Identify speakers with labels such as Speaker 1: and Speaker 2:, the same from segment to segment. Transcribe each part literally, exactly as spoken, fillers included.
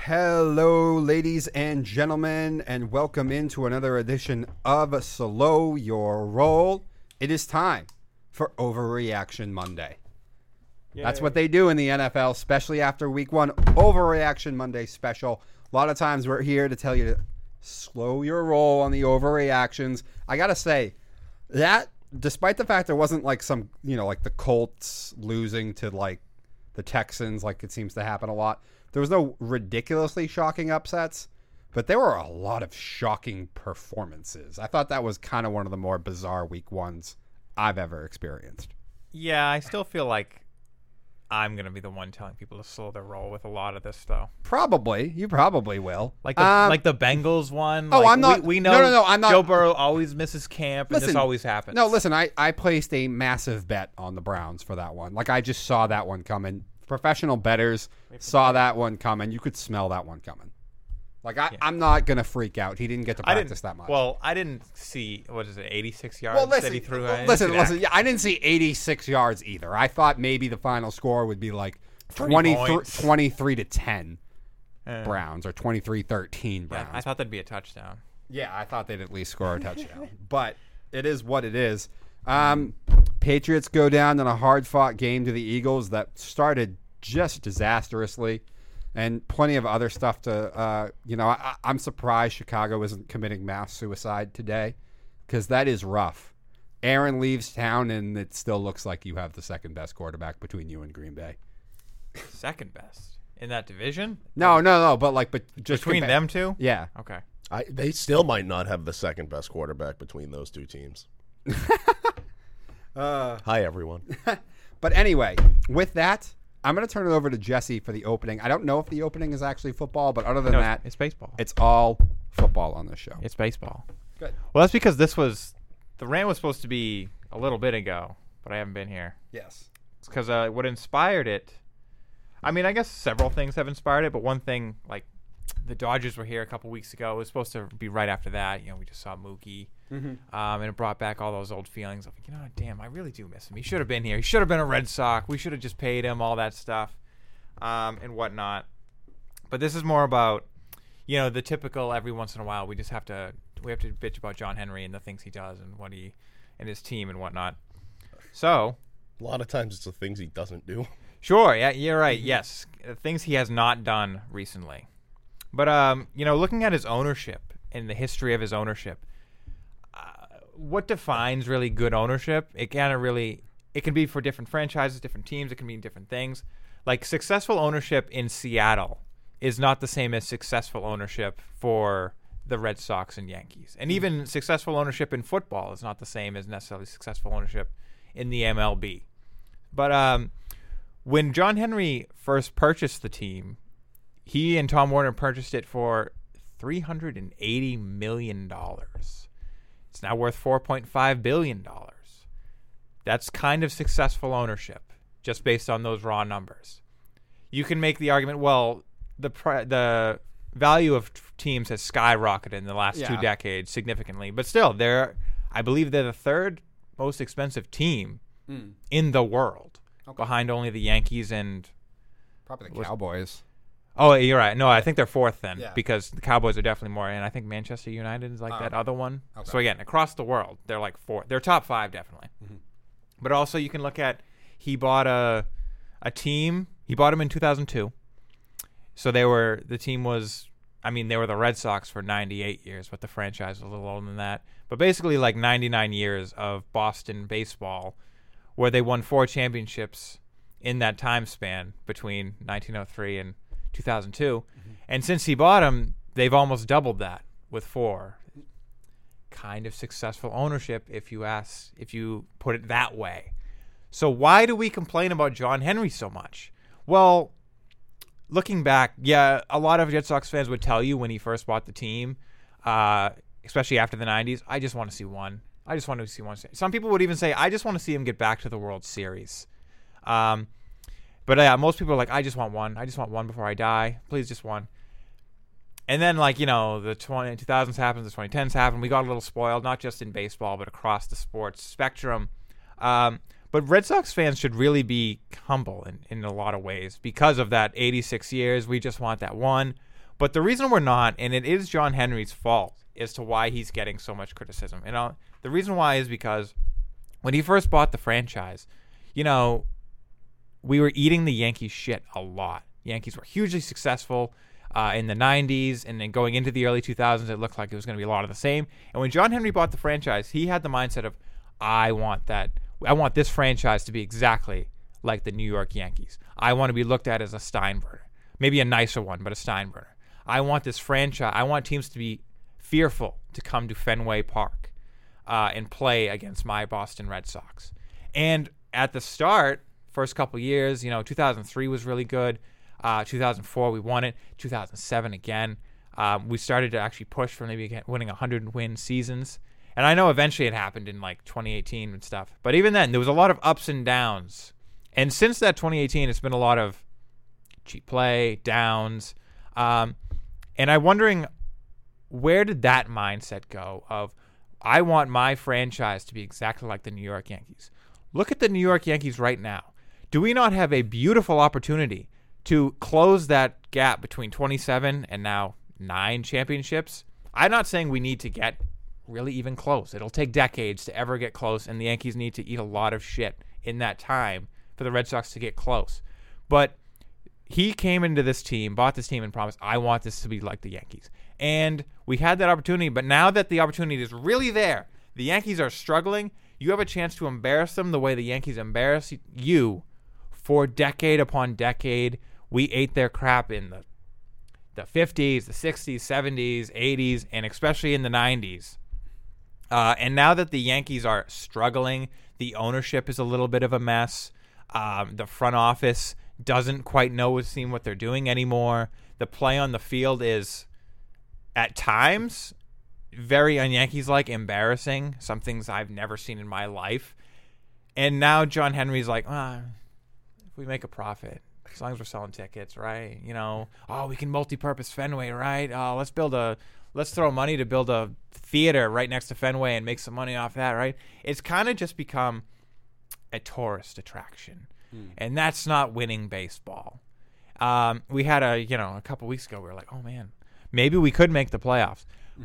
Speaker 1: Hello, ladies and gentlemen, and welcome into another edition of Slow Your Roll. It is time for Overreaction Monday. Yay. That's what they do in the N F L, especially after week one. Overreaction Monday special. A lot of times we're here to tell you to slow your roll on the overreactions. I got to say, that, despite the fact there wasn't like some, you know, like the Colts losing to like the Texans, like it seems to happen a lot. There was no ridiculously shocking upsets, but there were a lot of shocking performances. I thought that was kind of one of the more bizarre week ones I've ever experienced.
Speaker 2: Yeah, I still feel like I'm going to be the one telling people to slow their roll with a lot of this, though.
Speaker 1: Probably. You probably will.
Speaker 2: Like the,
Speaker 1: um,
Speaker 2: like the Bengals one.
Speaker 1: Oh,
Speaker 2: like
Speaker 1: I'm not.
Speaker 2: We, we know
Speaker 1: no, no, no, I'm not,
Speaker 2: Joe Burrow always misses camp, and
Speaker 1: listen,
Speaker 2: this always happens.
Speaker 1: No, listen, I, I placed a massive bet on the Browns for that one. Like, I just saw that one coming. Professional bettors saw that one coming. You could smell that one coming. Like, I, yeah. I'm not going to freak out. He didn't get to practice that much.
Speaker 2: Well, I didn't see, what is it, eighty-six yards
Speaker 1: well, listen,
Speaker 2: that he threw?
Speaker 1: Listen, listen. Yeah, I didn't see eighty-six yards either. I thought maybe the final score would be like twenty-three, twenty-three to ten uh, Browns or twenty-three thirteen Browns.
Speaker 2: Yeah, I thought that'd be a touchdown.
Speaker 1: Yeah, I thought they'd at least score a touchdown. But it is what it is. Um, Patriots go down in a hard-fought game to the Eagles that started just disastrously, and plenty of other stuff to, uh, you know, I, I'm surprised Chicago isn't committing mass suicide today, because that is rough. Aaron leaves town, and it still looks like you have the second-best quarterback between you and Green Bay.
Speaker 2: Second best? In that division?
Speaker 1: No, no, no, but like, but just
Speaker 2: between
Speaker 1: compa-
Speaker 2: them two?
Speaker 1: Yeah.
Speaker 2: Okay.
Speaker 3: I, they still might not have the second best quarterback between those two teams. uh, Hi, everyone.
Speaker 1: But anyway, with that, I'm going to turn it over to Jesse for the opening. I don't know if the opening is actually football, but other than
Speaker 2: no,
Speaker 1: that,
Speaker 2: it's baseball.
Speaker 1: It's all football on this show.
Speaker 2: It's baseball.
Speaker 1: Good.
Speaker 2: Well, that's because this was the rant was supposed to be a little bit ago, but I haven't been here.
Speaker 1: Yes.
Speaker 2: It's because uh, what inspired it. I mean, I guess several things have inspired it, but one thing, like the Dodgers were here a couple weeks ago. It was supposed to be right after that. You know, we just saw Mookie, mm-hmm. um, and it brought back all those old feelings of, you know, damn, I really do miss him. He should have been here. He should have been a Red Sox. We should have just paid him, all that stuff, um, and whatnot. But this is more about, you know, the typical every once in a while we just have to we have to bitch about John Henry and the things he does and what he and his team and whatnot. So
Speaker 3: a lot of times it's the things he doesn't do.
Speaker 2: Sure, yeah, you're right. Yes, things he has not done recently. But, um, you know, looking at his ownership and the history of his ownership, uh, what defines really good ownership? It kind of really, it can be for different franchises, different teams. It can mean different things. Like successful ownership in Seattle is not the same as successful ownership for the Red Sox and Yankees. And even successful ownership in football is not the same as necessarily successful ownership in the M L B. But um, when John Henry first purchased the team, he and Tom Warner purchased it for three hundred eighty million dollars. It's now worth four point five billion dollars. That's kind of successful ownership, just based on those raw numbers. You can make the argument, well, the pri- the value of t- teams has skyrocketed in the last yeah. two decades significantly, but still, they're I believe they're the third most expensive team mm. in the world, okay. behind only the Yankees and
Speaker 1: probably the Cowboys.
Speaker 2: Oh, you're right. No, I think they're fourth then,
Speaker 1: yeah.
Speaker 2: because the Cowboys are definitely more, and I think Manchester United is like uh, that other one. Okay. So again, across the world, they're like four. They're top five definitely. Mm-hmm. But also, you can look at he bought a a team. He bought them in two thousand two. So they were the team was. I mean, they were the Red Sox for ninety-eight years, but the franchise was a little older than that. But basically, like ninety-nine years of Boston baseball, where they won four championships in that time span between nineteen oh three and two thousand two, mm-hmm. and since he bought them, they've almost doubled that with four. Kind of successful ownership, if you ask, if you put it that way. So why do we complain about John Henry so much? Well, looking back, yeah, a lot of Red Sox fans would tell you when he first bought the team, uh, especially after the nineties, I just want to see one. I just want to see one. Some people would even say, I just want to see him get back to the World Series. Um, But yeah, uh, most people are like, I just want one. I just want one before I die. Please, just one. And then, like, you know, the twenty, two thousands happened, the twenty tens happened. We got a little spoiled, not just in baseball, but across the sports spectrum. Um, but Red Sox fans should really be humble in, in a lot of ways because of that eighty-six years. We just want that one. But the reason we're not, and it is John Henry's fault, as to why he's getting so much criticism. And I'll, the reason why is because when he first bought the franchise, you know, we were eating the Yankees shit a lot. Yankees were hugely successful uh, in the nineties, and then going into the early two thousands, it looked like it was going to be a lot of the same. And when John Henry bought the franchise, he had the mindset of, I want that. I want this franchise to be exactly like the New York Yankees. I want to be looked at as a Steinbrenner. Maybe a nicer one, but a Steinbrenner. I want this franchise. I want teams to be fearful to come to Fenway Park uh, and play against my Boston Red Sox. And at the start, first couple years, you know, two thousand three was really good. Uh, two thousand four, we won it. two thousand seven again. Um, we started to actually push for maybe winning one hundred win seasons. And I know eventually it happened in like twenty eighteen and stuff. But even then, there was a lot of ups and downs. And since that twenty eighteen, it's been a lot of cheap play, downs. Um, and I'm wondering, where did that mindset go of, I want my franchise to be exactly like the New York Yankees? Look at the New York Yankees right now. Do we not have a beautiful opportunity to close that gap between twenty-seven and now nine championships? I'm not saying we need to get really even close. It'll take decades to ever get close, and the Yankees need to eat a lot of shit in that time for the Red Sox to get close. But he came into this team, bought this team, and promised, I want this to be like the Yankees. And we had that opportunity, but now that the opportunity is really there, the Yankees are struggling, you have a chance to embarrass them the way the Yankees embarrass you for decade upon decade. We ate their crap in the the fifties, the sixties, seventies, eighties, and especially in the nineties. Uh, and now that the Yankees are struggling, the ownership is a little bit of a mess. Um, the front office doesn't quite know what seem what they're doing anymore. The play on the field is, at times, very un-Yankees-like, embarrassing. Some things I've never seen in my life. And now John Henry's like, ah, if we make a profit, as long as we're selling tickets, right? You know, oh, we can multi-purpose Fenway, right? Oh, let's build a, let's throw money to build a theater right next to Fenway and make some money off that, right? It's kind of just become a tourist attraction. Mm. And that's not winning baseball. Um, we had a, you know, a couple weeks ago, we were like, oh man, maybe we could make the playoffs.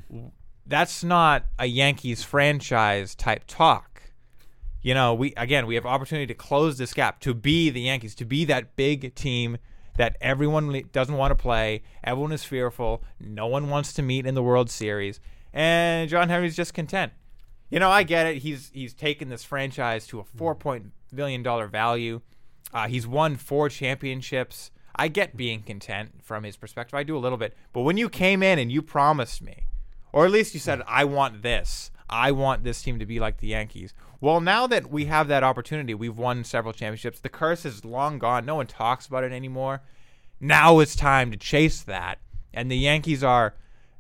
Speaker 2: That's not a Yankees franchise type talk. You know, we again, we have opportunity to close this gap, to be the Yankees, to be that big team that everyone doesn't want to play. Everyone is fearful. No one wants to meet in the World Series. And John Henry's just content. You know, I get it. He's he's taken this franchise to a four point billion dollars value. Uh, he's won four championships. I get being content from his perspective. I do a little bit. But when you came in and you promised me, or at least you said, I want this. I want this team to be like the Yankees. Well, now that we have that opportunity, we've won several championships. The curse is long gone. No one talks about it anymore. Now it's time to chase that. And the Yankees are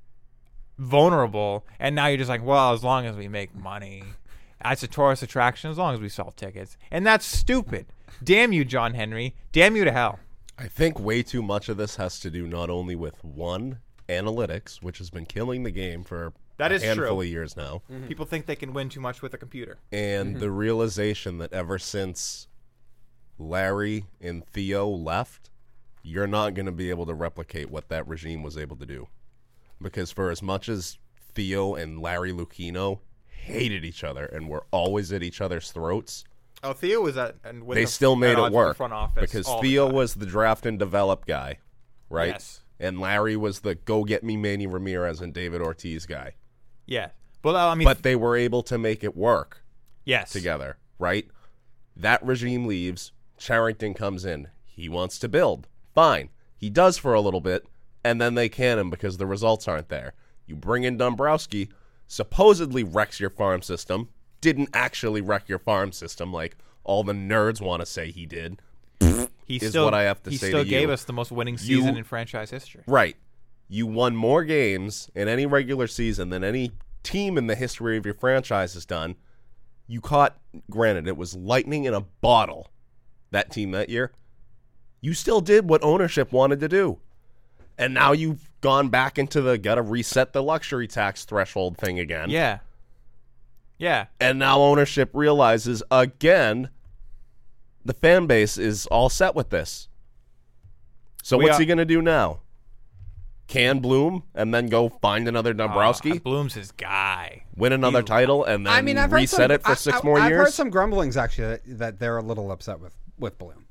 Speaker 2: vulnerable. And now you're just like, well, as long as we make money. That's a tourist attraction as long as we sell tickets. And that's stupid. Damn you, John Henry. Damn you to hell.
Speaker 3: I think way too much of this has to do not only with, one, analytics, which has been killing the game for
Speaker 2: that
Speaker 3: a
Speaker 2: is
Speaker 3: handful
Speaker 2: true.
Speaker 3: of years now.
Speaker 2: Mm-hmm. People think they can win too much with a computer.
Speaker 3: And
Speaker 2: mm-hmm.
Speaker 3: the realization that ever since Larry and Theo left, you're not going to be able to replicate what that regime was able to do. Because for as much as Theo and Larry Lucchino hated each other and were always at each other's throats,
Speaker 2: oh, Theo was at, and with
Speaker 3: they
Speaker 2: the,
Speaker 3: still made it work
Speaker 2: front office
Speaker 3: because Theo
Speaker 2: the
Speaker 3: was the draft and develop guy, right?
Speaker 2: Yes.
Speaker 3: And Larry was the go get me Manny Ramirez and David Ortiz guy.
Speaker 2: Yeah. Well, I mean,
Speaker 3: but they were able to make it work.
Speaker 2: Yes.
Speaker 3: Together, right? That regime leaves. Cherington comes in. He wants to build. Fine. He does for a little bit, and then they can him because the results aren't there. You bring in Dombrowski, supposedly wrecks your farm system, didn't actually wreck your farm system like all the nerds want to say he did.
Speaker 2: He
Speaker 3: is
Speaker 2: still,
Speaker 3: what I have to
Speaker 2: he
Speaker 3: say
Speaker 2: still
Speaker 3: to
Speaker 2: gave
Speaker 3: you.
Speaker 2: us the most winning season
Speaker 3: You-
Speaker 2: in franchise history.
Speaker 3: Right. You won more games in any regular season than any team in the history of your franchise has done. You caught, granted, it was lightning in a bottle, that team that year. You still did what ownership wanted to do. And now you've gone back into the gotta reset the luxury tax threshold thing again.
Speaker 2: Yeah. Yeah.
Speaker 3: And now ownership realizes again the fan base is all set with this. So
Speaker 2: We
Speaker 3: what's
Speaker 2: are-
Speaker 3: he going to do now? Can Bloom and then go find another Dombrowski?
Speaker 2: Uh, Bloom's his guy.
Speaker 3: Win another
Speaker 2: He,
Speaker 3: title and then
Speaker 1: I mean, I've
Speaker 3: reset
Speaker 1: some,
Speaker 3: it for
Speaker 1: I,
Speaker 3: six
Speaker 1: I,
Speaker 3: more
Speaker 1: I've
Speaker 3: years?
Speaker 1: I've heard some grumblings, actually, that, that they're a little upset with, with Bloom.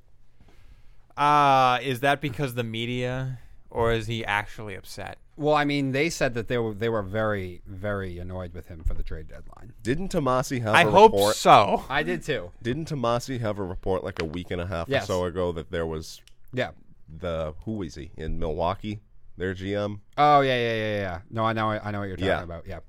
Speaker 2: Uh, is that because the media, or is he actually upset?
Speaker 1: Well, I mean, they said that they were they were very, very annoyed with him for the trade deadline.
Speaker 3: Didn't Tomasi have
Speaker 2: I
Speaker 3: a
Speaker 2: hope
Speaker 3: report?
Speaker 2: so.
Speaker 1: I did, too.
Speaker 3: Didn't Tomasi have a report like a week and a half
Speaker 1: Yes.
Speaker 3: or so ago that there was
Speaker 1: Yeah.
Speaker 3: the, who is he, in Milwaukee, their G M?
Speaker 1: Oh, yeah, yeah, yeah, yeah. No, I know I know what you're talking
Speaker 3: Yeah.
Speaker 1: about. Yeah.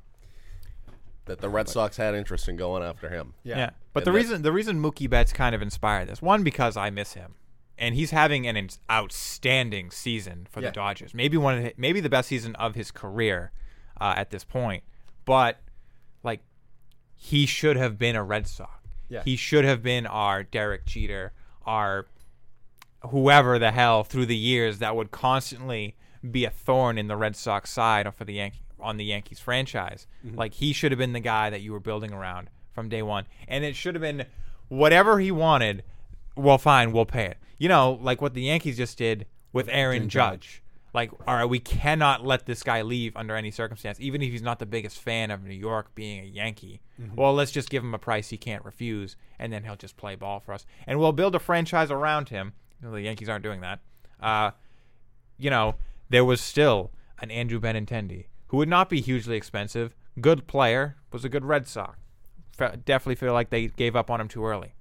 Speaker 3: That the Red Sox had interest in going after him.
Speaker 1: Yeah.
Speaker 2: Yeah, but
Speaker 3: And
Speaker 2: the
Speaker 3: that-
Speaker 2: reason the reason Mookie Betts kind of inspired this, one, because I miss him, and he's having an ins- outstanding season for
Speaker 1: Yeah.
Speaker 2: the Dodgers. Maybe one of the, maybe the best season of his career uh, at this point. But like, he should have been a Red Sox.
Speaker 1: Yeah.
Speaker 2: He should have been our Derek Jeter, our whoever the hell through the years that would constantly be a thorn in the Red Sox side for the Yankee on the Yankees franchise.
Speaker 1: Mm-hmm.
Speaker 2: Like, he should have been the guy that you were building around from day one, and it should have been whatever he wanted. Well, fine, we'll pay it. You know, like what the Yankees just did with Aaron Judge. Like, all right, we cannot let this guy leave under any circumstance, even if he's not the biggest fan of New York being a Yankee. Mm-hmm. Well, let's just give him a price he can't refuse, and then he'll just play ball for us. And we'll build a franchise around him. You know, the Yankees aren't doing that. Uh, you know, there was still an Andrew Benintendi, who would not be hugely expensive, good player, was a good Red Sox. Fe- definitely feel like they gave up on him too early.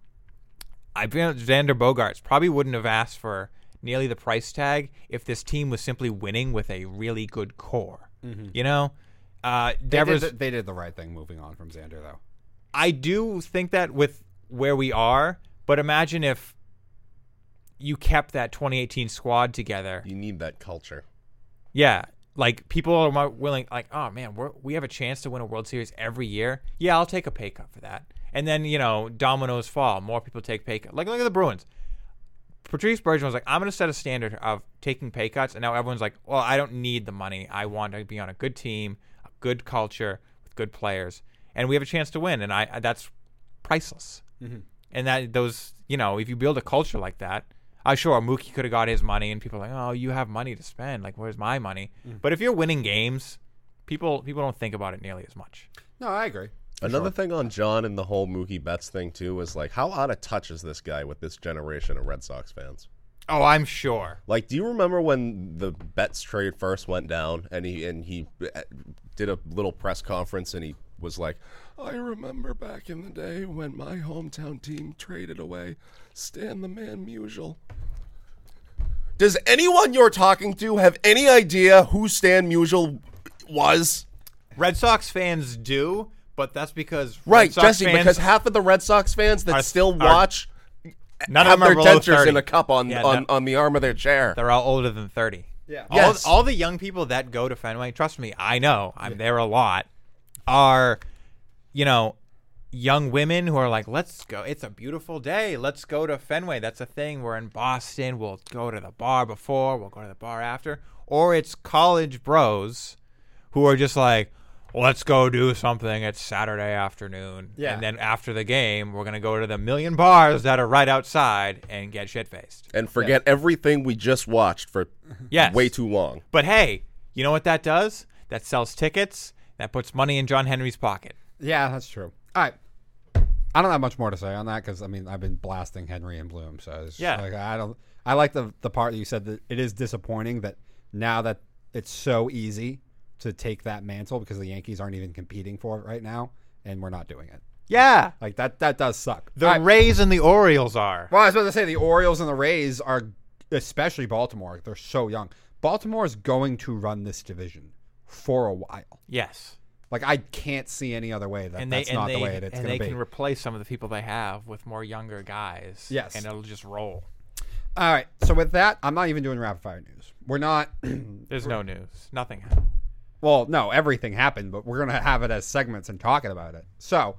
Speaker 2: I feel Xander Bogaerts probably wouldn't have asked for nearly the price tag if this team was simply winning with a really good core. Mm-hmm. You know? Uh,
Speaker 1: They
Speaker 2: Devers,
Speaker 1: did, the, they did the right thing moving on from Xander, though.
Speaker 2: I do think that with where we are, but imagine if you kept that twenty eighteen squad together.
Speaker 3: You need that culture.
Speaker 2: Yeah. Like, people are more willing, like, oh, man, we're, we have a chance to win a World Series every year. Yeah, I'll take a pay cut for that. And then, you know, dominoes fall. More people take pay cuts. Like, look at the Bruins. Patrice Bergeron was like, I'm going to set a standard of taking pay cuts. And now everyone's like, well, I don't need the money. I want to be on a good team, a good culture with good players. And we have a chance to win. And I, I that's priceless. Mm-hmm. And that those, you know, if you build a culture like that, Uh, sure, Mookie could have got his money, and people are like, oh, you have money to spend. Like, where's my money? Mm. But if you're winning games, people people don't think about it nearly as much.
Speaker 1: No, I agree.
Speaker 3: Another
Speaker 1: sure.
Speaker 3: thing on John and the whole Mookie Betts thing, too, was like, how out of touch is this guy with this generation of Red Sox fans?
Speaker 2: Oh, I'm sure.
Speaker 3: Like, do you remember when the Betts trade first went down, and he and he did a little press conference, and he was like, I remember back in the day when my hometown team traded away Stan the Man Musial. Does anyone you're talking to have any idea who Stan Musial was?
Speaker 2: Red Sox fans do, but that's because
Speaker 3: Right,
Speaker 2: Red Sox
Speaker 3: Jesse,
Speaker 2: fans
Speaker 3: because half of the Red Sox fans that
Speaker 2: are-
Speaker 3: still
Speaker 2: are-
Speaker 3: watch
Speaker 2: none
Speaker 3: have
Speaker 2: of them
Speaker 3: their
Speaker 2: are below
Speaker 3: dentures
Speaker 2: thirty.
Speaker 3: in a cup on,
Speaker 2: Yeah,
Speaker 3: on,
Speaker 2: no-
Speaker 3: on the arm of their chair.
Speaker 2: They're all older than thirty.
Speaker 1: Yeah.
Speaker 2: All,
Speaker 3: Yes.
Speaker 2: all the young people that go to Fenway, trust me, I know, I'm there a lot, are, you know, young women who are like, let's go. It's a beautiful day. Let's go to Fenway. That's a thing. We're in Boston. We'll go to the bar before. We'll go to the bar after. Or it's college bros who are just like, let's go do something. It's Saturday afternoon.
Speaker 1: Yeah.
Speaker 2: And then after the game, we're going to go to the million bars that are right outside and get shit-faced.
Speaker 3: And forget everything we just watched for
Speaker 2: Yes.
Speaker 3: way too long.
Speaker 2: But hey, you know what that does? That sells tickets. That puts money in John Henry's pocket.
Speaker 1: Yeah, that's true. All right. I don't have much more to say on that because, I mean, I've been blasting Henry and Bloom. So it's
Speaker 2: Yeah.
Speaker 1: like, I don't. I like the the part that you said that it is disappointing that now that it's so easy to take that mantle because the Yankees aren't even competing for it right now, and we're not doing it.
Speaker 2: Yeah.
Speaker 1: Like, that that does suck.
Speaker 2: The
Speaker 1: All right.
Speaker 2: Rays and the Orioles are.
Speaker 1: Well, I was about to say the Orioles and the Rays are, especially Baltimore, they're so young. Baltimore is going to run this division for a while.
Speaker 2: Yes.
Speaker 1: Like, I can't see any other way that
Speaker 2: And they,
Speaker 1: that's
Speaker 2: and
Speaker 1: not
Speaker 2: they,
Speaker 1: the way it, it's
Speaker 2: and
Speaker 1: going
Speaker 2: they
Speaker 1: to be.
Speaker 2: can replace some of the people they have with more younger guys.
Speaker 1: Yes.
Speaker 2: And it'll just roll.
Speaker 1: All right. So with that, I'm not even doing rapid fire news. We're not.
Speaker 2: There's no news. Nothing happened.
Speaker 1: Well, no, everything happened, but we're going to have it as segments and talking about it. So,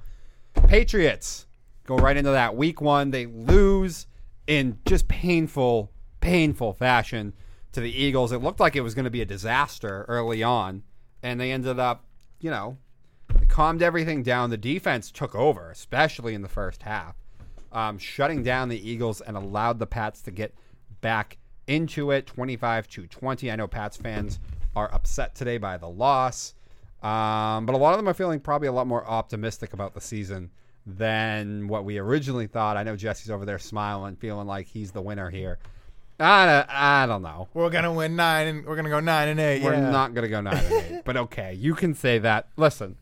Speaker 1: Patriots go right into that. Week one, they lose in just painful, painful fashion to the Eagles. It looked like it was going to be a disaster early on, and they ended up, you know, they calmed everything down. The defense took over, especially in the first half, um, shutting down the Eagles and allowed the Pats to get back into it, twenty-five to twenty. I know Pats fans are upset today by the loss. Um, but a lot of them are feeling probably a lot more optimistic about the season than what we originally thought. I know Jesse's over there smiling, feeling like he's the winner here. I don't, I don't know.
Speaker 2: We're gonna win nine, and we're gonna go nine and eight.
Speaker 1: We're
Speaker 2: yeah.
Speaker 1: not gonna go nine and eight, but okay, you can say that. Listen,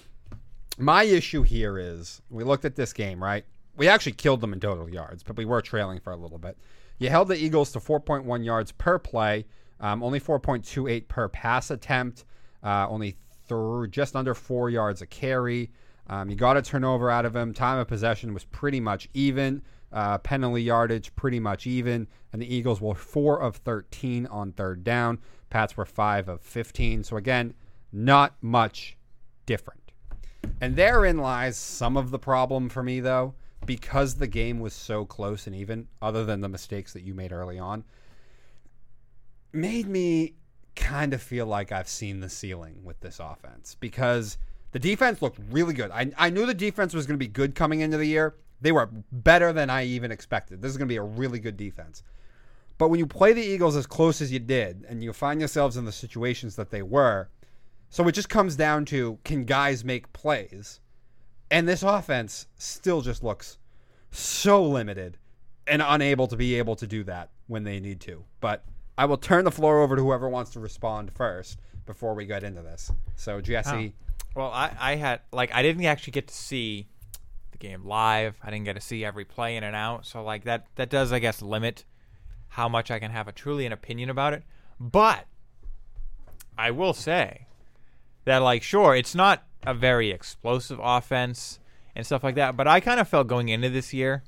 Speaker 1: my issue here is we looked at this game, right? We actually killed them in total yards, but we were trailing for a little bit. You held the Eagles to four point one yards per play, um, only four point two eight per pass attempt, uh, only th- just under four yards a carry. Um, you got a turnover out of him. Time of possession was pretty much even. Uh, penalty yardage pretty much even. And the Eagles were four of thirteen on third down. Pats were five of fifteen. So again, not much different. And therein lies some of the problem for me, though, because the game was so close and even, other than the mistakes that you made early on, made me kind of feel like I've seen the ceiling with this offense, because the defense looked really good. I, I knew the defense was going to be good coming into the year. They were better than I even expected. This is going to be a really good defense. But when you play the Eagles as close as you did, and you find yourselves in the situations that they were, so it just comes down to, can guys make plays? And this offense still just looks so limited and unable to be able to do that when they need to. But I will turn the floor over to whoever wants to respond first before we get into this. So, Jesse.
Speaker 2: Oh. Well, I, I had, like, I didn't actually get to see the game live. I didn't get to see every play in and out. So, like, that, that does, I guess, limit how much I can have a truly an opinion about it. But I will say that, like, sure, it's not a very explosive offense and stuff like that. But I kind of felt going into this year,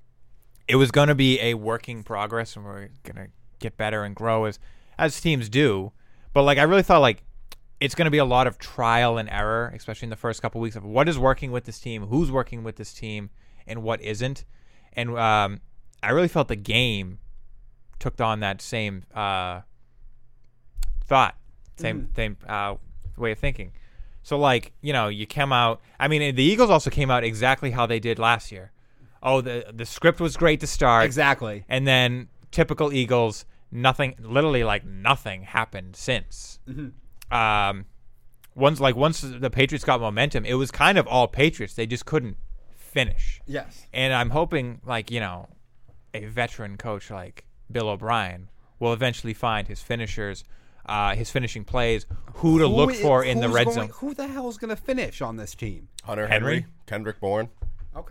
Speaker 2: it was going to be a working progress, and we're going to get better and grow as, as teams do. But, like, I really thought, like, it's going to be a lot of trial and error, especially in the first couple of weeks of what is working with this team, who's working with this team, and what isn't. And um, I really felt the game took on that same uh, thought, same mm. same uh, way of thinking. So, like, you know, you came out. I mean, the Eagles also came out exactly how they did last year. Oh, the the script was great to start.
Speaker 1: Exactly.
Speaker 2: And then typical Eagles, nothing, literally like nothing happened since. Mm-hmm. Um, once like once the Patriots got momentum, it was kind of all Patriots. They just couldn't finish.
Speaker 1: Yes.
Speaker 2: And I'm hoping, like, you know, a veteran coach like Bill O'Brien will eventually find his finishers, uh, his finishing plays, who to who look is, for in the red
Speaker 1: going,
Speaker 2: zone.
Speaker 1: Who the hell is going to finish on this team?
Speaker 3: Hunter Henry,
Speaker 2: Henry?
Speaker 3: Kendrick Bourne.
Speaker 1: Okay.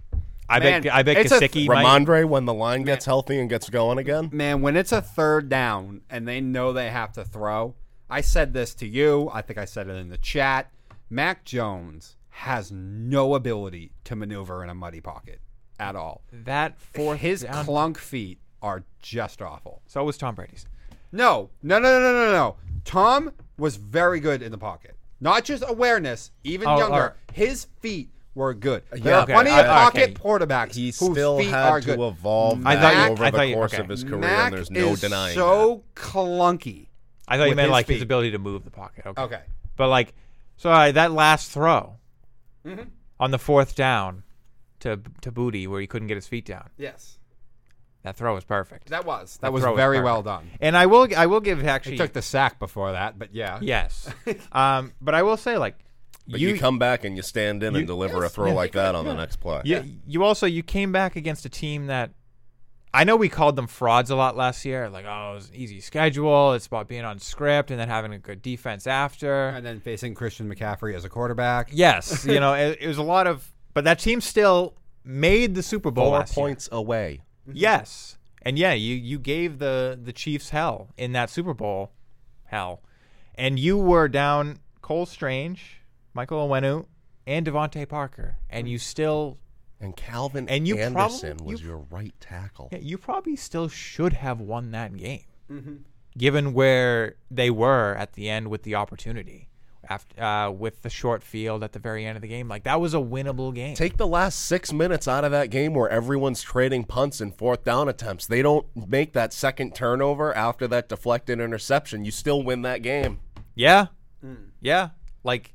Speaker 2: I
Speaker 1: Man,
Speaker 2: bet I bet Gesicki
Speaker 3: might.
Speaker 2: might.
Speaker 3: Ramondre, when the line gets Man. healthy and gets going again.
Speaker 1: Man, when it's a third down and they know they have to throw, I said this to you. I think I said it in the chat. Mac Jones has no ability to maneuver in a muddy pocket at all.
Speaker 2: That fourth
Speaker 1: His
Speaker 2: down.
Speaker 1: clunk feet are just awful.
Speaker 2: So was Tom Brady's.
Speaker 1: No, no, no, no, no, no. Tom was very good in the pocket. Not just awareness, even
Speaker 2: oh,
Speaker 1: younger.
Speaker 2: Right.
Speaker 1: His feet were good. There
Speaker 3: yeah,
Speaker 1: are
Speaker 2: okay.
Speaker 1: plenty
Speaker 2: I,
Speaker 1: of pocket
Speaker 2: okay.
Speaker 1: quarterbacks
Speaker 3: He
Speaker 1: whose
Speaker 3: still
Speaker 1: feet
Speaker 3: had
Speaker 1: are
Speaker 3: to
Speaker 1: good.
Speaker 3: evolve
Speaker 1: Mac,
Speaker 3: that over
Speaker 2: I
Speaker 3: the
Speaker 2: you,
Speaker 3: course
Speaker 2: okay.
Speaker 3: of his career,
Speaker 1: Mac
Speaker 3: and there's no
Speaker 1: is
Speaker 3: denying
Speaker 1: so
Speaker 3: that.
Speaker 1: clunky.
Speaker 2: I thought you
Speaker 1: with
Speaker 2: meant
Speaker 1: his
Speaker 2: like
Speaker 1: feet.
Speaker 2: his ability to move the pocket. Okay.
Speaker 1: Okay.
Speaker 2: But like, so uh, that last throw
Speaker 1: Mm-hmm.
Speaker 2: on the fourth down to to Booty, where he couldn't get his feet down.
Speaker 1: Yes.
Speaker 2: That throw was perfect.
Speaker 1: That was. That,
Speaker 2: That
Speaker 1: was
Speaker 2: throw was
Speaker 1: very
Speaker 2: perfect.
Speaker 1: well done.
Speaker 2: And I will I will give actually.
Speaker 1: He took the sack before that, but yeah.
Speaker 2: Yes. um, but I will say, like,
Speaker 3: But you, you come back and you stand in
Speaker 2: you,
Speaker 3: and deliver
Speaker 2: yes,
Speaker 3: a throw
Speaker 2: yeah,
Speaker 3: like that
Speaker 2: yeah.
Speaker 3: on the next play.
Speaker 2: You, you also you came back against a team that I know we called them frauds a lot last year. Like, oh, it was an easy schedule. It's about being on script and then having a good defense after.
Speaker 1: And then facing Christian McCaffrey as a quarterback.
Speaker 2: Yes, you know, it, it was a lot of, but that team still made the Super Bowl
Speaker 3: Four
Speaker 2: last
Speaker 3: points
Speaker 2: year.
Speaker 3: away.
Speaker 2: Yes, and yeah, you you gave the the Chiefs hell in that Super Bowl, hell, and you were down Cole Strange, Michael Onwenu, and Devontae Parker, and you still.
Speaker 3: And Calvin
Speaker 2: and you
Speaker 3: Anderson
Speaker 2: probably,
Speaker 3: was
Speaker 2: you,
Speaker 3: your right tackle.
Speaker 2: Yeah, you probably still should have won that game,
Speaker 1: mm-hmm.
Speaker 2: given where they were at the end with the opportunity, after uh, with the short field at the very end of the game. Like, that was a winnable game.
Speaker 3: Take the last six minutes out of that game where everyone's trading punts and fourth down attempts. They don't make that second turnover after that deflected interception. You still win that game.
Speaker 2: Yeah,
Speaker 1: mm.
Speaker 2: yeah. Like.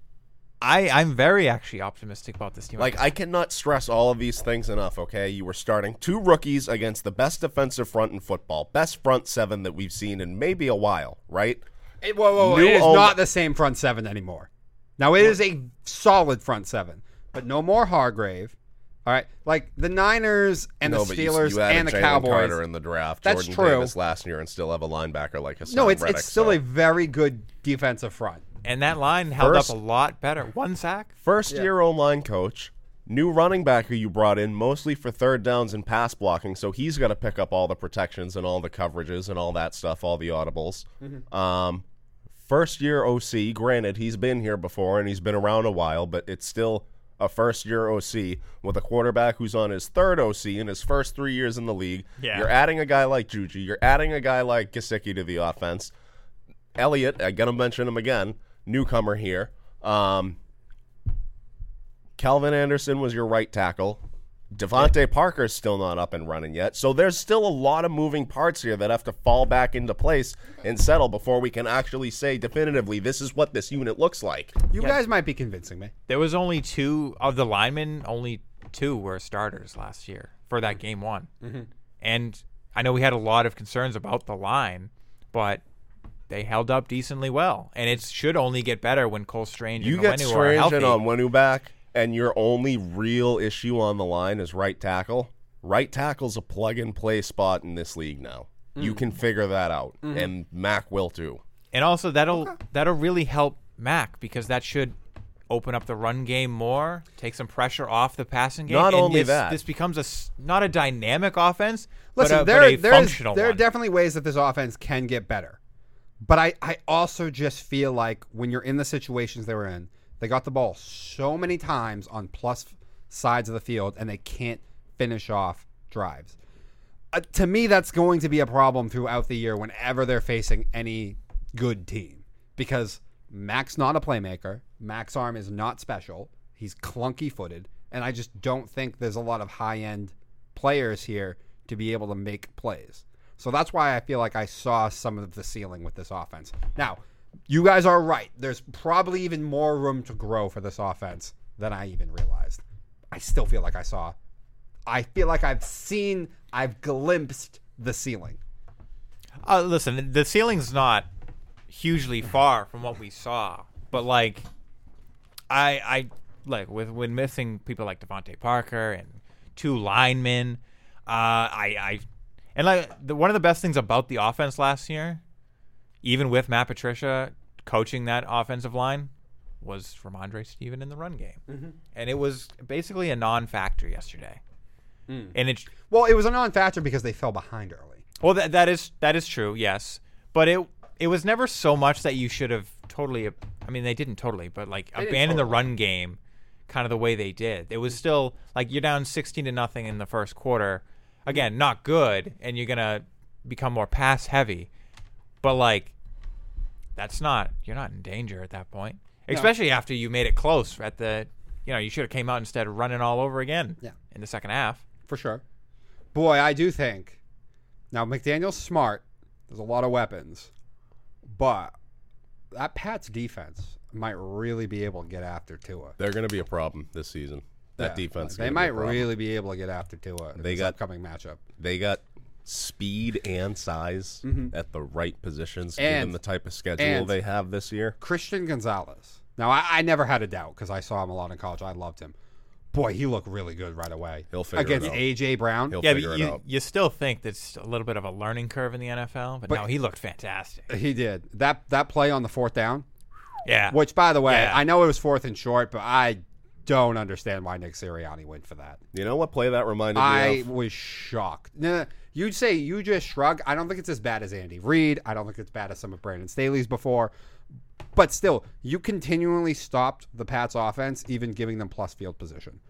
Speaker 2: I, I'm very actually optimistic about this team.
Speaker 3: Like, I cannot stress all of these things enough, okay? You were starting two rookies against the best defensive front in football, best front seven that we've seen in maybe a while, right?
Speaker 1: It, whoa, whoa, whoa.
Speaker 3: New
Speaker 1: It is
Speaker 3: O-
Speaker 1: not the same front seven anymore. Now, it is a solid front seven, but no more Hargrave. All right, like the Niners and
Speaker 3: no,
Speaker 1: the
Speaker 3: but you-
Speaker 1: Steelers
Speaker 3: you added
Speaker 1: and the
Speaker 3: Jalen
Speaker 1: Cowboys.
Speaker 3: Carter in the draft.
Speaker 1: That's
Speaker 3: Jordan
Speaker 1: true.
Speaker 3: Davis last year and still have a linebacker like Hassan
Speaker 1: No, it's
Speaker 3: Reddick,
Speaker 1: it's still
Speaker 3: so.
Speaker 1: a very good defensive front.
Speaker 2: And that line held
Speaker 3: First-
Speaker 2: up a lot better. One sack.
Speaker 3: First year O-line coach, new running back who you brought in mostly for third downs and pass blocking, so he's got to pick up all the protections and all the coverages and all that stuff, all the audibles.
Speaker 1: Mm-hmm.
Speaker 3: Um, first year O C, granted, he's been here before and he's been around a while, but it's still a first year O C with a quarterback who's on his third O C in his first three years in the league.
Speaker 2: Yeah.
Speaker 3: You're adding a guy like Juju. You're adding a guy like Gesicki to the offense. Elliott, I got to mention him again, newcomer here. Um, Calvin Anderson was your right tackle. Devontae Parker's still not up and running yet. So there's still a lot of moving parts here that have to fall back into place and settle before we can actually say definitively this is what this unit looks like.
Speaker 1: You
Speaker 2: Yeah.
Speaker 1: guys might be convincing me.
Speaker 2: There was only two of the linemen. Only two were starters last year for that game one.
Speaker 1: Mm-hmm.
Speaker 2: And I know we had a lot of concerns about the line, but they held up decently well. And it should only get better when Cole Strange
Speaker 3: You
Speaker 2: and
Speaker 3: get
Speaker 2: Onwenu are
Speaker 3: Strange
Speaker 2: healthy.
Speaker 3: and Onwenu back, and your only real issue on the line is right tackle. Right tackle's a plug-and-play spot in this league now.
Speaker 1: Mm.
Speaker 3: You can figure that out,
Speaker 1: Mm-hmm.
Speaker 3: and Mac will too.
Speaker 2: And also that'll that'll really help Mac because that should open up the run game more, take some pressure off the passing game.
Speaker 3: Not
Speaker 2: and
Speaker 3: only
Speaker 2: this,
Speaker 3: that.
Speaker 2: this becomes a s- not a dynamic offense,
Speaker 1: Listen,
Speaker 2: but a,
Speaker 1: there,
Speaker 2: but a
Speaker 1: there, is,
Speaker 2: functional
Speaker 1: there are
Speaker 2: one.
Speaker 1: definitely ways that this offense can get better. But I, I also just feel like when you're in the situations they were in, they got the ball so many times on plus sides of the field, and they can't finish off drives. Uh, to me, that's going to be a problem throughout the year whenever they're facing any good team. Because Mac's not a playmaker. Mac's arm is not special. He's clunky-footed. And I just don't think there's a lot of high-end players here to be able to make plays. So that's why I feel like I saw some of the ceiling with this offense. Now, you guys are right. There's probably even more room to grow for this offense than I even realized. I still feel like I saw. I feel like I've seen, I've glimpsed the ceiling.
Speaker 2: Uh, listen, the ceiling's not hugely far from what we saw, but like, I, I like with when missing people like Devontae Parker and two linemen, uh, I, I, and like the, one of the best things about the offense last year, even with Matt Patricia coaching that offensive line, was Ramondre Steven in the run game, mm-hmm. and it was basically a non-factor yesterday. Mm. And it
Speaker 1: well, it was a non-factor because they fell behind early.
Speaker 2: Well, that that is that is true, yes, but it it was never so much that you should have totally. I mean, they didn't totally, but like
Speaker 1: They
Speaker 2: abandon the
Speaker 1: totally.
Speaker 2: run game, kind of the way they did. It was still like you're down sixteen to nothing in the first quarter. Again, not good, and you're gonna become more pass heavy, but like that's not you're not in danger at that point.
Speaker 1: No.
Speaker 2: Especially after you made it close at the, you know, you should have came out instead of running all over again.
Speaker 1: Yeah.
Speaker 2: In the second half.
Speaker 1: For sure. Boy, I do think. Now, McDaniel's smart. There's a lot of weapons. But that Pats defense might really be able to get after Tua.
Speaker 3: They're going to be a problem this season. That
Speaker 1: Yeah,
Speaker 3: defense. is
Speaker 1: They
Speaker 3: gonna
Speaker 1: might
Speaker 3: be a problem.
Speaker 1: really be able to get after Tua in
Speaker 3: They
Speaker 1: this
Speaker 3: got-
Speaker 1: upcoming matchup.
Speaker 3: They got speed and size at the right positions,
Speaker 1: And-
Speaker 3: given the type of schedule
Speaker 1: and-
Speaker 3: they have this year.
Speaker 1: Christian Gonzalez. Now, I, I never had a doubt because I saw him a lot in college. I loved him. Boy, he looked really good right away.
Speaker 3: He'll figure
Speaker 1: Against
Speaker 3: it out.
Speaker 1: A J. Brown.
Speaker 3: He'll
Speaker 2: Yeah,
Speaker 3: figure
Speaker 2: but
Speaker 3: it
Speaker 2: you,
Speaker 3: out.
Speaker 2: you still think that's a little bit of a learning curve in the N F L, but,
Speaker 1: But-
Speaker 2: no, he looked fantastic.
Speaker 1: He did. That that play on the fourth down,
Speaker 2: Yeah.
Speaker 1: which, by the way,
Speaker 2: Yeah.
Speaker 1: I know it was fourth and short, but I don't understand why Nick Sirianni went for that.
Speaker 3: You know what play that reminded
Speaker 1: I
Speaker 3: me of?
Speaker 1: was shocked. No, you'd say you just shrug. I don't think it's as bad as Andy Reid. I don't think it's bad as some of Brandon Staley's before. But still, you continually stopped the Pats offense, even giving them plus field position.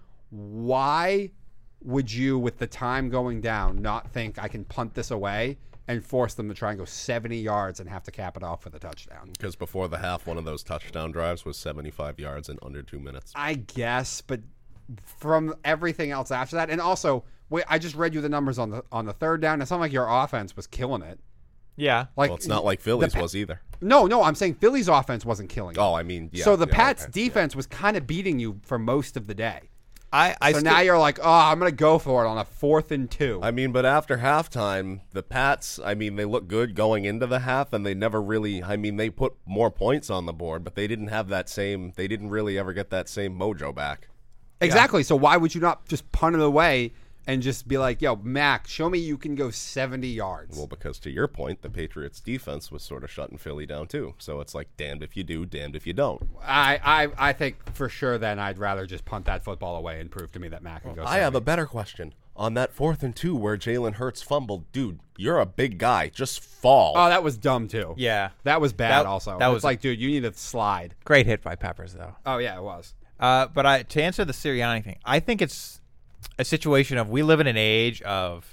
Speaker 1: Why would you, with the time going down, not think I can punt this away and force them to try and go seventy yards and have to cap it off with a touchdown?
Speaker 3: Because before the half, one of those touchdown drives was seventy-five yards in under two minutes.
Speaker 1: I guess, but from everything else after that, and also, wait, I just read you the numbers on the on the third down. It's not like your offense was killing it.
Speaker 2: yeah.
Speaker 1: Like
Speaker 3: Well, it's not like Phillies
Speaker 1: the-
Speaker 3: was either.
Speaker 1: No, no, I'm saying Philly's offense wasn't killing it.
Speaker 3: Oh, I mean, yeah.
Speaker 1: so the
Speaker 3: yeah,
Speaker 1: Pats'
Speaker 3: okay.
Speaker 1: defense was kind of beating you for most of the day.
Speaker 2: I, I
Speaker 1: so
Speaker 2: still,
Speaker 1: now you're like, oh, I'm going to go for it on a fourth and two.
Speaker 3: I mean, but after halftime, the Pats, I mean, they look good going into the half, and they never really, I mean, they put more points on the board, but they didn't have that same, they didn't really ever get that same mojo back.
Speaker 1: Exactly. Yeah. So why would you not just punt it away and just be like, yo, Mac, show me you can go seventy yards?
Speaker 3: Well, because to your point, the Patriots defense was sort of shutting Philly down too. So it's like, damned if you do, damned if you don't.
Speaker 1: I, I, I think for sure then I'd rather just punt that football away and prove to me that Mac can go seventy.
Speaker 3: I have a better question. On that fourth and two where Jalen Hurts fumbled, dude, you're a big guy. Just fall.
Speaker 1: Oh, that was dumb too.
Speaker 2: Yeah.
Speaker 1: That was bad
Speaker 2: that,
Speaker 1: also.
Speaker 2: That
Speaker 1: it's
Speaker 2: was
Speaker 1: like, dude, you need to slide.
Speaker 2: Great hit by Peppers, though.
Speaker 1: Oh, yeah, it was.
Speaker 2: Uh, but I, to answer the Sirianni thing, I think it's a situation of we live in an age of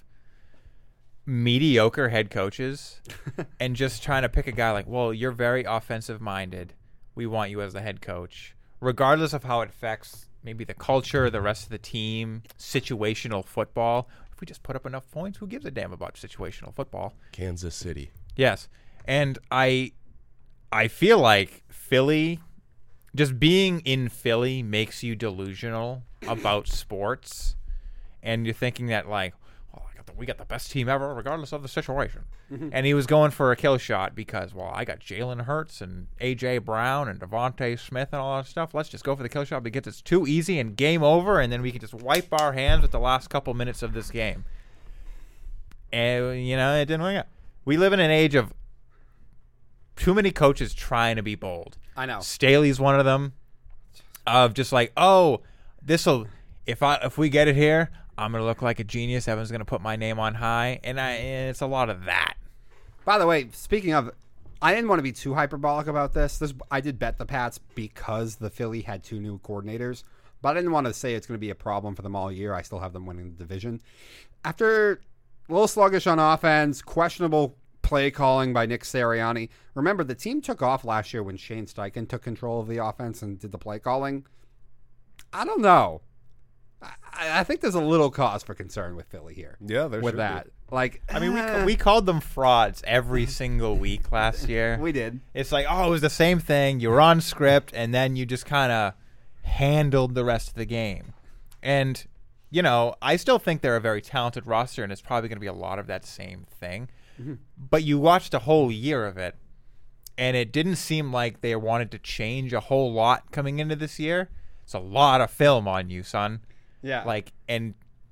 Speaker 2: mediocre head coaches and just trying to pick a guy like, well, you're very offensive minded. We want you as the head coach, regardless of how it affects maybe the culture, the rest of the team, situational football. If we just put up enough points, who gives a damn about situational football?
Speaker 3: Kansas City.
Speaker 2: Yes. And I, I feel like Philly, just being in Philly makes you delusional about sports. And you're thinking that, like, oh, I got the, we got the best team ever, regardless of the situation. Mm-hmm. And he was going for a kill shot because, well, I got Jalen Hurts and A J. Brown and Devontae Smith and all that stuff. Let's just go for the kill shot because it's too easy and game over, and then we can just wipe our hands with the last couple minutes of this game. And, you know, it didn't work out. We live in an age of too many coaches trying to be bold.
Speaker 1: I know.
Speaker 2: Staley's one of them, of just like, oh, this'll if I if we get it here, I'm gonna look like a genius. Everyone's gonna put my name on high, and I and it's a lot of that.
Speaker 1: By the way, speaking of, I didn't want to be too hyperbolic about this. This I did bet the Pats because the Philly had two new coordinators, but I didn't want to say it's going to be a problem for them all year. I still have them winning the division. After a little sluggish on offense, questionable play calling by Nick Sirianni. Remember, the team took off last year when Shane Steichen took control of the offense and did the play calling. I don't know. I, I think there's a little cause for concern with Philly here.
Speaker 3: Yeah, there
Speaker 1: with
Speaker 3: should
Speaker 1: that.
Speaker 3: Be.
Speaker 1: Like,
Speaker 2: I mean,
Speaker 1: eh.
Speaker 2: we we called them frauds every single week last year.
Speaker 1: We did.
Speaker 2: It's like, oh, it was the same thing. You were on script, and then you just kind of handled the rest of the game. And, you know, I still think they're a very talented roster, and it's probably going to be a lot of that same thing. Mm-hmm. But you watched a whole year of it, and it didn't seem like they wanted to change a whole lot coming into this year. It's a lot of film on you, son.
Speaker 1: Yeah.
Speaker 2: Like, and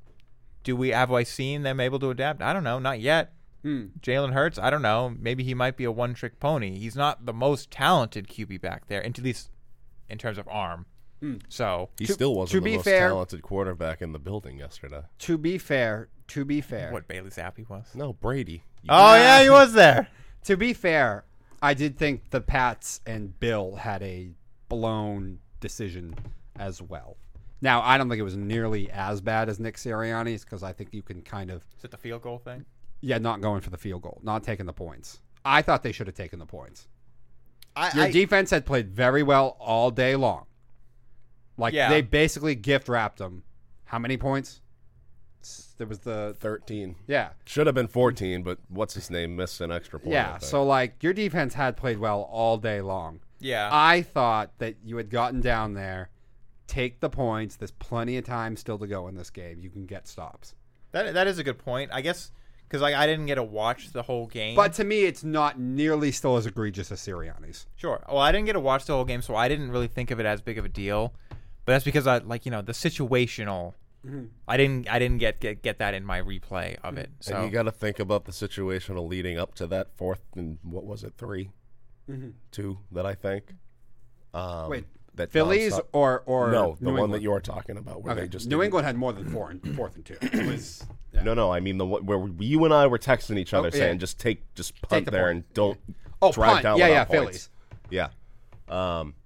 Speaker 2: do we have I seen them able to adapt? I don't know, not yet. Hmm. Jalen Hurts, I don't know. Maybe he might be a one-trick pony. He's not the most talented Q B back there, at least in terms of arm. Hmm. So
Speaker 3: he
Speaker 1: to,
Speaker 3: still wasn't
Speaker 1: to
Speaker 3: the
Speaker 1: be
Speaker 3: most
Speaker 1: fair,
Speaker 3: talented quarterback in the building yesterday.
Speaker 1: To be fair, to be fair.
Speaker 2: What, Bailey Zappi was?
Speaker 3: No, Brady.
Speaker 2: You oh, know. Yeah, he was there.
Speaker 1: To be fair, I did think the Pats and Bill had a blown decision as well. Now, I don't think it was nearly as bad as Nick Sirianni's because I think you can kind of...
Speaker 2: Is it the field goal thing?
Speaker 1: Yeah, not going for the field goal, not taking the points. I thought they should have taken the points.
Speaker 2: I,
Speaker 1: Your
Speaker 2: I,
Speaker 1: defense had played very well all day long. Like,
Speaker 2: yeah.
Speaker 1: they basically gift-wrapped them. How many points? There was the...
Speaker 3: thirteen.
Speaker 1: Yeah.
Speaker 3: Should have been fourteen, but what's his name missed an extra point.
Speaker 1: Yeah, so, like, your defense had played well all day long.
Speaker 2: Yeah.
Speaker 1: I thought that you had gotten down there, take the points. There's plenty of time still to go in this game. You can get stops.
Speaker 2: That That is a good point. I guess, because like, I didn't get to watch the whole game.
Speaker 1: But to me, it's not nearly still as egregious as Sirianni's.
Speaker 2: Sure. Well, I didn't get to watch the whole game, so I didn't really think of it as big of a deal. But that's because I like, you know, the situational... Mm-hmm. I didn't. I didn't get, get get that in my replay of it. So
Speaker 3: and you got to think about the situational leading up to that fourth and what was it, three, mm-hmm. two that I think. Um,
Speaker 1: Wait,
Speaker 3: that
Speaker 1: Phillies or or
Speaker 3: no, the
Speaker 1: New
Speaker 3: one
Speaker 1: England?
Speaker 3: that you're talking about where
Speaker 1: okay.
Speaker 3: they just
Speaker 1: New
Speaker 3: didn't.
Speaker 1: England had more than four and fourth and two. It was yeah.
Speaker 3: no, no. I mean the one where you and I were texting each other
Speaker 1: oh, yeah.
Speaker 3: saying just take just punt
Speaker 1: take the
Speaker 3: there
Speaker 1: point.
Speaker 3: and don't
Speaker 1: oh
Speaker 3: drive
Speaker 1: punt.
Speaker 3: down
Speaker 1: yeah
Speaker 3: without
Speaker 1: yeah
Speaker 3: points.
Speaker 1: Phillies
Speaker 3: yeah. Um,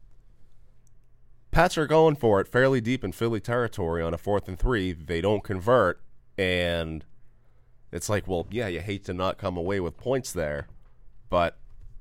Speaker 3: Pats are going for it fairly deep in Philly territory on a fourth and three. They don't convert, and it's like, well, yeah, you hate to not come away with points there, but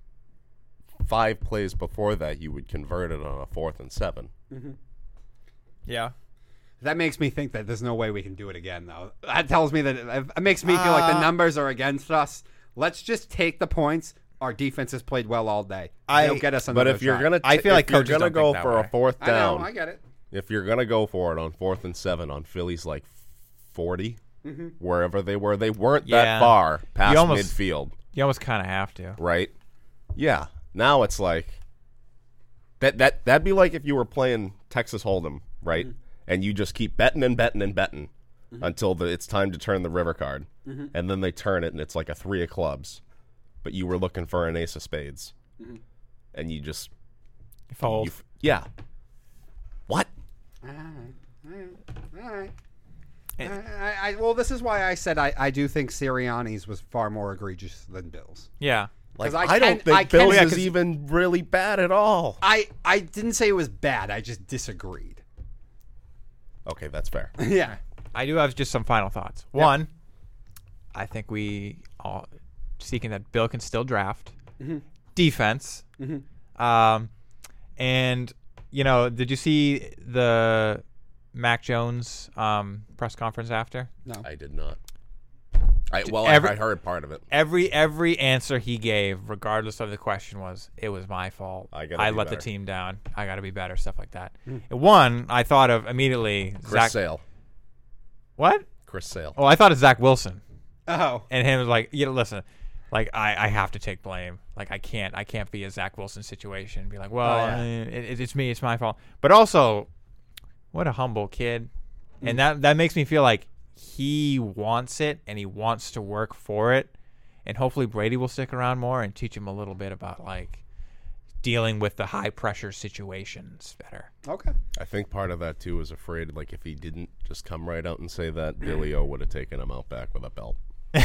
Speaker 3: five plays before that, you would convert it on a fourth and seven.
Speaker 1: Mm-hmm.
Speaker 2: Yeah.
Speaker 1: That makes me think that there's no way we can do it again, though. That tells me that it makes me feel like the numbers are against us. Let's just take the points. Our defense has played well all day.
Speaker 2: I,
Speaker 1: They'll get us
Speaker 3: But
Speaker 1: another
Speaker 3: if you're
Speaker 1: shot.
Speaker 3: gonna, t-
Speaker 2: I feel like
Speaker 3: if you're
Speaker 2: coaches
Speaker 3: gonna
Speaker 2: don't
Speaker 3: go
Speaker 2: think that
Speaker 3: for
Speaker 2: way.
Speaker 3: a fourth down,
Speaker 1: I know, I get it.
Speaker 3: if you're going to go for it on fourth and seven on Philly's like forty, mm-hmm. wherever they were, they weren't
Speaker 2: yeah.
Speaker 3: that far past
Speaker 2: you almost,
Speaker 3: midfield.
Speaker 2: You almost kind of have to.
Speaker 3: Right? Yeah. Now it's like, that, that, that'd be like if you were playing Texas Hold'em, right? Mm-hmm. And you just keep betting and betting and betting mm-hmm. until the, it's time to turn the river card. Mm-hmm. And then they turn it and it's like a three of clubs. But you were looking for an ace of spades. Mm-hmm. And you just...
Speaker 2: You fold.
Speaker 3: You, yeah. What?
Speaker 1: All right. All right. All right. And, I, I, well, this is why I said I, I do think Sirianni's was far more egregious than Bill's.
Speaker 2: Yeah.
Speaker 3: Like,
Speaker 1: I,
Speaker 3: I
Speaker 1: can,
Speaker 3: don't think
Speaker 1: I
Speaker 3: Bill's
Speaker 1: can,
Speaker 3: is even really bad at all.
Speaker 1: I, I didn't say it was bad. I just disagreed.
Speaker 3: Okay, that's fair.
Speaker 1: Yeah.
Speaker 2: I do have just some final thoughts.
Speaker 1: Yeah.
Speaker 2: One, I think we all seeking that Bill can still draft. Mm-hmm. Defense. Mm-hmm. Um, and, you know, did you see the Mac Jones um, press conference after?
Speaker 1: No.
Speaker 3: I did not. I, well,
Speaker 2: every,
Speaker 3: I, I heard part of it.
Speaker 2: Every every answer he gave, regardless of the question, was, it was my fault.
Speaker 3: I,
Speaker 2: I let
Speaker 3: better.
Speaker 2: the team down. I got to be better, stuff like that. Mm. One, I thought of immediately
Speaker 3: Chris
Speaker 2: Zach.
Speaker 3: Sale.
Speaker 2: What?
Speaker 3: Chris Sale.
Speaker 2: Oh, I thought of Zach Wilson.
Speaker 1: Oh.
Speaker 2: And him was like, you know, listen, like, I, I have to take blame. Like, I can't I can't be a Zach Wilson situation. Be like, well,
Speaker 1: oh, yeah.
Speaker 2: it, it's me. It's my fault. But also, what a humble kid. Mm. And that that makes me feel like he wants it and he wants to work for it. And hopefully Brady will stick around more and teach him a little bit about, like, dealing with the high-pressure situations better.
Speaker 1: Okay.
Speaker 3: I think part of that, too, was afraid, like, if he didn't just come right out and say that, Billy O would have taken him out back with a belt.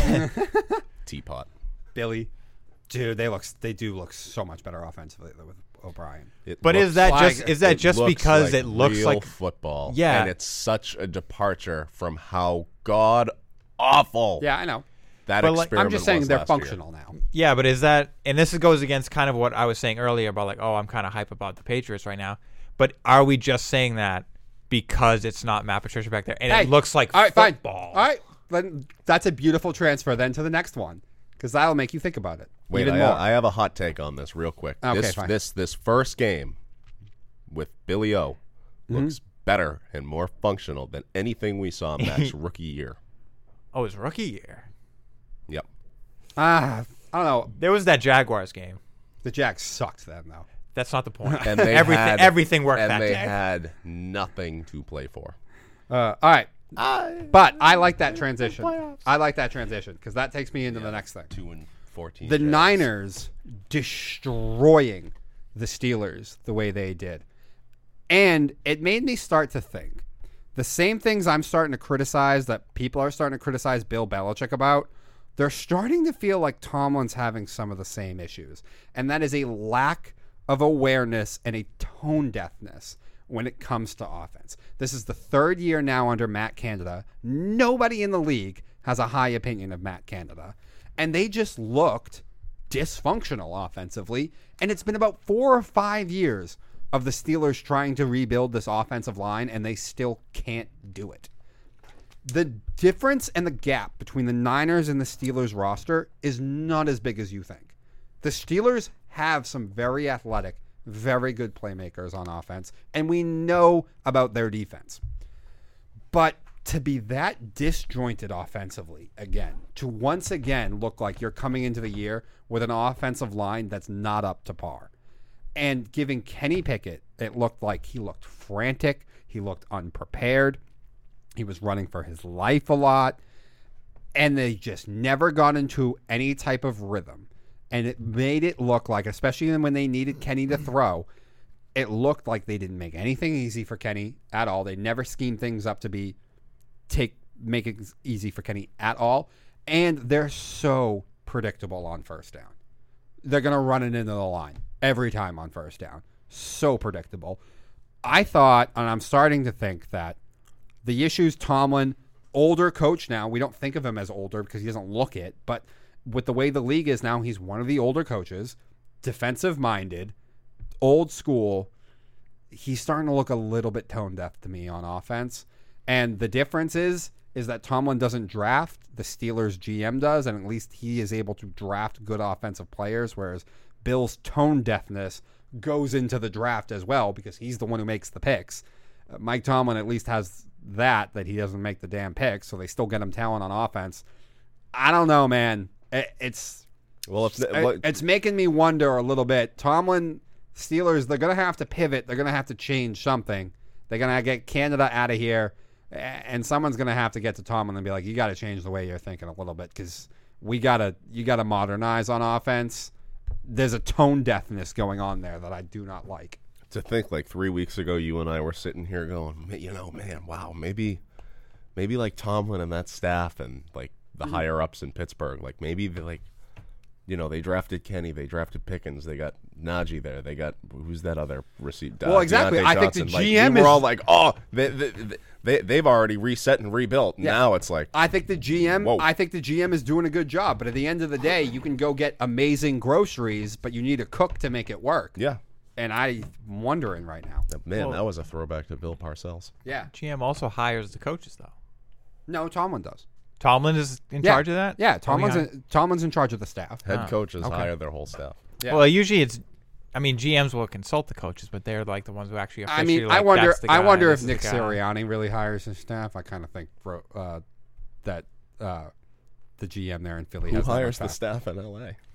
Speaker 3: Teapot.
Speaker 1: Billy. Dude, they look they do look so much better offensively with O'Brien.
Speaker 3: It
Speaker 2: but is that
Speaker 1: like,
Speaker 2: just is that just because
Speaker 3: like
Speaker 2: it looks
Speaker 3: real
Speaker 2: like
Speaker 3: football?
Speaker 2: Yeah.
Speaker 3: And it's such a departure from how god awful
Speaker 1: Yeah, I know.
Speaker 3: that
Speaker 2: But, like,
Speaker 3: experiment
Speaker 1: I'm just saying
Speaker 3: was
Speaker 1: they're
Speaker 3: last
Speaker 1: functional
Speaker 3: year.
Speaker 1: now.
Speaker 2: Yeah, but is that, and this goes against kind of what I was saying earlier about, like, oh, I'm kind of hype about the Patriots right now. But are we just saying that because it's not Matt Patricia back there and
Speaker 1: Hey,
Speaker 2: it looks like
Speaker 1: all right,
Speaker 2: football?
Speaker 1: Fine. All right, then that's a beautiful transfer then to the next one because that'll make you think about it
Speaker 3: Wait,
Speaker 1: even
Speaker 3: I,
Speaker 1: more.
Speaker 3: I have a hot take on this real quick.
Speaker 1: Okay,
Speaker 3: this,
Speaker 1: fine.
Speaker 3: this this first game with Billy O
Speaker 1: Mm-hmm.
Speaker 3: looks better and more functional than anything we saw in Mac's rookie year.
Speaker 2: Oh, his rookie year.
Speaker 3: Yep.
Speaker 1: Ah, I don't know.
Speaker 2: There was that Jaguars game.
Speaker 1: The Jags sucked then though.
Speaker 2: That's not the point.
Speaker 3: And they
Speaker 2: everything
Speaker 3: had,
Speaker 2: everything worked
Speaker 3: and
Speaker 2: that
Speaker 3: they
Speaker 2: day.
Speaker 3: had nothing to play for.
Speaker 1: Uh, all right.
Speaker 3: I,
Speaker 1: But I like that transition. I like that transition because that takes me into
Speaker 3: yeah,
Speaker 1: the next thing.
Speaker 3: Two and fourteen.
Speaker 1: The
Speaker 3: Jags.
Speaker 1: Niners destroying the Steelers the way they did. And it made me start to think. The same things I'm starting to criticize that people are starting to criticize Bill Belichick about, they're starting to feel like Tomlin's having some of the same issues. And that is a lack of awareness and a tone deafness when it comes to offense. This is the third year now under Matt Canada. Nobody in the league has a high opinion of Matt Canada. And they just looked dysfunctional offensively. And it's been about four or five years of the Steelers trying to rebuild this offensive line, and they still can't do it. The difference and the gap between the Niners and the Steelers roster is not as big as you think. The Steelers have some very athletic, very good playmakers on offense, and we know about their defense. But to be that disjointed offensively again, to once again look like you're coming into the year with an offensive line that's not up to par. And giving Kenny Pickett, it looked like he looked frantic. He looked unprepared. He was running for his life a lot. And they just never got into any type of rhythm. And it made it look like, especially when they needed Kenny to throw, it looked like they didn't make anything easy for Kenny at all. They never schemed things up to be take make it easy for Kenny at all. And they're so predictable on first down. They're going to run it into the line every time on first down. So predictable. I thought, and I'm starting to think that the issues Tomlin, older coach now, we don't think of him as older because he doesn't look it, but with the way the league is now, he's one of the older coaches, defensive-minded, old school. He's starting to look a little bit tone deaf to me on offense. And the difference is, is that Tomlin doesn't draft. The Steelers G M does, and at least he is able to draft good offensive players, whereas Bill's tone deafness goes into the draft as well because he's the one who makes the picks. Mike Tomlin at least has that, that he doesn't make the damn picks, so they still get him talent on offense. I don't know, man. It, it's
Speaker 3: well, if
Speaker 1: it, it's making me wonder a little bit. Tomlin, Steelers, they're going to have to pivot. They're going to have to change something. They're going to get Canada out of here, and someone's going to have to get to Tomlin and be like, you got to change the way you're thinking a little bit, because we got to you got to modernize on offense. There's a tone deafness going on there that I do not like.
Speaker 3: To think, like three weeks ago, you and I were sitting here going, you know, man, wow, maybe, maybe like Tomlin and that staff and like the mm-hmm. higher ups in Pittsburgh, like maybe they like, you know, they drafted Kenny, they drafted Pickens, they got Najee there, they got who's that other receiver?
Speaker 1: Well, exactly.
Speaker 3: Deontay
Speaker 1: I
Speaker 3: Johnson.
Speaker 1: think the
Speaker 3: like,
Speaker 1: G M
Speaker 3: we
Speaker 1: is
Speaker 3: were all like, oh, they, they, they they've already reset and rebuilt. Yeah. Now it's like,
Speaker 1: I think the G M,
Speaker 3: whoa.
Speaker 1: I think the G M is doing a good job. But at the end of the day, you can go get amazing groceries, but you need a cook to make it work.
Speaker 3: Yeah.
Speaker 1: And I'm wondering right now.
Speaker 3: Man, well, that was a throwback to Bill Parcells.
Speaker 1: Yeah.
Speaker 2: G M also hires the coaches, though.
Speaker 1: No, Tomlin does.
Speaker 2: Tomlin is in
Speaker 1: yeah.
Speaker 2: charge of that?
Speaker 1: Yeah, Tomlin's in, Tomlin's in charge of the staff.
Speaker 3: Head
Speaker 2: oh,
Speaker 3: coaches
Speaker 2: okay.
Speaker 3: hire their whole staff.
Speaker 2: Yeah. Well, usually it's, I mean, G Ms will consult the coaches, but they're like the ones who actually officially.
Speaker 1: I mean,
Speaker 2: like,
Speaker 1: I wonder.
Speaker 2: that's the guy,
Speaker 1: I wonder if
Speaker 2: this
Speaker 1: Nick
Speaker 2: is the guy.
Speaker 1: Sirianni really hires his staff. I kind of think uh, that uh, the G M there in Philly
Speaker 3: Who
Speaker 1: has
Speaker 3: hires
Speaker 1: that
Speaker 3: the staff in L A?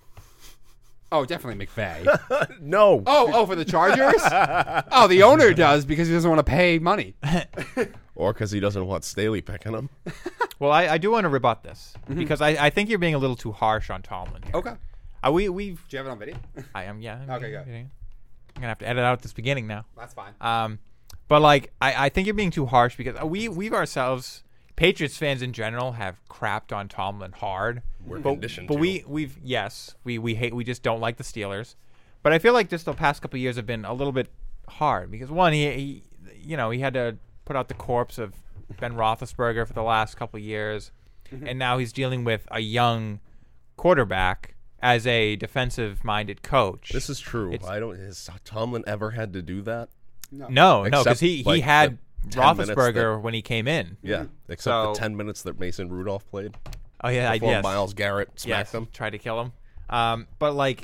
Speaker 1: Oh, definitely McVay.
Speaker 3: No.
Speaker 1: Oh, oh, for the Chargers? Oh, the owner does because he doesn't want to pay money.
Speaker 3: Or because he doesn't want Staley picking him.
Speaker 2: Well, I, I do want to rebut this mm-hmm. because I, I think you're being a little too harsh on Tomlin here.
Speaker 1: Okay.
Speaker 2: Uh, we we've.
Speaker 1: Do you have it on video?
Speaker 2: I am. Yeah. I'm
Speaker 1: okay, good.
Speaker 2: I'm gonna have to edit out this beginning now.
Speaker 1: That's fine.
Speaker 2: Um, but like I, I think you're being too harsh because we we've ourselves Patriots fans in general have crapped on Tomlin hard.
Speaker 3: We're
Speaker 2: but,
Speaker 3: conditioned
Speaker 2: but
Speaker 3: to.
Speaker 2: we we've yes we we hate we just don't like the Steelers. But I feel like just the past couple of years have been a little bit hard because one he, he you know he had to put out the corpse of Ben Roethlisberger for the last couple of years, mm-hmm. and now he's dealing with a young quarterback as a defensive-minded coach.
Speaker 3: This is true. It's, I don't. Has Tomlin ever had to do that?
Speaker 2: No, no, no, because he,
Speaker 3: like
Speaker 2: he had Roethlisberger
Speaker 3: that,
Speaker 2: when he came in.
Speaker 3: Yeah, except
Speaker 2: so,
Speaker 3: the ten minutes that Mason Rudolph played.
Speaker 2: Oh yeah,
Speaker 3: before
Speaker 2: I yes.
Speaker 3: Myles Garrett smacked
Speaker 2: yes,
Speaker 3: him,
Speaker 2: tried to kill him. Um, but like,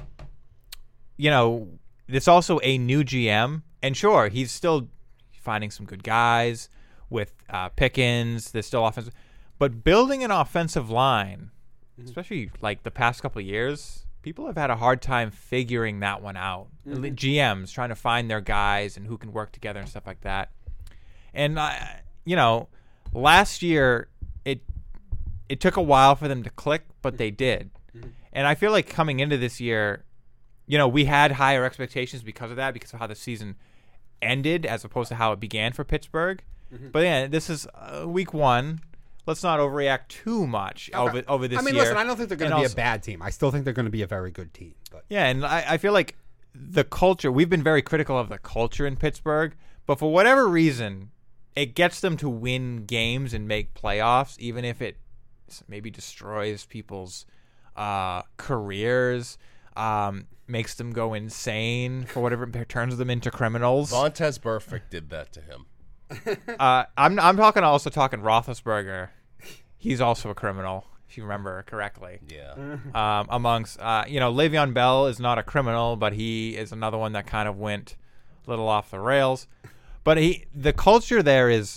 Speaker 2: you know, it's also a new G M, and sure, he's still finding some good guys with uh, Pickens. There's still offensive, but building an offensive line, mm-hmm. especially like the past couple of years, people have had a hard time figuring that one out. Mm-hmm. G Ms trying to find their guys and who can work together and stuff like that. And uh, you know, last year it it took a while for them to click, but they did. Mm-hmm. And I feel like coming into this year, you know, we had higher expectations because of that, because of how the season ended as opposed to how it began for Pittsburgh. Mm-hmm. But yeah, this is uh, week one. Let's not overreact too much okay. over over this year.
Speaker 1: I mean,
Speaker 2: year.
Speaker 1: listen, I don't think they're going to be also, a bad team. I still think they're going to be a very good team. But.
Speaker 2: Yeah, and I, I feel like the culture, we've been very critical of the culture in Pittsburgh, but for whatever reason, it gets them to win games and make playoffs, even if it maybe destroys people's uh, careers, um, makes them go insane for whatever, turns them into criminals.
Speaker 3: Vontaze Burfict did that to him.
Speaker 2: uh, I'm I'm talking also talking Roethlisberger. He's also a criminal, if you remember correctly.
Speaker 3: Yeah.
Speaker 2: Um, amongst uh, you know, Le'Veon Bell is not a criminal, but he is another one that kind of went a little off the rails. But he, the culture there is,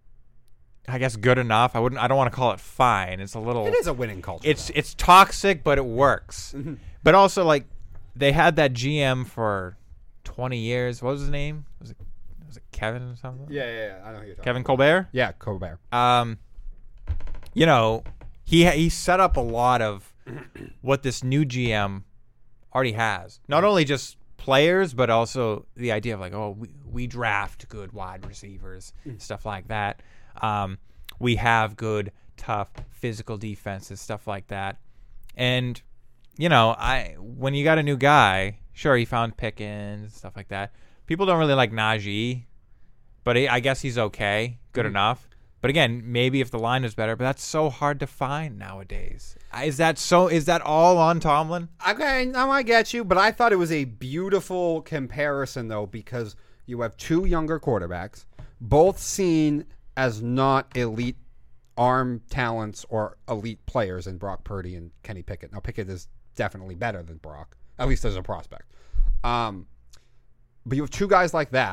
Speaker 2: I guess, good enough. I wouldn't. I don't want to call it fine. It's a little.
Speaker 1: It is a winning culture.
Speaker 2: It's though. It's toxic, but it works. Mm-hmm. But also, like, they had that G M for twenty years. What was his name? Was it was it Kevin or something?
Speaker 1: Yeah, yeah, yeah. I know who you're talking
Speaker 2: Kevin
Speaker 1: about.
Speaker 2: Colbert.
Speaker 1: Yeah, Colbert.
Speaker 2: Um, you know, he he set up a lot of what this new G M already has. Not only just players, but also the idea of like, oh, we, we draft good wide receivers, mm. stuff like that. Um, we have good, tough, physical defenses, stuff like that. And, you know, I when you got a new guy, sure, he found Pickens, stuff like that. People don't really like Najee, but he, I guess he's okay, good mm-hmm. enough. But again, maybe if the line is better, but that's so hard to find nowadays. Is that so? Is that all on Tomlin?
Speaker 1: Okay, now I get you, but I thought it was a beautiful comparison, though, because you have two younger quarterbacks, both seen as not elite arm talents or elite players in Brock Purdy and Kenny Pickett. Now, Pickett is definitely better than Brock, at least as a prospect. Um, but you have two guys like that,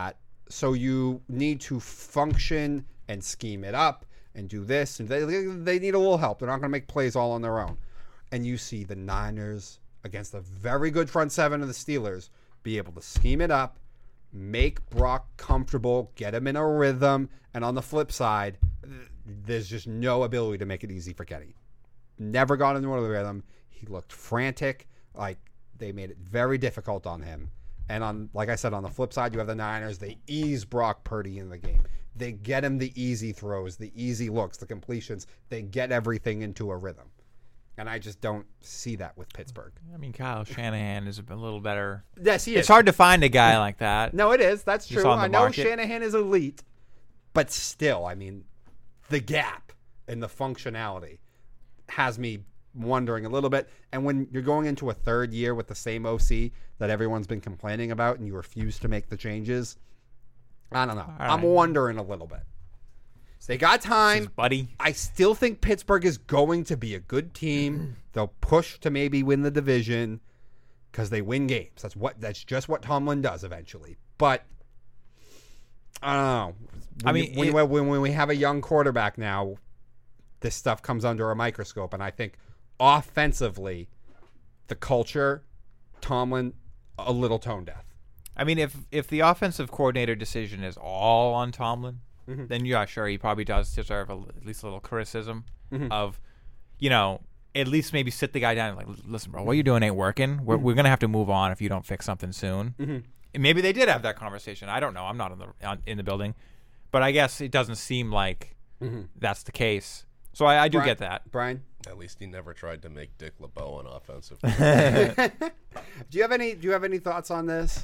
Speaker 1: so you need to function and scheme it up and do this. And they, they need a little help. They're not going to make plays all on their own. And you see the Niners against a very good front seven of the Steelers be able to scheme it up, make Brock comfortable, get him in a rhythm. And on the flip side, there's just no ability to make it easy for Kenny. Never got into a rhythm. He looked frantic. Like, they made it very difficult on him. And on, like I said, on the flip side, you have the Niners. They ease Brock Purdy in the game. They get him the easy throws, the easy looks, the completions. They get everything into a rhythm. And I just don't see that with Pittsburgh.
Speaker 2: I mean, Kyle Shanahan is a little better.
Speaker 1: Yes, he is.
Speaker 2: It's hard to find a guy like that.
Speaker 1: No, it is. That's true. I know
Speaker 2: market.
Speaker 1: Shanahan is elite. But still, I mean, the gap in the functionality has me wondering a little bit. And when you're going into a third year with the same O C that everyone's been complaining about and you refuse to make the changes, I don't know. Right. I'm wondering a little bit. They got time.
Speaker 2: Buddy.
Speaker 1: I still think Pittsburgh is going to be a good team. They'll push to maybe win the division because they win games. That's what. That's just what Tomlin does eventually. But I don't know. When
Speaker 2: I mean,
Speaker 1: you, when,
Speaker 2: it,
Speaker 1: when, when we have a young quarterback now, this stuff comes under a microscope. And I think offensively, the culture, Tomlin, a little tone deaf.
Speaker 2: I mean, if if the offensive coordinator decision is all on Tomlin,
Speaker 1: mm-hmm.
Speaker 2: then yeah, sure, he probably does deserve a, at least a little criticism
Speaker 1: mm-hmm.
Speaker 2: of, you know, at least maybe sit the guy down and like, listen, bro, what you're doing ain't working. We're, mm-hmm. we're going to have to move on if you don't fix something soon.
Speaker 1: Mm-hmm.
Speaker 2: And maybe they did have that conversation. I don't know. I'm not in the on, in the building. But I guess it doesn't seem like
Speaker 1: mm-hmm.
Speaker 2: that's the case. So I, I do
Speaker 1: Brian,
Speaker 2: get that.
Speaker 1: Brian?
Speaker 3: At least he never tried to make Dick LeBeau an offensive.
Speaker 1: do you have any do you have any thoughts on this?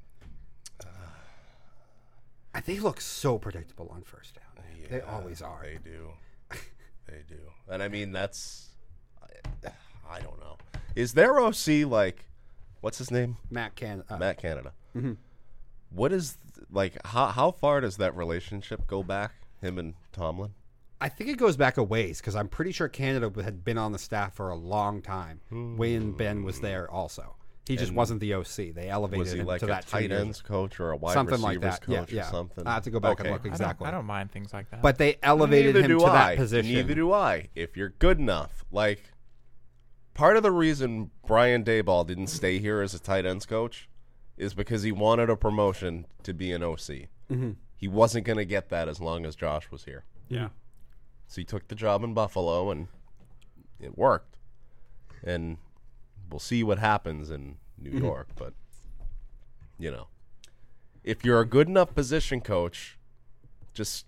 Speaker 1: Uh, they look so predictable on first down.
Speaker 3: Yeah,
Speaker 1: they always are.
Speaker 3: They do. They do. And I mean, that's I, I don't know. Is their O C like what's his name?
Speaker 1: Matt Can uh,
Speaker 3: Matt Canada.
Speaker 1: Mm-hmm.
Speaker 3: What is like how how far does that relationship go back? Him and Tomlin?
Speaker 1: I think it goes back a ways because I'm pretty sure Canada had been on the staff for a long time.
Speaker 3: Hmm.
Speaker 1: Wayne Ben was there also. He just and wasn't the O C. They elevated
Speaker 3: was he
Speaker 1: him
Speaker 3: like
Speaker 1: to
Speaker 3: a
Speaker 1: that
Speaker 3: tight ends coach or a wide
Speaker 1: something
Speaker 3: receivers
Speaker 1: like that.
Speaker 3: coach
Speaker 1: yeah, yeah.
Speaker 3: or something.
Speaker 1: I have to go back
Speaker 3: okay.
Speaker 1: and look exactly.
Speaker 2: I don't, I don't mind things like that.
Speaker 1: But they elevated
Speaker 3: Neither
Speaker 1: him
Speaker 3: do
Speaker 1: to
Speaker 3: I.
Speaker 1: that position.
Speaker 3: Neither do I. If you're good enough, like part of the reason Brian Daboll didn't stay here as a tight ends coach is because he wanted a promotion to be an O C.
Speaker 1: Mm-hmm.
Speaker 3: He wasn't going to get that as long as Josh was here.
Speaker 2: Yeah.
Speaker 3: So he took the job in Buffalo, and it worked. And we'll see what happens in New
Speaker 1: Mm-hmm.
Speaker 3: York. But, you know, if you're a good enough position coach, just,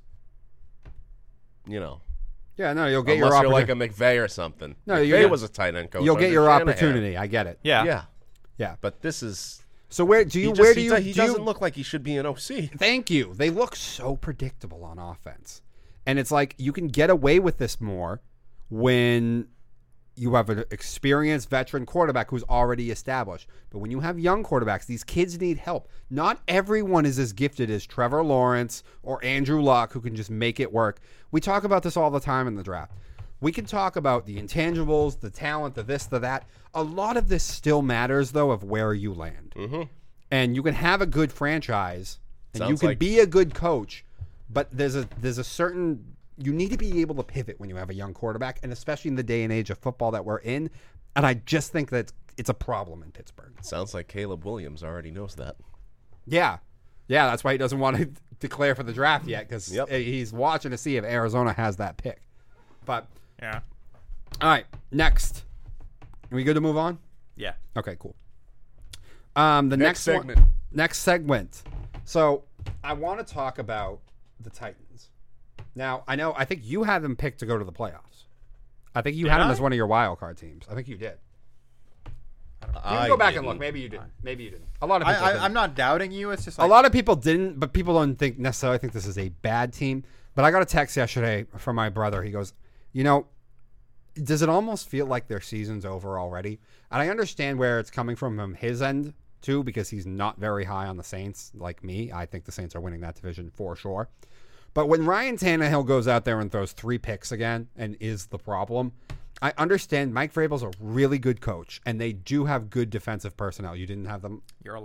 Speaker 3: you know.
Speaker 1: Yeah, no, you'll get
Speaker 3: unless
Speaker 1: your
Speaker 3: you're like
Speaker 1: opportunity.
Speaker 3: a McVay or something.
Speaker 1: No,
Speaker 3: McVay
Speaker 1: you get,
Speaker 3: was a tight end coach.
Speaker 1: You'll get
Speaker 3: under
Speaker 1: your
Speaker 3: Shanahan.
Speaker 1: opportunity. I get it.
Speaker 2: Yeah.
Speaker 3: Yeah.
Speaker 1: Yeah.
Speaker 3: But this is...
Speaker 1: So where do you?
Speaker 3: He just,
Speaker 1: where
Speaker 3: he
Speaker 1: do
Speaker 3: do,
Speaker 1: you?
Speaker 3: He
Speaker 1: do
Speaker 3: doesn't
Speaker 1: you,
Speaker 3: look like he should be an O C.
Speaker 1: Thank you. They look so predictable on offense, and it's like you can get away with this more when you have an experienced veteran quarterback who's already established. But when you have young quarterbacks, these kids need help. Not everyone is as gifted as Trevor Lawrence or Andrew Luck, who can just make it work. We talk about this all the time in the draft. We can talk about the intangibles, the talent, the this, the that. A lot of this still matters, though, of where you land.
Speaker 3: Mm-hmm.
Speaker 1: And you can have a good franchise, and
Speaker 3: Sounds
Speaker 1: you can
Speaker 3: like-
Speaker 1: be a good coach, but there's a there's a certain you need to be able to pivot when you have a young quarterback, and especially in the day and age of football that we're in. And I just think that it's a problem in Pittsburgh.
Speaker 3: Sounds like Caleb Williams already knows that.
Speaker 1: Yeah, yeah, that's why he doesn't want to declare for the draft yet because
Speaker 3: Yep.
Speaker 1: he's watching to see if Arizona has that pick. But
Speaker 2: Yeah.
Speaker 1: all right, next, are we good to move on?
Speaker 2: Yeah.
Speaker 1: Okay, cool. Um, the
Speaker 3: Next
Speaker 1: next,
Speaker 3: segment.
Speaker 1: One, next segment. So I want to talk about the Titans. Now I know I think you had them picked to go to the playoffs. I think you
Speaker 2: Did
Speaker 1: had them
Speaker 2: I?
Speaker 1: as one of your wild card teams. I think you did. You can
Speaker 3: I
Speaker 1: go back and
Speaker 3: didn't.
Speaker 1: look. Maybe you didn't. Maybe you didn't. A lot of
Speaker 2: I,
Speaker 1: people.
Speaker 2: I,
Speaker 1: didn't.
Speaker 2: I'm not doubting you. It's just
Speaker 1: A
Speaker 2: like,
Speaker 1: lot of people didn't, but people don't think necessarily think this is a bad team. But I got a text yesterday from my brother. He goes, you know, does it almost feel like their season's over already? And I understand where it's coming from from his end, too, because he's not very high on the Saints like me. I think the Saints are winning that division for sure. But when Ryan Tannehill goes out there and throws three picks again and is the problem, I understand Mike Vrabel's a really good coach, and they do have good defensive personnel. You didn't have them.
Speaker 2: you're a liar.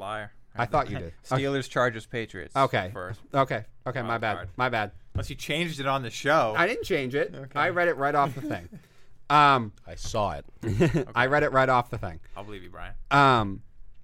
Speaker 1: I thought you did.
Speaker 2: Steelers, Chargers, Patriots.
Speaker 1: Okay.
Speaker 2: First.
Speaker 1: Okay. Okay. My bad.
Speaker 2: card.
Speaker 1: My bad.
Speaker 2: Unless you changed it on the show.
Speaker 1: I didn't change it.
Speaker 2: Okay.
Speaker 1: I read it right off the thing. Um,
Speaker 3: I saw it.
Speaker 1: okay. I read it right off the thing.
Speaker 2: I'll believe you, Brian.
Speaker 1: Um,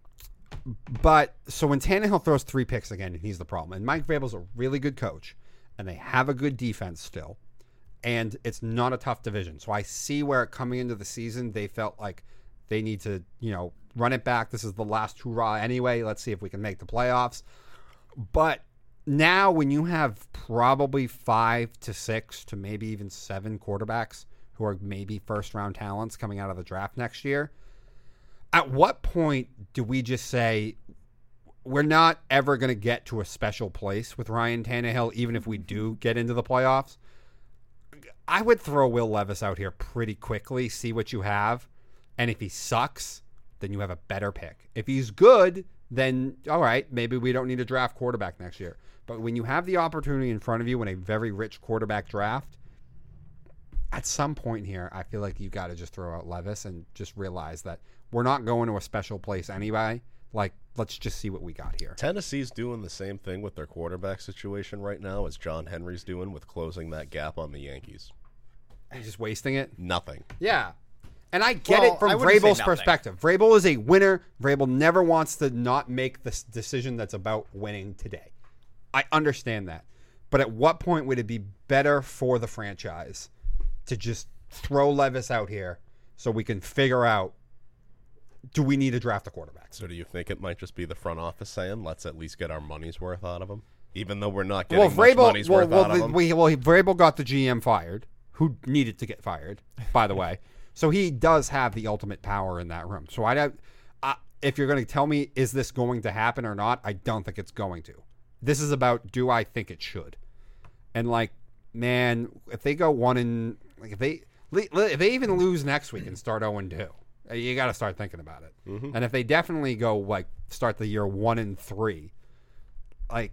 Speaker 1: but so when Tannehill throws three picks again, he's the problem. And Mike Vrabel's a really good coach, and they have a good defense still, and it's not a tough division. So I see where coming into the season, they felt like they need to, you know, run it back. This is the last hurrah anyway. Let's see if we can make the playoffs. But now when you have probably five to six to maybe even seven quarterbacks who are maybe first-round talents coming out of the draft next year, at what point do we just say we're not ever going to get to a special place with Ryan Tannehill, even if we do get into the playoffs? I would throw Will Levis out here pretty quickly, see what you have, and if he sucks, then you have a better pick. If he's good, then all right, maybe we don't need to draft quarterback next year. But when you have the opportunity in front of you in a very rich quarterback draft, at some point here, I feel like you got to just throw out Levis and just realize that we're not going to a special place anyway. Like, let's just see what we got here.
Speaker 3: Tennessee's doing the same thing with their quarterback situation right now as John Henry's doing with closing that gap on the Yankees.
Speaker 1: He's just wasting it?
Speaker 3: Nothing.
Speaker 1: Yeah. And I get
Speaker 2: Well,
Speaker 1: it from
Speaker 2: I wouldn't say
Speaker 1: Vrabel's
Speaker 2: nothing.
Speaker 1: perspective. Vrabel is a winner. Vrabel never wants to not make this decision that's about winning today. I understand that. But at what point would it be better for the franchise to just throw Levis out here so we can figure out, do we need to draft a quarterback?
Speaker 3: So do you think it might just be the front office saying, let's at least get our money's worth out of him? Even though we're not getting
Speaker 1: Well,
Speaker 3: much
Speaker 1: Vrabel,
Speaker 3: money's
Speaker 1: well,
Speaker 3: worth
Speaker 1: well,
Speaker 3: out of
Speaker 1: the-
Speaker 3: him?
Speaker 1: we, well, he- Vrabel got the G M fired, who needed to get fired, by the way. So he does have the ultimate power in that room. So I don't. I, if you're going to tell me, is this going to happen or not? I don't think it's going to. This is about, do I think it should? And like, man, if they go one and like if they if they even lose next week and start zero and two, you got to start thinking about it.
Speaker 3: Mm-hmm.
Speaker 1: And if they definitely go like start the year one and three, like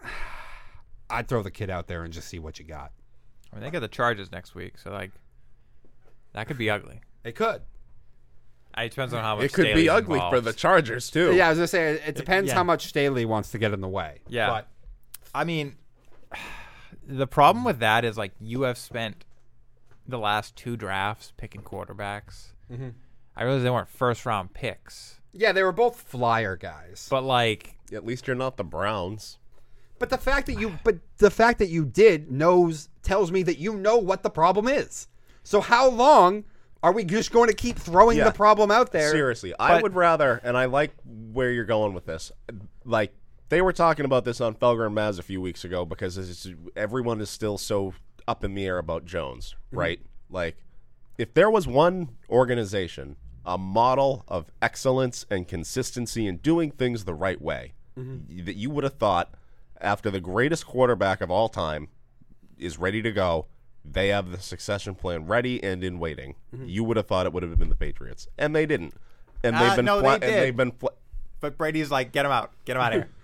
Speaker 1: I'd throw the kid out there and just see what you got.
Speaker 2: I mean, they got the Chargers next week, so like that could be ugly.
Speaker 1: It could.
Speaker 2: It depends on how much
Speaker 3: It could be
Speaker 2: Staley's
Speaker 3: ugly
Speaker 2: involved.
Speaker 3: for the Chargers, too.
Speaker 1: Yeah, I was gonna say it depends
Speaker 2: yeah.
Speaker 1: how much Staley wants to get in the way.
Speaker 2: Yeah.
Speaker 1: But
Speaker 2: I mean, the problem with that is like you have spent the last two drafts picking quarterbacks.
Speaker 1: Mm-hmm.
Speaker 2: I realize they weren't first round picks,
Speaker 1: yeah, they were both flyer guys.
Speaker 2: but like
Speaker 3: At least you're not the Browns.
Speaker 1: But the fact that you but the fact that you did knows tells me that you know what the problem is. So how long are we just going to keep throwing
Speaker 3: Yeah.
Speaker 1: the problem out there?
Speaker 3: Seriously, I
Speaker 2: But-
Speaker 3: would rather, and I like where you're going with this. Like, they were talking about this on Felger and Maz a few weeks ago because it's, everyone is still so up in the air about Jones, right? Like, if there was one organization, a model of excellence and consistency in doing things the right way, mm-hmm. that you would have thought after the greatest quarterback of all time is ready to go, they have the succession plan ready and in waiting. Mm-hmm. You would have thought it would have been the Patriots, and they didn't. And
Speaker 2: Uh,
Speaker 3: they've been
Speaker 2: no,
Speaker 3: fla-
Speaker 2: they
Speaker 3: and
Speaker 2: did.
Speaker 3: they've been fla-
Speaker 2: but Brady's like, get him out, get him out of here.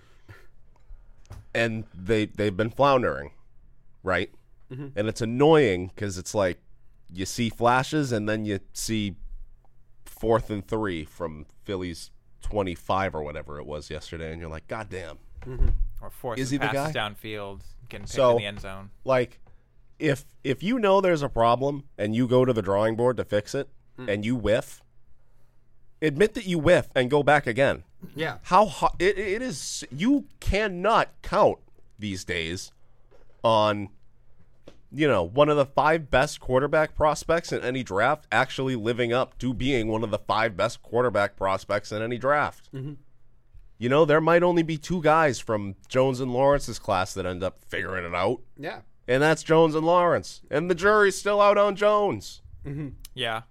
Speaker 3: and they they've been floundering, right?
Speaker 1: Mm-hmm.
Speaker 3: And it's annoying because it's like you see flashes and then you see fourth and three from Philly's twenty-five or whatever it was yesterday, and you're like, God damn.
Speaker 2: Or force
Speaker 3: Is
Speaker 2: him
Speaker 3: he the
Speaker 2: passes
Speaker 3: guy?
Speaker 2: downfield, getting picked
Speaker 3: So-
Speaker 2: in the end zone.
Speaker 3: Like, if if you know there's a problem and you go to the drawing board to fix it
Speaker 1: Mm.
Speaker 3: and you whiff, admit that you whiff and go back again.
Speaker 1: Yeah.
Speaker 3: How ho- it, it is, you cannot count these days on, you know, one of the five best quarterback prospects in any draft actually living up to being one of the five best quarterback prospects in any draft.
Speaker 1: Mm-hmm.
Speaker 3: You know, there might only be two guys from Jones and Lawrence's class that end up figuring it out,
Speaker 1: Yeah.
Speaker 3: and that's Jones and Lawrence. And the jury's still out on Jones.
Speaker 2: Yeah.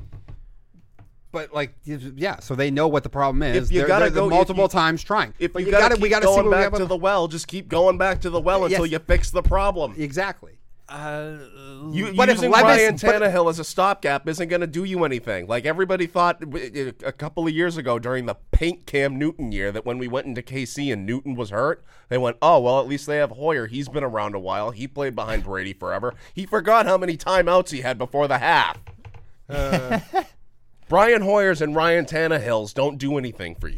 Speaker 1: But like, yeah, so they know what the problem is.
Speaker 3: If you
Speaker 1: They're-
Speaker 3: gotta
Speaker 1: they're
Speaker 3: go- if
Speaker 1: multiple
Speaker 3: you-
Speaker 1: times trying.
Speaker 3: If
Speaker 1: but
Speaker 3: you,
Speaker 1: you
Speaker 3: gotta,
Speaker 1: gotta,
Speaker 3: keep
Speaker 1: we got to see
Speaker 3: going
Speaker 1: what we
Speaker 3: back
Speaker 1: have
Speaker 3: to
Speaker 1: on-
Speaker 3: the well, just keep going back to the well
Speaker 1: Yes.
Speaker 3: until you fix the problem.
Speaker 1: exactly.
Speaker 2: Uh,
Speaker 3: You,
Speaker 1: But if
Speaker 3: using
Speaker 1: Levis-
Speaker 3: Ryan
Speaker 1: but-
Speaker 3: Tannehill as a stopgap isn't going to do you anything. Like everybody thought a couple of years ago during the paint Cam Newton year that when we went into K C and Newton was hurt, they went, oh, well, at least they have Hoyer. He's been around a while. He played behind Brady forever. He forgot how many timeouts he had before the half. Uh, Brian Hoyers and Ryan Tannehills don't do anything for you.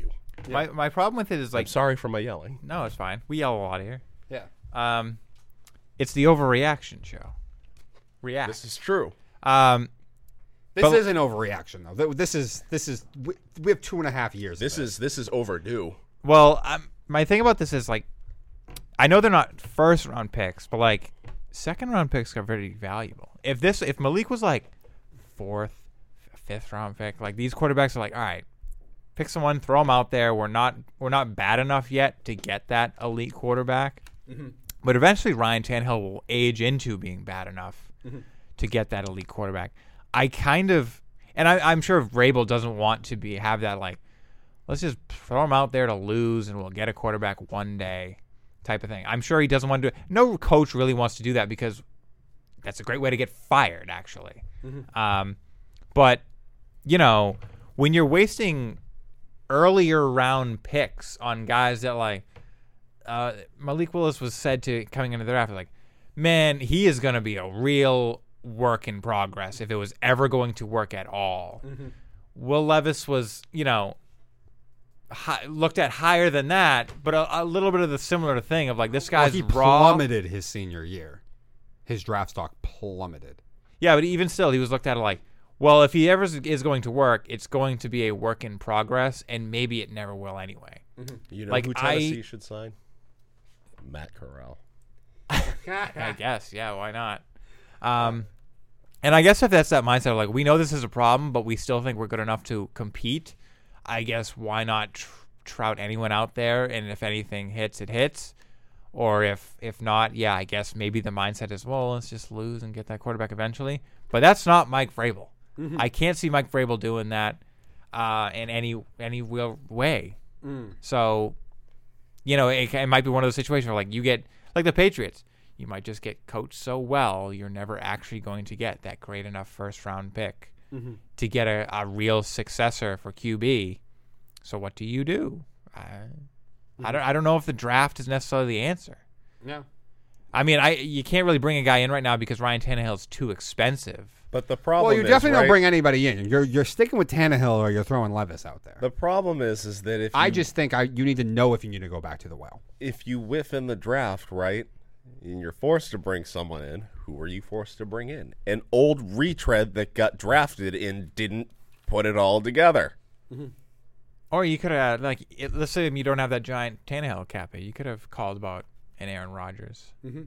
Speaker 2: Yeah. My my problem with it is like.
Speaker 3: I'm sorry for my yelling.
Speaker 2: No, it's fine. We yell a lot here.
Speaker 1: Yeah.
Speaker 2: Um, it's the overreaction show. React.
Speaker 3: This is true.
Speaker 2: Um,
Speaker 1: this
Speaker 2: but,
Speaker 1: is an overreaction though. This is this is we, we have two and a half years.
Speaker 3: This
Speaker 1: of
Speaker 3: is this is overdue.
Speaker 2: Well, um, my thing about this is like, I know they're not first round picks, but like second round picks are very valuable. If this if Malik was like fourth, fifth round pick, like these quarterbacks are like, all right, pick someone, throw them out there. We're not we're not bad enough yet to get that elite quarterback. Mm-hmm. But eventually Ryan Tannehill will age into being bad enough mm-hmm. to get that elite quarterback. I kind of, and I, I'm sure Vrabel doesn't want to be have that like, let's just throw him out there to lose and we'll get a quarterback one day type of thing. I'm sure he doesn't want to do it. No coach really wants to do that because that's a great way to get fired, actually. Mm-hmm. Um, but, you know, when you're wasting earlier round picks on guys that like, Uh, Malik Willis was said to coming into the draft like, man, he is going to be a real work in progress if it was ever going to work at all. Mm-hmm. Will Levis was, you know, high, looked at higher than that, but a, a little bit of the similar thing of like this guy's
Speaker 1: well, he
Speaker 2: raw.
Speaker 1: plummeted his senior year. His draft stock plummeted.
Speaker 2: Yeah, but even still, he was looked at like, well, if he ever is going to work, it's going to be a work in progress, and maybe it never will anyway.
Speaker 3: Mm-hmm. You know
Speaker 2: like,
Speaker 3: who Tennessee
Speaker 2: I,
Speaker 3: should sign? Matt Corral.
Speaker 2: I guess, yeah, why not? Um, and I guess if that's that mindset of like, we know this is a problem, but we still think we're good enough to compete, I guess why not tr- trout anyone out there, and if anything hits, it hits. Or if if not, yeah, I guess maybe the mindset is, well, let's just lose and get that quarterback eventually. But that's not Mike Vrabel. Mm-hmm. I can't see Mike Vrabel doing that uh, in any any real way. Mm. So, you know, it, it might be one of those situations where, like, you get, like the Patriots, you might just get coached so well, you're never actually going to get that great enough first-round pick mm-hmm. to get a, a real successor for Q B. So what do you do? I, mm-hmm. I don't. I don't know if the draft is necessarily the answer.
Speaker 1: No.
Speaker 2: I mean, I you can't really bring a guy in right now because Ryan Tannehill is too expensive.
Speaker 3: But the problem
Speaker 1: well, you
Speaker 3: is,
Speaker 1: definitely
Speaker 3: right?
Speaker 1: don't bring anybody in. You're you're sticking with Tannehill or you're throwing Levis out there.
Speaker 3: The problem is, is that if
Speaker 1: I
Speaker 3: you,
Speaker 1: just think I you need to know if you need to go back to the well.
Speaker 3: If you whiff in the draft, right, and you're forced to bring someone in, who are you forced to bring in? An old retread that got drafted and didn't put it all together.
Speaker 2: Mm-hmm. Or you could have, like, it, let's say you don't have that giant Tannehill cap. You could have called about an Aaron Rodgers. Mm-hmm.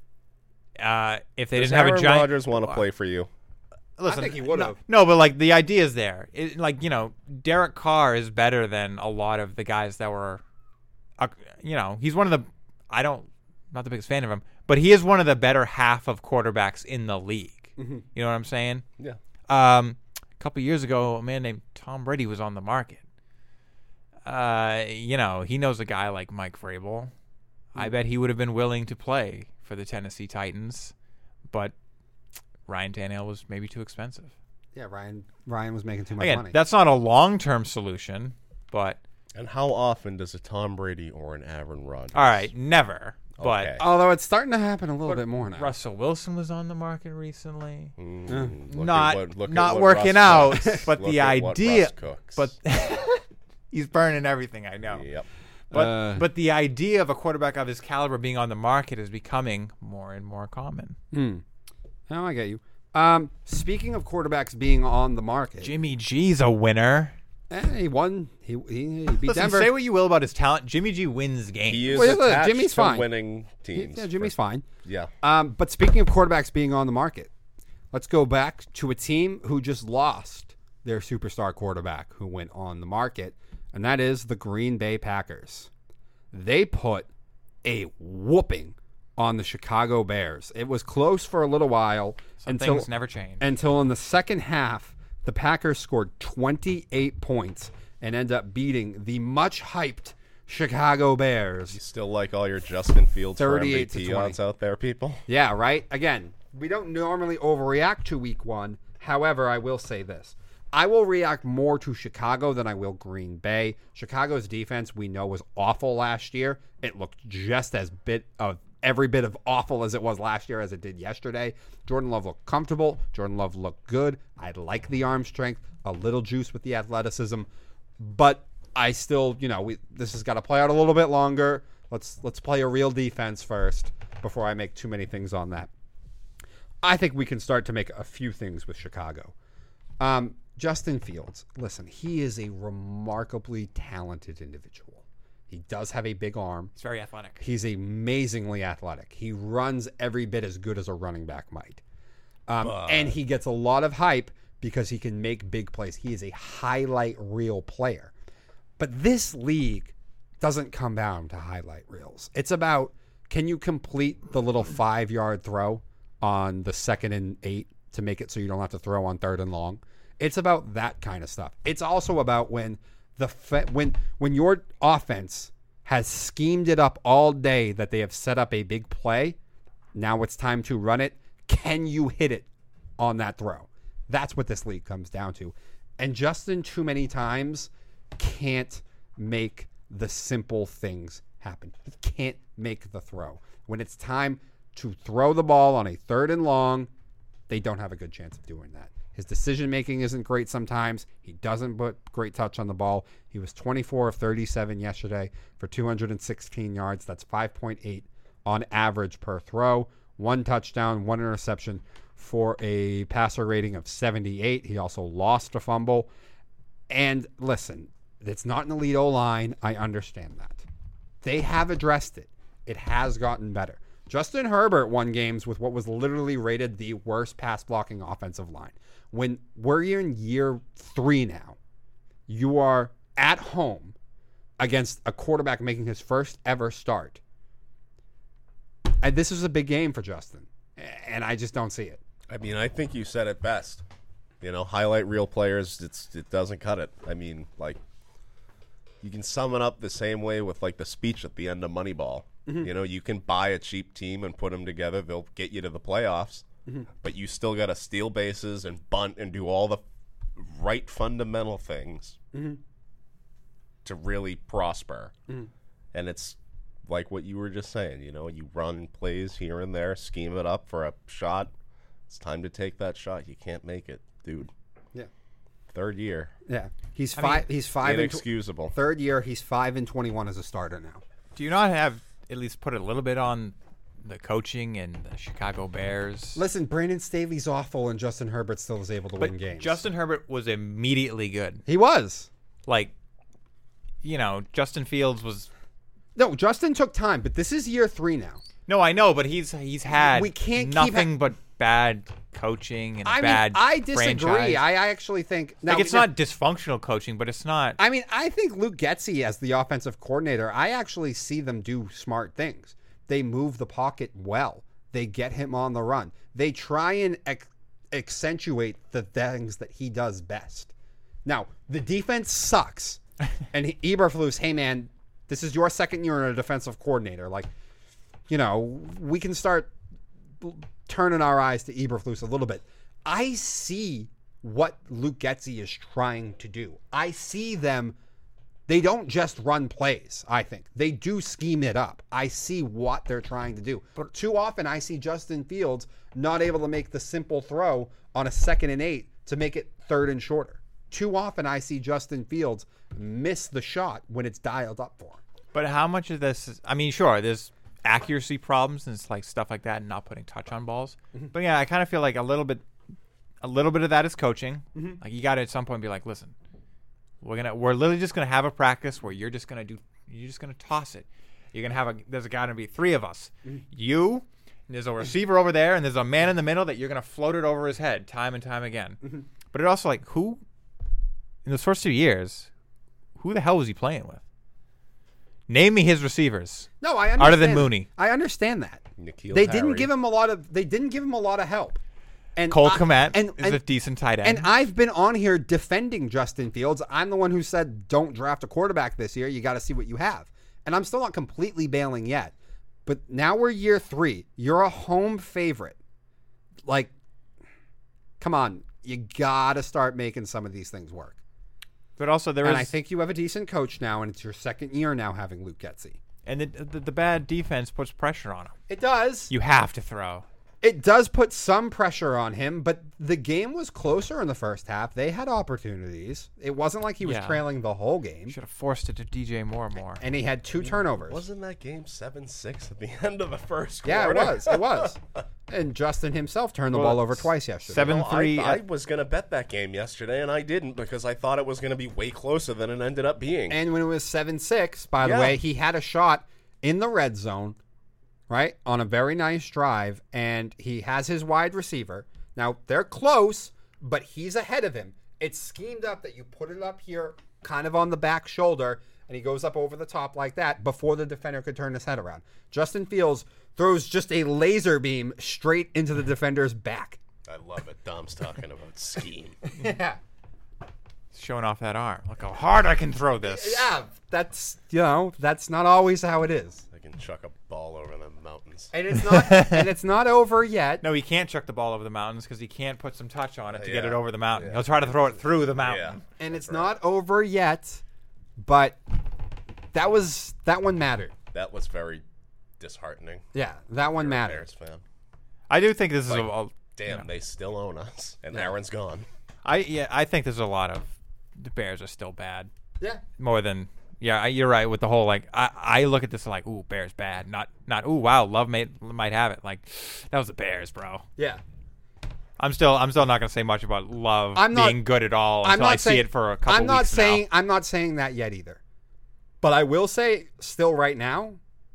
Speaker 2: Uh, if they
Speaker 3: Does
Speaker 2: didn't have
Speaker 3: Aaron
Speaker 2: a giant,
Speaker 3: Rodgers want to play for you?
Speaker 2: Listen,
Speaker 1: I think he would have.
Speaker 2: No, no, but like the idea is there. It, like, you know, Derek Carr is better than a lot of the guys that were, uh, you know, he's one of the. I don't, not the biggest fan of him, but he is one of the better half of quarterbacks in the league. Mm-hmm. You know what I'm saying?
Speaker 3: Yeah.
Speaker 2: Um, a couple years ago, a man named Tom Brady was on the market. Uh, you know, he knows a guy like Mike Vrabel. Mm-hmm. I bet he would have been willing to play for the Tennessee Titans, but Ryan Tannehill was maybe too expensive.
Speaker 1: Yeah, Ryan Ryan was making too much
Speaker 2: Again,
Speaker 1: money.
Speaker 2: That's not a long-term solution, but...
Speaker 3: And how often does a Tom Brady or an Aaron Rodgers?
Speaker 2: All right, never. But
Speaker 3: Okay.
Speaker 1: Although it's starting to happen a little bit more now.
Speaker 2: Russell Wilson was on the market recently.
Speaker 3: Mm,
Speaker 1: Uh,
Speaker 3: look
Speaker 2: not
Speaker 3: at what, look
Speaker 2: not
Speaker 3: at what
Speaker 2: working
Speaker 3: Russ
Speaker 2: out,
Speaker 3: cooks.
Speaker 2: but
Speaker 3: Look
Speaker 2: the
Speaker 3: at what
Speaker 2: idea...
Speaker 3: Russ cooks.
Speaker 2: But he's burning everything, I know.
Speaker 3: Yep.
Speaker 2: But
Speaker 1: Uh,
Speaker 2: but the idea of a quarterback of his caliber being on the market is becoming more and more common.
Speaker 1: Hmm. Oh, I get you. Um, speaking of quarterbacks being on the market,
Speaker 2: Jimmy G's a winner.
Speaker 1: eh, he won. He, he, he beat
Speaker 2: Listen,
Speaker 1: Denver.
Speaker 2: say what you will about his talent. Jimmy G wins games.
Speaker 3: He is
Speaker 1: Well, look,
Speaker 3: attached
Speaker 1: Jimmy's
Speaker 3: to
Speaker 1: fine.
Speaker 3: winning teams.
Speaker 1: yeah, Jimmy's
Speaker 3: for-
Speaker 1: fine.
Speaker 3: Yeah.
Speaker 1: Um, but speaking of quarterbacks being on the market, let's go back to a team who just lost their superstar quarterback who went on the market, and that is the Green Bay Packers. They put a whooping on the Chicago Bears. It was close for a little while
Speaker 2: Some
Speaker 1: until
Speaker 2: things never change.
Speaker 1: until in the second half, the Packers scored twenty-eight points and end up beating the much hyped Chicago
Speaker 3: You
Speaker 1: Bears.
Speaker 3: still like all your Justin Fields for
Speaker 1: thirty-eight to
Speaker 3: M V P odds out there, people?
Speaker 1: Yeah, right? Again, we don't normally overreact to week one. However, I will say this. I will react more to Chicago than I will Green Bay. Chicago's defense, we know, was awful last year. It looked just as bit of every bit of awful as it was last year as it did yesterday. Jordan Love looked comfortable. Jordan Love looked good. I like the arm strength, a little juice with the athleticism. But I still, you know, we, this has got to play out a little bit longer. Let's let's play a real defense first before I make too many things on that. I think we can start to make a few things with Chicago. Um, Justin Fields, listen, he is a remarkably talented individual. He does have a big arm.
Speaker 2: He's very athletic.
Speaker 1: He's amazingly athletic. He runs every bit as good as a running back might. Um, and he gets a lot of hype because he can make big plays. He is a highlight reel player. But this league doesn't come down to highlight reels. It's about, can you complete the little five-yard throw on the second and eight to make it so you don't have to throw on third and long? It's about that kind of stuff. It's also about when the fe- when when your offense has schemed it up all day that they have set up a big play, now it's time to run it. Can you hit it on that throw? That's what this league comes down to. And Justin, too many times, can't make the simple things happen. He can't make the throw. When it's time to throw the ball on a third and long, they don't have a good chance of doing that. His decision-making isn't great sometimes. He doesn't put great touch on the ball. He was twenty-four of thirty-seven yesterday for two hundred sixteen yards. That's five point eight on average per throw. One touchdown, one interception for a passer rating of seventy-eight. He also lost a fumble. And listen, it's not an elite O-line. I understand that. They have addressed it. It has gotten better. Justin Herbert won games with what was literally rated the worst pass-blocking offensive line. When we're in year three now, you are at home against a quarterback making his first ever start. And this is a big game for Justin, and I just don't see it.
Speaker 3: I mean, I think you said it best. You know, highlight reel players, it's it doesn't cut it. I mean, like, you can sum it up the same way with, like, the speech at the end of Moneyball. Mm-hmm. You know, you can buy a cheap team and put them together. They'll get you to the playoffs. Mm-hmm. But you still got to steal bases and bunt and do all the right fundamental things mm-hmm. to really prosper. Mm-hmm. And it's like what you were just saying. You know, you run plays here and there, scheme it up for a shot. It's time to take that shot. You can't make it, dude.
Speaker 1: Yeah.
Speaker 3: Third year.
Speaker 1: Yeah. He's five. I mean, he's five.
Speaker 3: Inexcusable.
Speaker 1: Tw- third year. He's five and twenty-one as a starter now.
Speaker 2: Do you not have at least put a little bit on the coaching and the Chicago Bears?
Speaker 1: Listen, Brandon Staley's awful, and Justin Herbert still was able to
Speaker 2: but
Speaker 1: win games.
Speaker 2: Justin Herbert was immediately good.
Speaker 1: He was.
Speaker 2: Like, you know, Justin Fields was.
Speaker 1: No, Justin took time, but this is year three now.
Speaker 2: No, I know, but he's he's had
Speaker 1: we can't
Speaker 2: nothing
Speaker 1: keep
Speaker 2: but bad coaching and
Speaker 1: I
Speaker 2: bad
Speaker 1: mean, I disagree.
Speaker 2: franchise.
Speaker 1: I, I actually think now,
Speaker 2: like it's
Speaker 1: now,
Speaker 2: not dysfunctional coaching, but it's not.
Speaker 1: I mean, I think Luke Getsy as the offensive coordinator, I actually see them do smart things. They move the pocket well. They get him on the run. They try and ex- accentuate the things that he does best. Now, the defense sucks. And he, Eberflus, hey man, this is your second year in a defensive coordinator. Like, you know, we can start turning our eyes to Eberflus a little bit. I see what Luke Getsy is trying to do. I see them. They don't just run plays, I think. They do scheme it up. I see what they're trying to do. But too often I see Justin Fields not able to make the simple throw on a second and eight to make it third and shorter. Too often I see Justin Fields miss the shot when it's dialed up for him.
Speaker 2: But how much of this is, I mean, sure, there's accuracy problems and it's like stuff like that and not putting touch on balls. Mm-hmm. But yeah, I kind of feel like a little bit a little bit of that is coaching. Mm-hmm. Like you got to at some point be like, listen, we're going to we're literally just going to have a practice where you're just going to do you're just going to toss it. You're going to have a there's a going to be three of us. Mm-hmm. You, and there's a receiver over there and there's a man in the middle that you're going to float it over his head time and time again. Mm-hmm. But it also like who in those first two years, who the hell was he playing with? Name me his receivers.
Speaker 1: No, I understand.
Speaker 2: Other than Mooney,
Speaker 1: I understand that.
Speaker 3: Nikhil
Speaker 1: they
Speaker 3: Harry.
Speaker 1: didn't give him a lot of. They didn't give him a lot of help. And
Speaker 2: Cole
Speaker 1: I,
Speaker 2: Kmet
Speaker 1: and,
Speaker 2: is
Speaker 1: and,
Speaker 2: a decent tight end.
Speaker 1: And I've been on here defending Justin Fields. I'm the one who said don't draft a quarterback this year. You got to see what you have. And I'm still not completely bailing yet. But now we're year three. You're a home favorite. Like, come on, you got to start making some of these things work.
Speaker 2: But also there
Speaker 1: and
Speaker 2: is,
Speaker 1: I think you have a decent coach now, and it's your second year now having Luke Getsy.
Speaker 2: And the, the the bad defense puts pressure on him.
Speaker 1: It does.
Speaker 2: You have to throw.
Speaker 1: It does put some pressure on him, but the game was closer in the first half. They had opportunities. It wasn't like he was
Speaker 2: Yeah.
Speaker 1: trailing the whole game.
Speaker 2: Should have forced it to D J Moore more.
Speaker 1: And he had two turnovers.
Speaker 3: Wasn't that game seven six at the end of the first
Speaker 1: Yeah,
Speaker 3: quarter?
Speaker 1: it was. It was. And Justin himself turned the
Speaker 2: Well,
Speaker 1: ball over twice yesterday.
Speaker 2: seven-
Speaker 3: Well,
Speaker 2: three
Speaker 3: I, I
Speaker 2: at-
Speaker 3: was going to bet that game yesterday, and I didn't because I thought it was going to be way closer than it ended up being.
Speaker 1: And when it was seven six, by the
Speaker 3: Yeah.
Speaker 1: way, he had a shot in the red zone, right, on a very nice drive, and he has his wide receiver. Now, they're close, but he's ahead of him. It's schemed up that you put it up here kind of on the back shoulder, and he goes up over the top like that before the defender could turn his head around. Justin Fields throws just a laser beam straight into the defender's back.
Speaker 3: I love it. Dom's talking about scheme.
Speaker 1: Yeah.
Speaker 2: Showing off that arm. Look how hard I can throw this.
Speaker 1: Yeah, that's, you know, that's not always how it is.
Speaker 3: I can chuck a ball over the mountains.
Speaker 1: And it's not and it's not over yet.
Speaker 2: No, he can't chuck the ball over the mountains because he can't put some touch on it to get
Speaker 3: Yeah.
Speaker 2: it over the mountain.
Speaker 3: Yeah.
Speaker 2: He'll try to throw it through the mountain.
Speaker 3: Yeah.
Speaker 1: And it's not over yet, but that was that one mattered.
Speaker 3: That was very disheartening.
Speaker 1: Yeah, that one
Speaker 3: You're a
Speaker 1: mattered.
Speaker 3: Bears fan.
Speaker 2: I do think this is
Speaker 3: Like,
Speaker 2: a, a
Speaker 3: Damn,
Speaker 2: you know,
Speaker 3: they still own us, and
Speaker 1: Yeah.
Speaker 3: Aaron's gone.
Speaker 2: I yeah, I think there's a lot of the Bears are still bad
Speaker 1: Yeah.
Speaker 2: more than yeah. I, you're right with the whole like I, I look at this like ooh Bears bad, not not ooh wow Love may, might have it like that was the Bears, bro.
Speaker 1: Yeah.
Speaker 2: I'm still I'm still not gonna say much about Love
Speaker 1: I'm not-
Speaker 2: being good at all
Speaker 1: I'm
Speaker 2: until
Speaker 1: not
Speaker 2: I
Speaker 1: saying,
Speaker 2: see it for a couple
Speaker 1: I'm not
Speaker 2: weeks
Speaker 1: saying
Speaker 2: now.
Speaker 1: I'm not saying that yet either. But I will say still right now,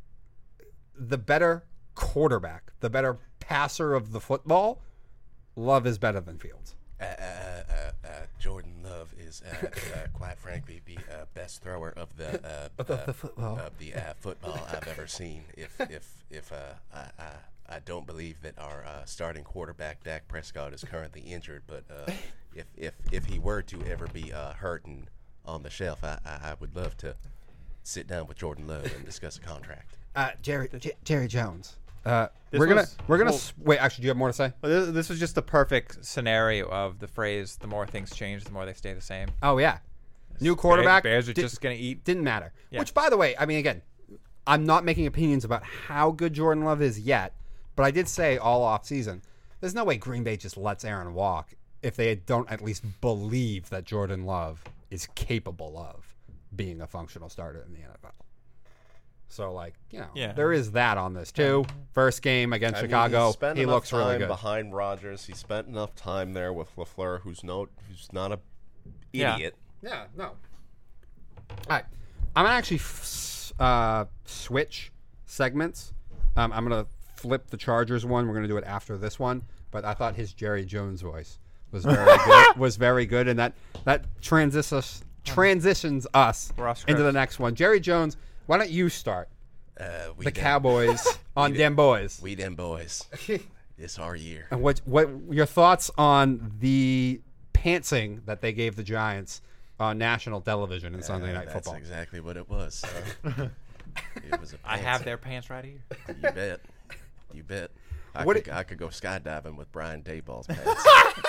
Speaker 1: the better quarterback, the better passer of the football, Love is better than Fields.
Speaker 3: Uh, uh, uh, uh, Jordan Love is, uh, uh, quite frankly, the uh, best thrower of the uh,
Speaker 1: Of the-
Speaker 3: uh,
Speaker 1: the football.
Speaker 3: of the uh, football I've ever seen. If if if uh, I, I I don't believe that our uh, starting quarterback Dak Prescott is currently injured, but uh, if if if he were to ever be uh, hurt and on the shelf, I, I I would love to sit down with Jordan Love and discuss a contract.
Speaker 1: Uh, Jerry J- Jerry Jones. Uh,
Speaker 2: This
Speaker 1: we're gonna
Speaker 2: was-
Speaker 1: we're gonna
Speaker 2: well-
Speaker 1: s- wait. Actually, do you have more to say?
Speaker 2: Well, this, this was just the perfect scenario of the phrase: "The more things change, the more they stay the same."
Speaker 1: Oh yeah, new quarterback.
Speaker 2: Bears are
Speaker 1: di-
Speaker 2: just gonna eat.
Speaker 1: Didn't matter.
Speaker 2: Yeah.
Speaker 1: Which, by the way, I mean, again, I'm not making opinions about how good Jordan Love is yet, but I did say all off season, there's no way Green Bay just lets Aaron walk if they don't at least believe that Jordan Love is capable of being a functional starter in the N F L. So, like, you know,
Speaker 2: Yeah.
Speaker 1: there is that on this too. First game against
Speaker 3: I mean,
Speaker 1: Chicago,
Speaker 3: he, spent
Speaker 1: he
Speaker 3: enough
Speaker 1: looks really
Speaker 3: time
Speaker 1: good.
Speaker 3: behind Rodgers. He spent enough time there with LaFleur, who's no, who's not a
Speaker 2: Yeah.
Speaker 3: idiot.
Speaker 1: Yeah, no. All right. I'm going to actually f- s- uh, switch segments. Um, I'm going to flip the Chargers one. We're going to do it after this one. But I thought his Jerry Jones voice was very good. Was very good, and that that transitions us, transitions us
Speaker 2: We're off
Speaker 1: into
Speaker 2: script.
Speaker 1: the next one. Jerry Jones, why don't you start?
Speaker 3: Uh, we
Speaker 1: The
Speaker 3: them-
Speaker 1: Cowboys on
Speaker 3: we
Speaker 1: them boys.
Speaker 3: We them boys. It's our year.
Speaker 1: And what what your thoughts on the pantsing that they gave the Giants on national television in Sunday
Speaker 3: Uh,
Speaker 1: Night
Speaker 3: that's
Speaker 1: Football?
Speaker 3: exactly what it was. Uh, it was a
Speaker 2: I
Speaker 3: pants.
Speaker 2: have their pants right here.
Speaker 3: You bet. You bet. I
Speaker 1: What
Speaker 3: could,
Speaker 1: it-
Speaker 3: I could go skydiving with Brian Dayball's pants.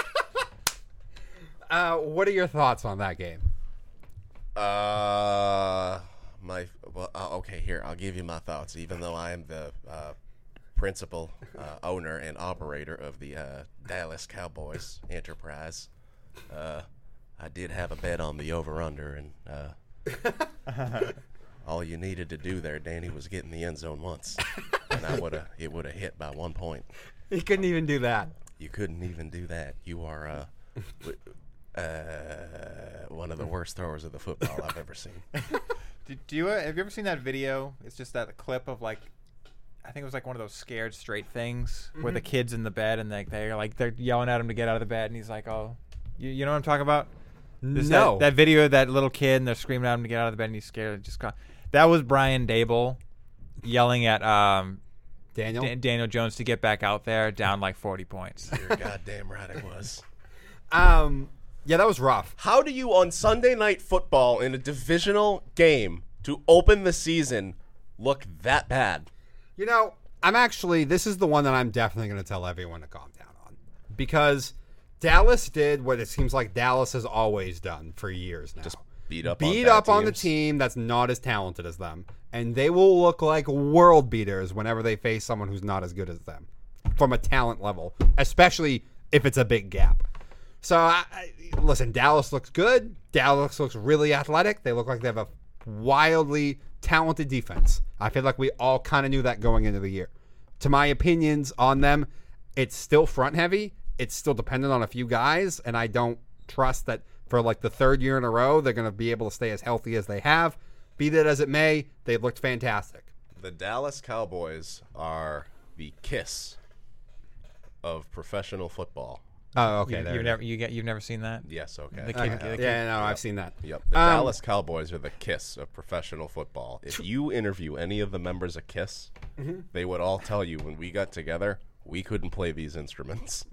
Speaker 1: Uh, what are your thoughts on that game?
Speaker 3: uh, my well, uh, okay. Here, I'll give you my thoughts. Even though I am the uh, principal uh, owner and operator of the uh, Dallas Cowboys enterprise, uh, I did have a bet on the over/under, and uh, all you needed to do there, Danny, was get in the end zone once, and I would have it would have hit by one point.
Speaker 1: You couldn't even do that.
Speaker 3: You couldn't even do that. You are uh, w- uh, one of the worst throwers of the football I've ever seen.
Speaker 2: Do, do you uh, have you ever seen that video? It's just that clip of like, I think it was like one of those scared straight things where the kid's in the bed and like they're like they're yelling at him to get out of the bed and he's like, oh, you, you know what I'm talking about? There's
Speaker 1: No.
Speaker 2: that, that video of that little kid and they're screaming at him to get out of the bed and he's scared. And just cry. That was Brian Dable yelling at um,
Speaker 1: Daniel?
Speaker 2: Dan- Daniel Jones to get back out there down like forty points.
Speaker 3: You're goddamn right it was.
Speaker 1: Um, yeah, that was rough.
Speaker 3: How do you on Sunday Night Football in a divisional game to open the season look that bad?
Speaker 1: You know, I'm actually, this is the one that I'm definitely going to tell everyone to calm down on. Because Dallas did what it seems like Dallas has always done for years now.
Speaker 3: Just beat up
Speaker 1: beat
Speaker 3: on
Speaker 1: up
Speaker 3: bad
Speaker 1: on the
Speaker 3: teams.
Speaker 1: team that's not as talented as them. And they will look like world beaters whenever they face someone who's not as good as them. from a talent level, especially if it's a big gap. So, I, I, listen, Dallas looks good. Dallas looks really athletic. They look like they have a wildly talented defense. I feel like we all kind of knew that going into the year. To my opinions on them, it's still front heavy. It's still dependent on a few guys, and I don't trust that for like the third year in a row they're going to be able to stay as healthy as they have. Be that as it may, they looked fantastic.
Speaker 3: The Dallas Cowboys are the KISS of professional football.
Speaker 1: Oh, okay.
Speaker 2: You, you've never you get you've never seen that?
Speaker 3: Yes, okay.
Speaker 2: The
Speaker 1: Okay.
Speaker 2: kid, the kid,
Speaker 1: Yeah, no,
Speaker 3: Yep.
Speaker 1: I've seen that.
Speaker 3: Yep. The
Speaker 1: Um,
Speaker 3: Dallas Cowboys are the KISS of professional football. If you interview any of the members of KISS,
Speaker 1: Mm-hmm.
Speaker 3: they would all tell you when we got together, we couldn't play these instruments.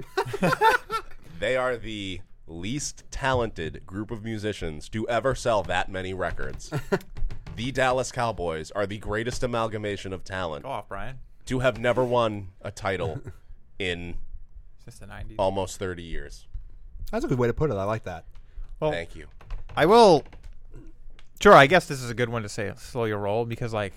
Speaker 3: They are the least talented group of musicians to ever sell that many records. The Dallas Cowboys are the greatest amalgamation of talent
Speaker 2: Go off, Brian.
Speaker 3: to have never won a title in
Speaker 2: Since the nineties.
Speaker 3: almost thirty years.
Speaker 1: That's a good way to put it. I like that.
Speaker 2: Well,
Speaker 3: Thank you.
Speaker 2: I will. Sure, I guess this is a good one to say slow your roll because, like,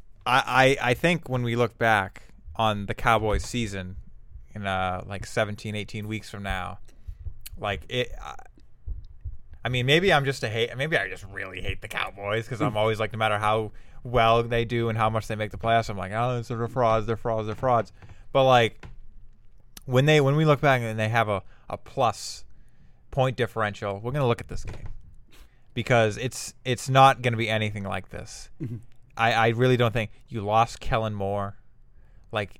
Speaker 2: I, I, I think when we look back on the Cowboys season in uh like seventeen, eighteen weeks from now, like it. Uh, I mean, maybe I'm just a hate. Maybe I just really hate the Cowboys because I'm always like, no matter how well they do and how much they make the playoffs, I'm like, oh, they're frauds, they're frauds, they're frauds. But like when they when we look back and they have a, a plus point differential, we're gonna look at this game because it's it's not gonna be anything like this. I, I really don't think you lost Kellen Moore, like,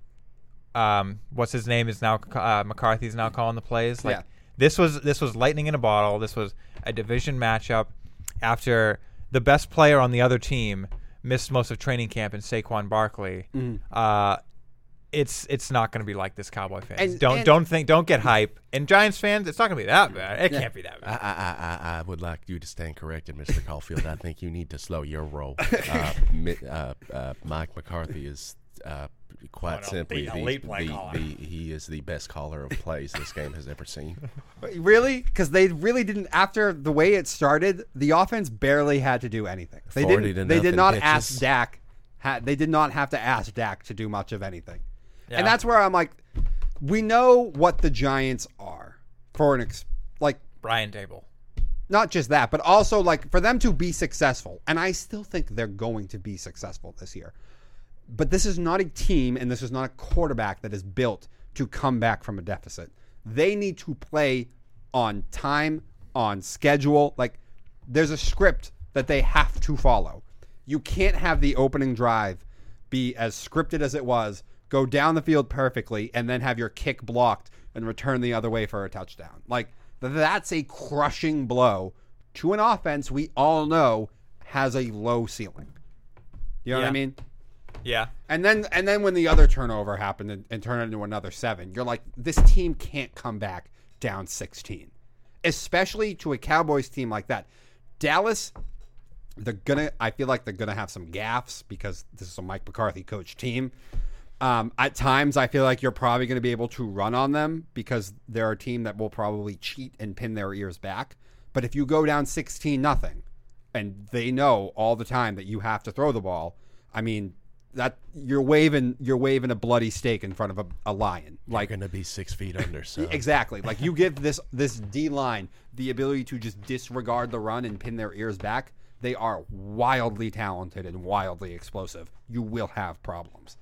Speaker 2: um, what's his name is now uh, McCarthy's now calling the plays. Like
Speaker 1: Yeah.
Speaker 2: this was this was lightning in a bottle. This was a division matchup after the best player on the other team missed most of training camp in Saquon Barkley.
Speaker 1: Mm-hmm.
Speaker 2: Uh, it's it's not going to be like this, Cowboy fans.
Speaker 1: And-
Speaker 2: don't
Speaker 1: and-
Speaker 2: don't think don't get hype. And Giants fans, it's not going to be that bad. It can't be that
Speaker 3: I,
Speaker 2: bad.
Speaker 3: I, I, I would like you to stand corrected, Mister Caulfield. I think you need to slow your roll. Uh, Mi- uh, uh, Mike McCarthy is uh, quite
Speaker 2: Oh, no,
Speaker 3: simply
Speaker 2: the
Speaker 3: the,
Speaker 2: elite play
Speaker 3: the,
Speaker 2: caller.
Speaker 3: the he is the best caller of plays this game has ever seen.
Speaker 1: Really? Because they really didn't. After the way it started, the offense barely had to do anything. They
Speaker 3: forty
Speaker 1: didn't.
Speaker 3: to
Speaker 1: They did
Speaker 3: nothing,
Speaker 1: not ask
Speaker 3: bitches.
Speaker 1: Dak. Ha, they did not have to ask Dak to do much of anything.
Speaker 2: Yeah.
Speaker 1: And that's where I'm like, we know what the Giants are for an ex- like
Speaker 2: Brian Dable.
Speaker 1: not just that, but also like for them to be successful. And I still think they're going to be successful this year. But this is not a team and this is not a quarterback that is built to come back from a deficit. They need to play on time, on schedule. Like there's a script that they have to follow. You can't have the opening drive be as scripted as it was, go down the field perfectly, and then have your kick blocked and return the other way for a touchdown. Like, that's a crushing blow to an offense we all know has a low ceiling. You know what I
Speaker 2: Yeah.
Speaker 1: mean?
Speaker 2: Yeah.
Speaker 1: And then and then when the other turnover happened and, and turned it into another seven, you're like, this team can't come back down sixteen. Especially to a Cowboys team like that. Dallas, they're gonna I feel like they're gonna have some gaffes because this is a Mike McCarthy coach team. Um, at times, I feel like you're probably going to be able to run on them because they're a team that will probably cheat and pin their ears back. But if you go down sixteen nothing, and they know all the time that you have to throw the ball, I mean, that you're waving you're waving a bloody stake in front of a, a lion. Like
Speaker 3: You're gonna be six feet under, so
Speaker 1: exactly. Like you give this this D line the ability to just disregard the run and pin their ears back. They are wildly talented and wildly explosive. You will have problems.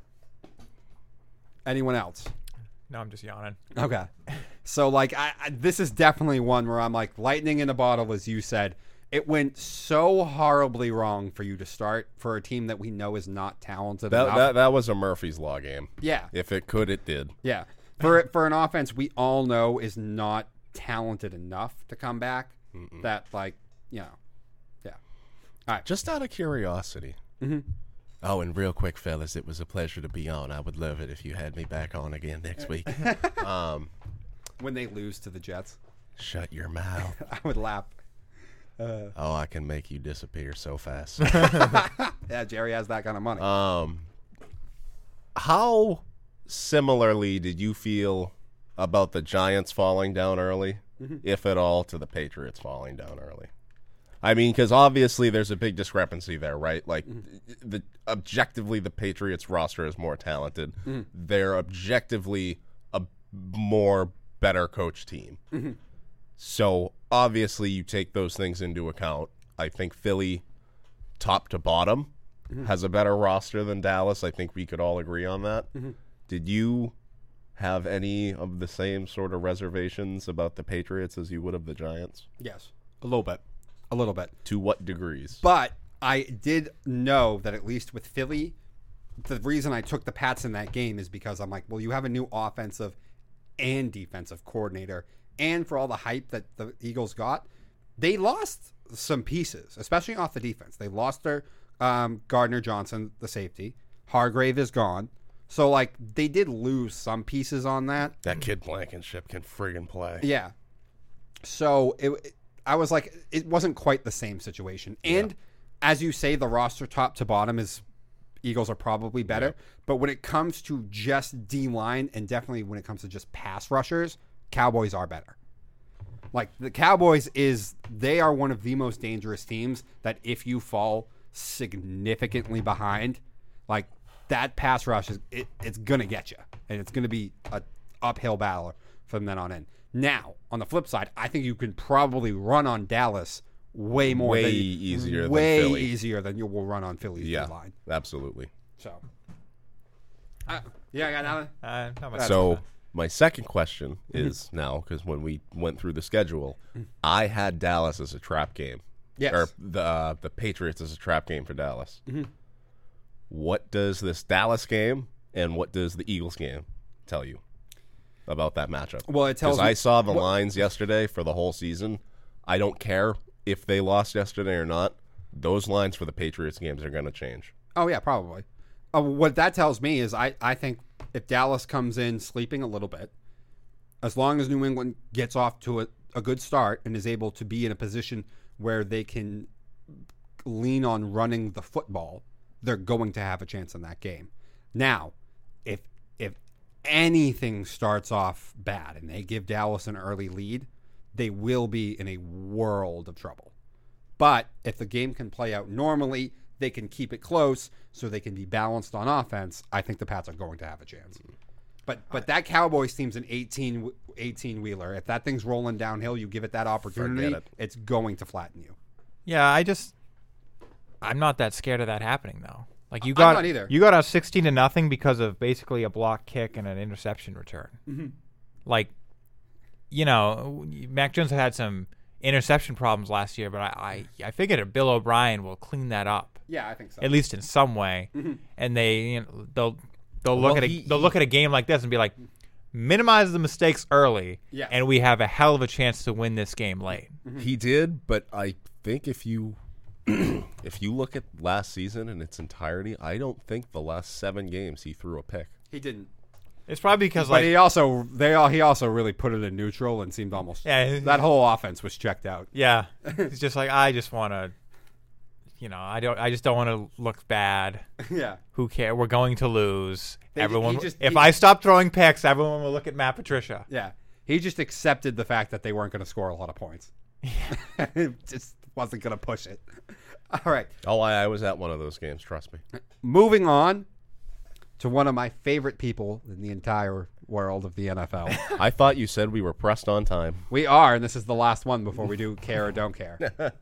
Speaker 1: Anyone else?
Speaker 2: No, I'm just yawning.
Speaker 1: Okay. So, like, I, I this is definitely one where I'm like, lightning in a bottle, as you said. It went so horribly wrong for you to start for a team that we know is not talented
Speaker 3: that,
Speaker 1: enough.
Speaker 3: that that was a Murphy's Law game.
Speaker 1: yeah.
Speaker 3: If it could, it did.
Speaker 1: Yeah. For for an offense we all know is not talented enough to come back, Mm-mm. that, like, you know, yeah. All right.
Speaker 3: Just out of curiosity.
Speaker 1: Mm-hmm.
Speaker 3: Oh, and real quick, fellas, it was a pleasure to be on. I would love it if you had me back on again next week. um,
Speaker 1: When they lose to the Jets,
Speaker 3: shut your mouth.
Speaker 1: I would laugh. Uh,
Speaker 3: Oh, I can make you disappear so fast.
Speaker 1: yeah, Jerry has that kind of money.
Speaker 3: um, how similarly did you feel about the Giants falling down early,
Speaker 1: Mm-hmm.
Speaker 3: if at all, to the Patriots falling down early? I mean, because obviously there's a big discrepancy there, right? Like,
Speaker 1: Mm-hmm.
Speaker 3: the objectively, the Patriots roster is more talented.
Speaker 1: Mm-hmm.
Speaker 3: They're objectively a more better coach team.
Speaker 1: Mm-hmm.
Speaker 3: So obviously, you take those things into account. I think Philly, top to bottom, mm-hmm. has a better roster than Dallas. I think we could all agree on that.
Speaker 1: Mm-hmm.
Speaker 3: Did you have any of the same sort of reservations about the Patriots as you would of the Giants?
Speaker 1: Yes, a little bit. A little bit.
Speaker 3: To what degrees?
Speaker 1: But I did know that at least with Philly, the reason I took the Pats in that game is because I'm like, well, you have a new offensive and defensive coordinator, and for all the hype that the Eagles got, they lost some pieces, especially off the defense. They lost their um, Gardner Johnson, the safety. Hargrave is gone. So, like, they did lose some pieces on that.
Speaker 3: That kid Blankenship can friggin' play.
Speaker 1: Yeah. So, it, it, I was like, it wasn't quite the same situation. And yeah. as you say, the roster top to bottom is Eagles are probably better. Yeah. But when it comes to just D-line, and definitely when it comes to just pass rushers, Cowboys are better. Like, the Cowboys is, they are one of the most dangerous teams that if you fall significantly behind, like, that pass rush, is it, it's going to get you. And it's going to be an uphill battle from then on in. Now, on the flip side, I think you can probably run on Dallas way more.
Speaker 3: Way
Speaker 1: than,
Speaker 3: easier
Speaker 1: way
Speaker 3: than Philly.
Speaker 1: easier than you will run on Philly's
Speaker 3: yeah,
Speaker 1: line.
Speaker 3: Absolutely.
Speaker 1: So, uh, yeah, I got nothing.
Speaker 2: Uh, not much
Speaker 3: so, my second question is mm-hmm. now, because when we went through the schedule, mm-hmm. I had Dallas as a trap game.
Speaker 1: Yes.
Speaker 3: Or the, uh, the Patriots as a trap game for Dallas.
Speaker 1: Mm-hmm.
Speaker 3: What does this Dallas game and what does the Eagles game tell you about that matchup?
Speaker 1: Well, it tells
Speaker 3: Because
Speaker 1: me,
Speaker 3: I saw the
Speaker 1: what,
Speaker 3: lines yesterday for the whole season. I don't care if they lost yesterday or not. Those lines for the Patriots games are going to change.
Speaker 1: Oh, yeah, probably. Uh, what that tells me is I, I think if Dallas comes in sleeping a little bit, as long as New England gets off to a, a good start and is able to be in a position where they can lean on running the football, they're going to have a chance in that game. Now, if if anything starts off bad and they give Dallas an early lead, they will be in a world of trouble. But if the game can play out normally, they can keep it close so they can be balanced on offense, I think the Pats are going to have a chance. But but that Cowboys team's an eighteen, eighteen-wheeler. If that thing's rolling downhill, you give it that opportunity, it. it's going to flatten you.
Speaker 2: Yeah, I just... I'm not that scared of that happening, though. Like you got,
Speaker 1: I'm not either.
Speaker 2: You got a sixteen to nothing because of basically a block kick and an interception return.
Speaker 1: Mm-hmm.
Speaker 2: Like, you know, Mac Jones had some interception problems last year, but I, I, I figured Bill O'Brien will clean that up.
Speaker 1: Yeah, I think so.
Speaker 2: At least in some way,
Speaker 1: mm-hmm.
Speaker 2: and they, you know, they'll they'll look
Speaker 3: well,
Speaker 2: at a
Speaker 3: he,
Speaker 2: they'll look at a game like this and be like, minimize the mistakes early,
Speaker 1: yes.
Speaker 2: and we have a hell of a chance to win this game late.
Speaker 1: Mm-hmm.
Speaker 3: He did, but I think if you. If you look at last season in its entirety, I don't think the last seven games he threw a pick.
Speaker 1: He didn't.
Speaker 2: It's probably because
Speaker 1: but
Speaker 2: like
Speaker 1: he also they all he also really put it in neutral and seemed almost
Speaker 2: yeah
Speaker 1: that whole offense was checked out.
Speaker 2: Yeah, he's just like I just want to, you know, I don't I just don't want to look bad.
Speaker 1: Yeah.
Speaker 2: Who cares? We're going to lose.
Speaker 1: They,
Speaker 2: everyone.
Speaker 1: just,
Speaker 2: if
Speaker 1: he,
Speaker 2: I stop throwing picks, everyone will look at Matt Patricia.
Speaker 1: Yeah. He just accepted the fact that they weren't going to score a lot of points.
Speaker 2: Yeah.
Speaker 1: Just wasn't going to push it. All right.
Speaker 3: Oh, I, I was at one of those games, trust me.
Speaker 1: Moving on to one of my favorite people in the entire world of the N F L.
Speaker 3: I thought you said we were pressed on time.
Speaker 1: We are, and this is the last one before we do care or don't care.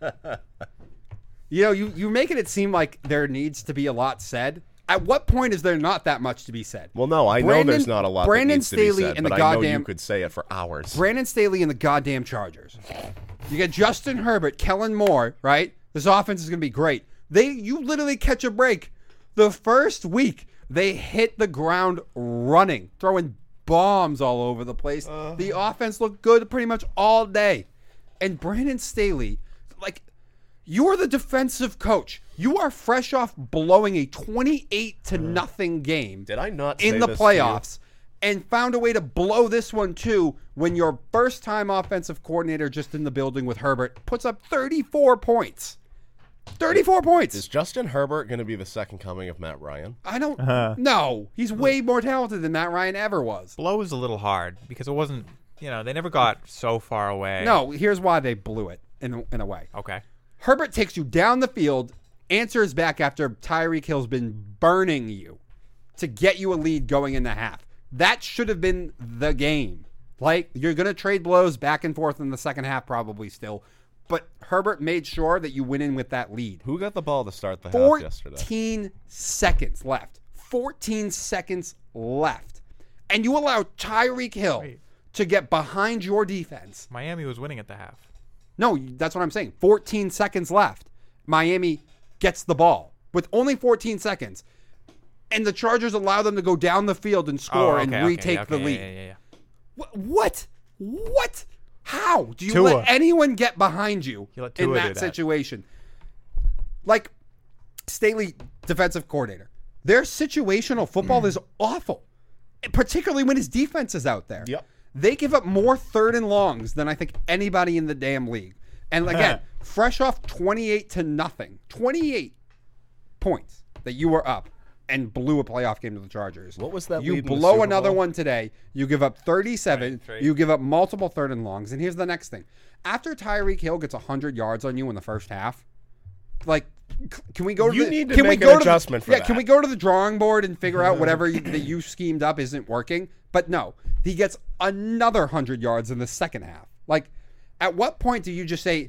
Speaker 1: You know, you, you're making it seem like there needs to be a lot said. At what point is there not that much to be said?
Speaker 3: Well, no, I
Speaker 1: Brandon,
Speaker 3: know there's not a lot
Speaker 1: Brandon
Speaker 3: that needs
Speaker 1: Staley
Speaker 3: to be said,
Speaker 1: and
Speaker 3: but
Speaker 1: the
Speaker 3: I
Speaker 1: goddamn,
Speaker 3: know you could say it for hours.
Speaker 1: Brandon Staley and the goddamn Chargers. You get Justin Herbert, Kellen Moore, right? This offense is going to be great. They, you literally catch a break. The first week, they hit the ground running, throwing bombs all over the place. Uh, the offense looked good pretty much all day. And Brandon Staley, like, you're the defensive coach. You are fresh off blowing a twenty-eight to nothing game.
Speaker 3: Did I not
Speaker 1: in
Speaker 3: say
Speaker 1: the
Speaker 3: this
Speaker 1: playoffs, and found a way to blow this one too when your first-time offensive coordinator just in the building with Herbert puts up thirty-four points. thirty-four points.
Speaker 3: Is Justin Herbert going to be the second coming of Matt Ryan?
Speaker 1: I don't uh, no. He's way more talented than Matt Ryan ever was.
Speaker 2: Blow is a little hard because it wasn't, you know, they never got so far away.
Speaker 1: No, here's why they blew it in a, in a way.
Speaker 2: Okay.
Speaker 1: Herbert takes you down the field, answers back after Tyreek Hill's been burning you to get you a lead going in the half. That should have been the game. Like, you're going to trade blows back and forth in the second half probably still. But Herbert made sure that you went in with that lead.
Speaker 3: Who got the ball to start the half yesterday?
Speaker 1: fourteen seconds left. fourteen seconds left. And you allow Tyreek Hill Wait. to get behind your defense.
Speaker 2: Miami was winning at the half.
Speaker 1: No, that's what I'm saying. fourteen seconds left. Miami gets the ball with only fourteen seconds. And the Chargers allow them to go down the field and score
Speaker 2: oh, okay,
Speaker 1: and retake
Speaker 2: okay, okay,
Speaker 1: the lead.
Speaker 2: Yeah, yeah, yeah.
Speaker 1: What? What? How do you
Speaker 2: Tua.
Speaker 1: let anyone get behind you,
Speaker 2: you let
Speaker 1: in
Speaker 2: Tua
Speaker 1: that,
Speaker 2: do that
Speaker 1: situation? Like, Staley, defensive coordinator, their situational football is awful, particularly when his defense is out there.
Speaker 3: Yep.
Speaker 1: They give up more third and longs than I think anybody in the damn league. And again, fresh off twenty-eight to nothing, twenty-eight points that you were up and blew a playoff game to the Chargers.
Speaker 3: What was that
Speaker 1: You
Speaker 3: lead in the
Speaker 1: blow
Speaker 3: Super
Speaker 1: another
Speaker 3: Bowl?
Speaker 1: one today. You give up thirty-seven.
Speaker 2: Right, right.
Speaker 1: You give up multiple third and longs. And here's the next thing. After Tyreek Hill gets one hundred yards on you in the first half, like, c- can we go to
Speaker 3: You
Speaker 1: the,
Speaker 3: need to
Speaker 1: can we
Speaker 3: make
Speaker 1: go
Speaker 3: an
Speaker 1: to
Speaker 3: adjustment
Speaker 1: the,
Speaker 3: for
Speaker 1: yeah,
Speaker 3: that.
Speaker 1: Can we go to the drawing board and figure out whatever you, that you schemed up isn't working? But no, he gets another one hundred yards in the second half. Like, at what point do you just say,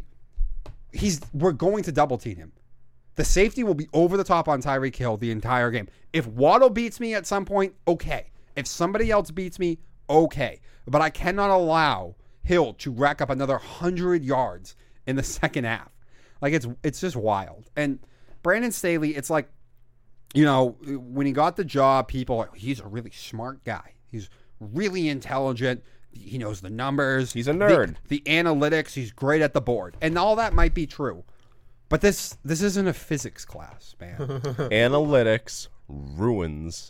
Speaker 1: he's we're going to double team him? The safety will be over the top on Tyreek Hill the entire game. If Waddle beats me at some point, okay. If somebody else beats me, okay. But I cannot allow Hill to rack up another one hundred yards in the second half. Like, it's it's just wild. And Brandon Staley, it's like, you know, when he got the job, people are, he's a really smart guy. He's really intelligent. He knows the numbers.
Speaker 3: He's a nerd.
Speaker 1: The, the analytics, he's great at the board. And all that might be true. But this this isn't a physics class, man.
Speaker 3: Analytics ruins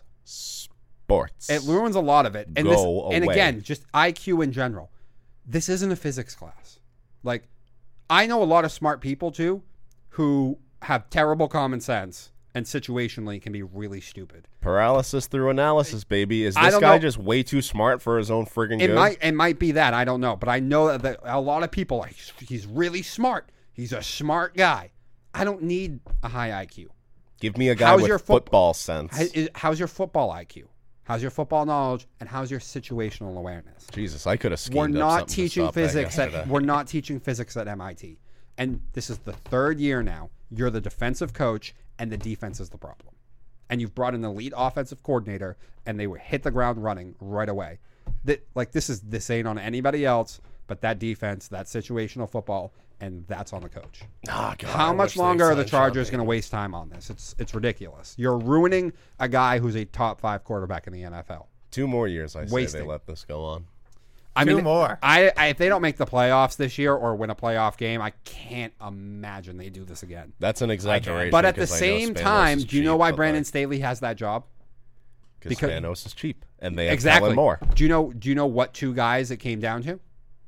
Speaker 3: sports.
Speaker 1: It ruins a lot of it. And
Speaker 3: Go
Speaker 1: this, and
Speaker 3: away.
Speaker 1: again, just I Q in general. This isn't a physics class. Like, I know a lot of smart people too who have terrible common sense and situationally can be really stupid.
Speaker 3: Paralysis through analysis, baby. Is
Speaker 1: I
Speaker 3: this
Speaker 1: don't
Speaker 3: guy
Speaker 1: know.
Speaker 3: just way too smart for his own friggin'
Speaker 1: It
Speaker 3: good?
Speaker 1: might it might be that. I don't know. But I know that a lot of people, like, he's really smart. He's a smart guy. I don't need a high I Q.
Speaker 3: Give me a guy
Speaker 1: How's
Speaker 3: with
Speaker 1: your foot-
Speaker 3: football sense.
Speaker 1: How- is- How's your football I Q? How's your football knowledge? And how's your situational awareness?
Speaker 3: Jesus, I could have schemed
Speaker 1: We're
Speaker 3: up
Speaker 1: not
Speaker 3: something to
Speaker 1: teaching
Speaker 3: stop that
Speaker 1: physics at
Speaker 3: yesterday.
Speaker 1: we're not teaching physics at M I T. And this is the third year now. You're the defensive coach and the defense is the problem. And you've brought an elite offensive coordinator and they were hit the ground running right away. That like this is this ain't on anybody else but that defense, that situational football, and that's on the coach.
Speaker 3: Ah, God,
Speaker 1: How
Speaker 3: I
Speaker 1: much
Speaker 3: wish they
Speaker 1: longer are the
Speaker 3: signed Sean
Speaker 1: Chargers going to
Speaker 3: Payton.
Speaker 1: waste time on this? It's it's ridiculous. You're ruining a guy who's a top five quarterback in the N F L.
Speaker 3: Two more years, I say
Speaker 1: Wasting.
Speaker 3: they let this go on.
Speaker 1: I
Speaker 2: Two
Speaker 1: mean,
Speaker 2: more.
Speaker 1: I, I if they don't make the playoffs this year or win a playoff game, I can't imagine they do this again.
Speaker 3: That's an exaggeration.
Speaker 1: But at the
Speaker 3: 'cause I know
Speaker 1: same
Speaker 3: Spanos
Speaker 1: time,
Speaker 3: is
Speaker 1: do you know
Speaker 3: cheap,
Speaker 1: why
Speaker 3: but,
Speaker 1: Brandon
Speaker 3: like,
Speaker 1: Staley has that job?
Speaker 3: Because Spanos is cheap, and they have
Speaker 1: Exactly.
Speaker 3: Kellen Moore.
Speaker 1: Do you know? Do you know what two guys it came down to?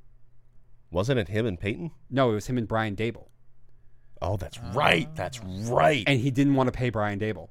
Speaker 3: Wasn't it him and Peyton?
Speaker 1: No, it was him and Brian Dable,
Speaker 3: Oh, that's right. That's right.
Speaker 1: and he didn't want to pay Brian Dable,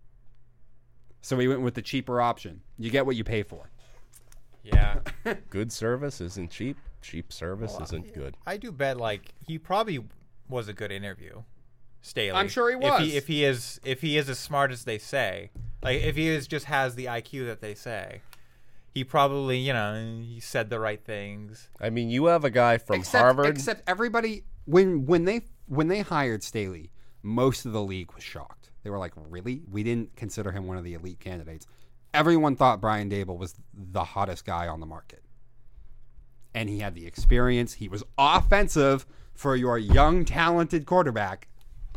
Speaker 1: so he went with the cheaper option. You get what you pay for.
Speaker 2: Yeah.
Speaker 3: Good service isn't cheap. Cheap service isn't good.
Speaker 2: I do bet like he probably was a good interview. Staley.
Speaker 1: I'm sure he
Speaker 2: If
Speaker 1: was.
Speaker 2: he, if he is if he is as smart as they say, like if he is just has the I Q that they say, he probably, you know, he said the right things.
Speaker 3: I mean, you have a guy from
Speaker 1: except,
Speaker 3: Harvard.
Speaker 1: Except everybody when when they when they hired Staley, most of the league was shocked. They were like, "Really? We didn't consider him one of the elite candidates." Everyone thought Brian Dable was the hottest guy on the market. And he had the experience. He was offensive for your young, talented quarterback.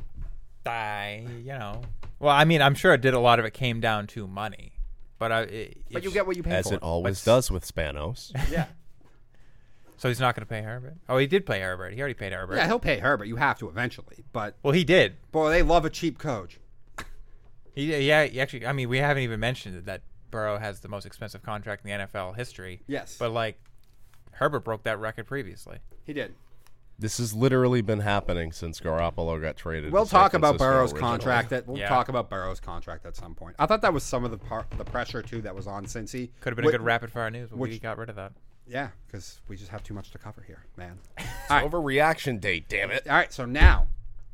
Speaker 2: I, you know, well, I mean, I'm sure it did a lot of it came down to money, but I, it,
Speaker 1: But you
Speaker 2: it's-
Speaker 1: get what you pay
Speaker 3: as
Speaker 1: for.
Speaker 3: it always
Speaker 2: But-
Speaker 3: does with Spanos.
Speaker 1: Yeah.
Speaker 2: So he's not going to pay Herbert. Oh, he did pay Herbert. He already paid Herbert.
Speaker 1: Yeah, he'll pay Herbert. You have to eventually. But,
Speaker 2: Well, he did.
Speaker 1: boy, they love a cheap coach.
Speaker 2: He, yeah, he actually. I mean, we haven't even mentioned it, that Burrow has the most expensive contract in the N F L history.
Speaker 1: Yes.
Speaker 2: But like, Herbert broke that record previously.
Speaker 1: He did.
Speaker 3: This has literally been happening since Garoppolo got traded.
Speaker 1: We'll
Speaker 3: to San
Speaker 1: talk about
Speaker 3: Francisco
Speaker 1: Burrow's
Speaker 3: originally.
Speaker 1: contract. At, we'll
Speaker 2: Yeah.
Speaker 1: talk about Burrow's contract at some point. I thought that was some of the part, the pressure too that was on Cincy.
Speaker 2: Could have been
Speaker 1: Wh-
Speaker 2: a good rapid fire news, but we
Speaker 1: which-
Speaker 2: got rid of that.
Speaker 1: Yeah, because we just have too much to cover here, man.
Speaker 3: It's overreaction day, damn it.
Speaker 1: All right, so now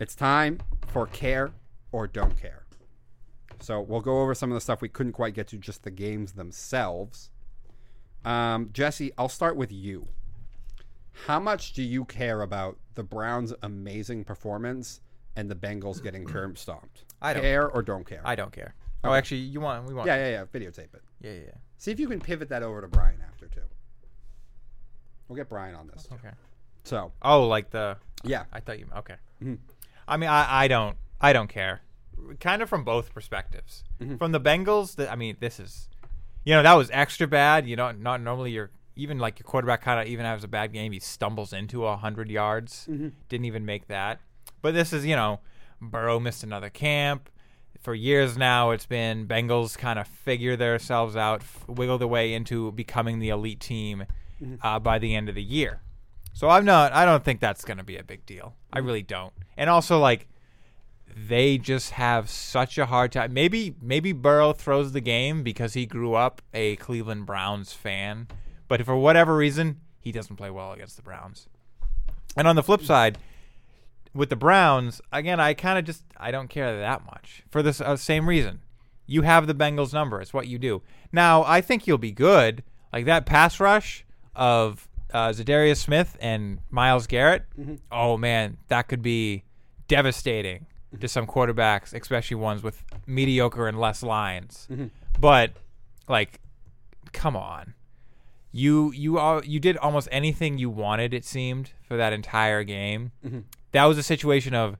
Speaker 1: It's time for care or don't care. So we'll go over some of the stuff we couldn't quite get to, just the games themselves. Um, Jesse, I'll start with you. How much do you care about the Browns' amazing performance and the Bengals getting curb stomped?
Speaker 2: I don't
Speaker 1: care or don't care.
Speaker 2: I don't care. Okay. Oh, actually, you want we want.
Speaker 1: Yeah, yeah, yeah. Videotape it.
Speaker 2: Yeah, yeah, yeah.
Speaker 1: See if you can pivot that over to Brian after too. We'll get Brian on this. Too.
Speaker 2: Okay.
Speaker 1: So.
Speaker 2: Oh, like the.
Speaker 1: Yeah.
Speaker 2: I thought you. Okay.
Speaker 1: Mm-hmm.
Speaker 2: I mean, I, I don't. I don't care. Kind of from both perspectives. Mm-hmm. From the Bengals, the, I mean, this is, you know, that was extra bad. You know, not normally you're even like your quarterback kind of even has a bad game. He stumbles into a hundred yards. Mm-hmm. Didn't even make that. But this is, you know, Burrow missed another camp. For years now, it's been Bengals kind of figure themselves out, f- wiggle their way into becoming the elite team mm-hmm. uh, by the end of the year. So I'm not. I don't think that's going to be a big deal. Mm-hmm. I really don't. And also, like, they just have such a hard time. Maybe maybe Burrow throws the game because he grew up a Cleveland Browns fan, but for whatever reason, he doesn't play well against the Browns. And on the flip side, with the Browns, again, I kind of just I don't care that much for the uh, same reason. You have the Bengals number. It's what you do. Now, I think you'll be good. Like that pass rush of uh, Zadarius Smith and Myles Garrett, mm-hmm. oh, man, that could be devastating to some quarterbacks, especially ones with mediocre and less lines. Mm-hmm. But, like, come on. You you all, you did almost anything you wanted, it seemed, for that entire game. Mm-hmm. That was a situation of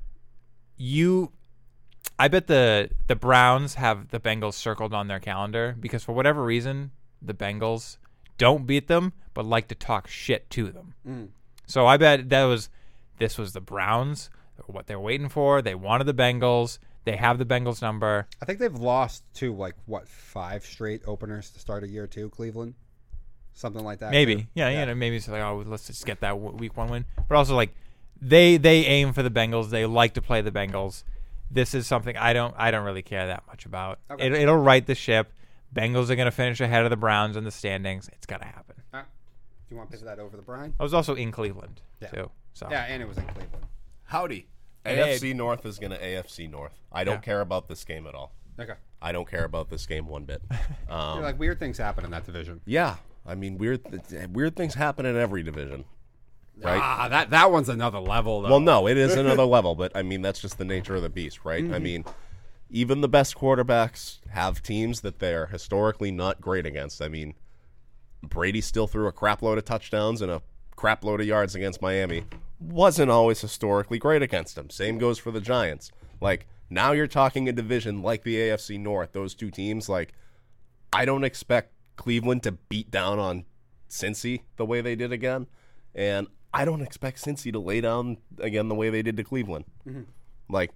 Speaker 2: you – I bet the, the Browns have the Bengals circled on their calendar because for whatever reason, the Bengals don't beat them but like to talk shit to them. Mm. So I bet that was – this was the Browns – what they're waiting for. They wanted the Bengals. They have the Bengals number.
Speaker 1: I think they've lost to, like, what, five straight openers to start a year two, Cleveland? Something like that.
Speaker 2: Maybe. Yeah, yeah. You know, maybe it's like, oh, let's just get that week one win. But also, like, they they aim for the Bengals. They like to play the Bengals. This is something I don't I don't really care that much about. Okay. It, it'll right the ship. Bengals are going to finish ahead of the Browns in the standings. It's got to happen.
Speaker 1: All right. Do you want to pivot that over to Brian?
Speaker 2: I was also in Cleveland,
Speaker 1: yeah.
Speaker 2: too. So.
Speaker 1: Yeah, and it was in Cleveland.
Speaker 3: Howdy. A F C North is going to A F C North. I don't yeah. care about this game at all.
Speaker 1: Okay.
Speaker 3: I don't care about this game one bit.
Speaker 1: Um, like weird things happen in that division.
Speaker 3: Yeah. I mean, weird th- weird things happen in every division. Right?
Speaker 1: Ah, that, that one's another level, though.
Speaker 3: Well, no, it is another level, but, I mean, that's just the nature of the beast, right? Mm-hmm. I mean, even the best quarterbacks have teams that they're historically not great against. I mean, Brady still threw a crap load of touchdowns and a crap load of yards against Miami. Wasn't always historically great against them. Same goes for the Giants. Like, now you're talking a division like the A F C North. Those two teams, like, I don't expect Cleveland to beat down on Cincy the way they did again. And I don't expect Cincy to lay down again the way they did to Cleveland. Mm-hmm. Like,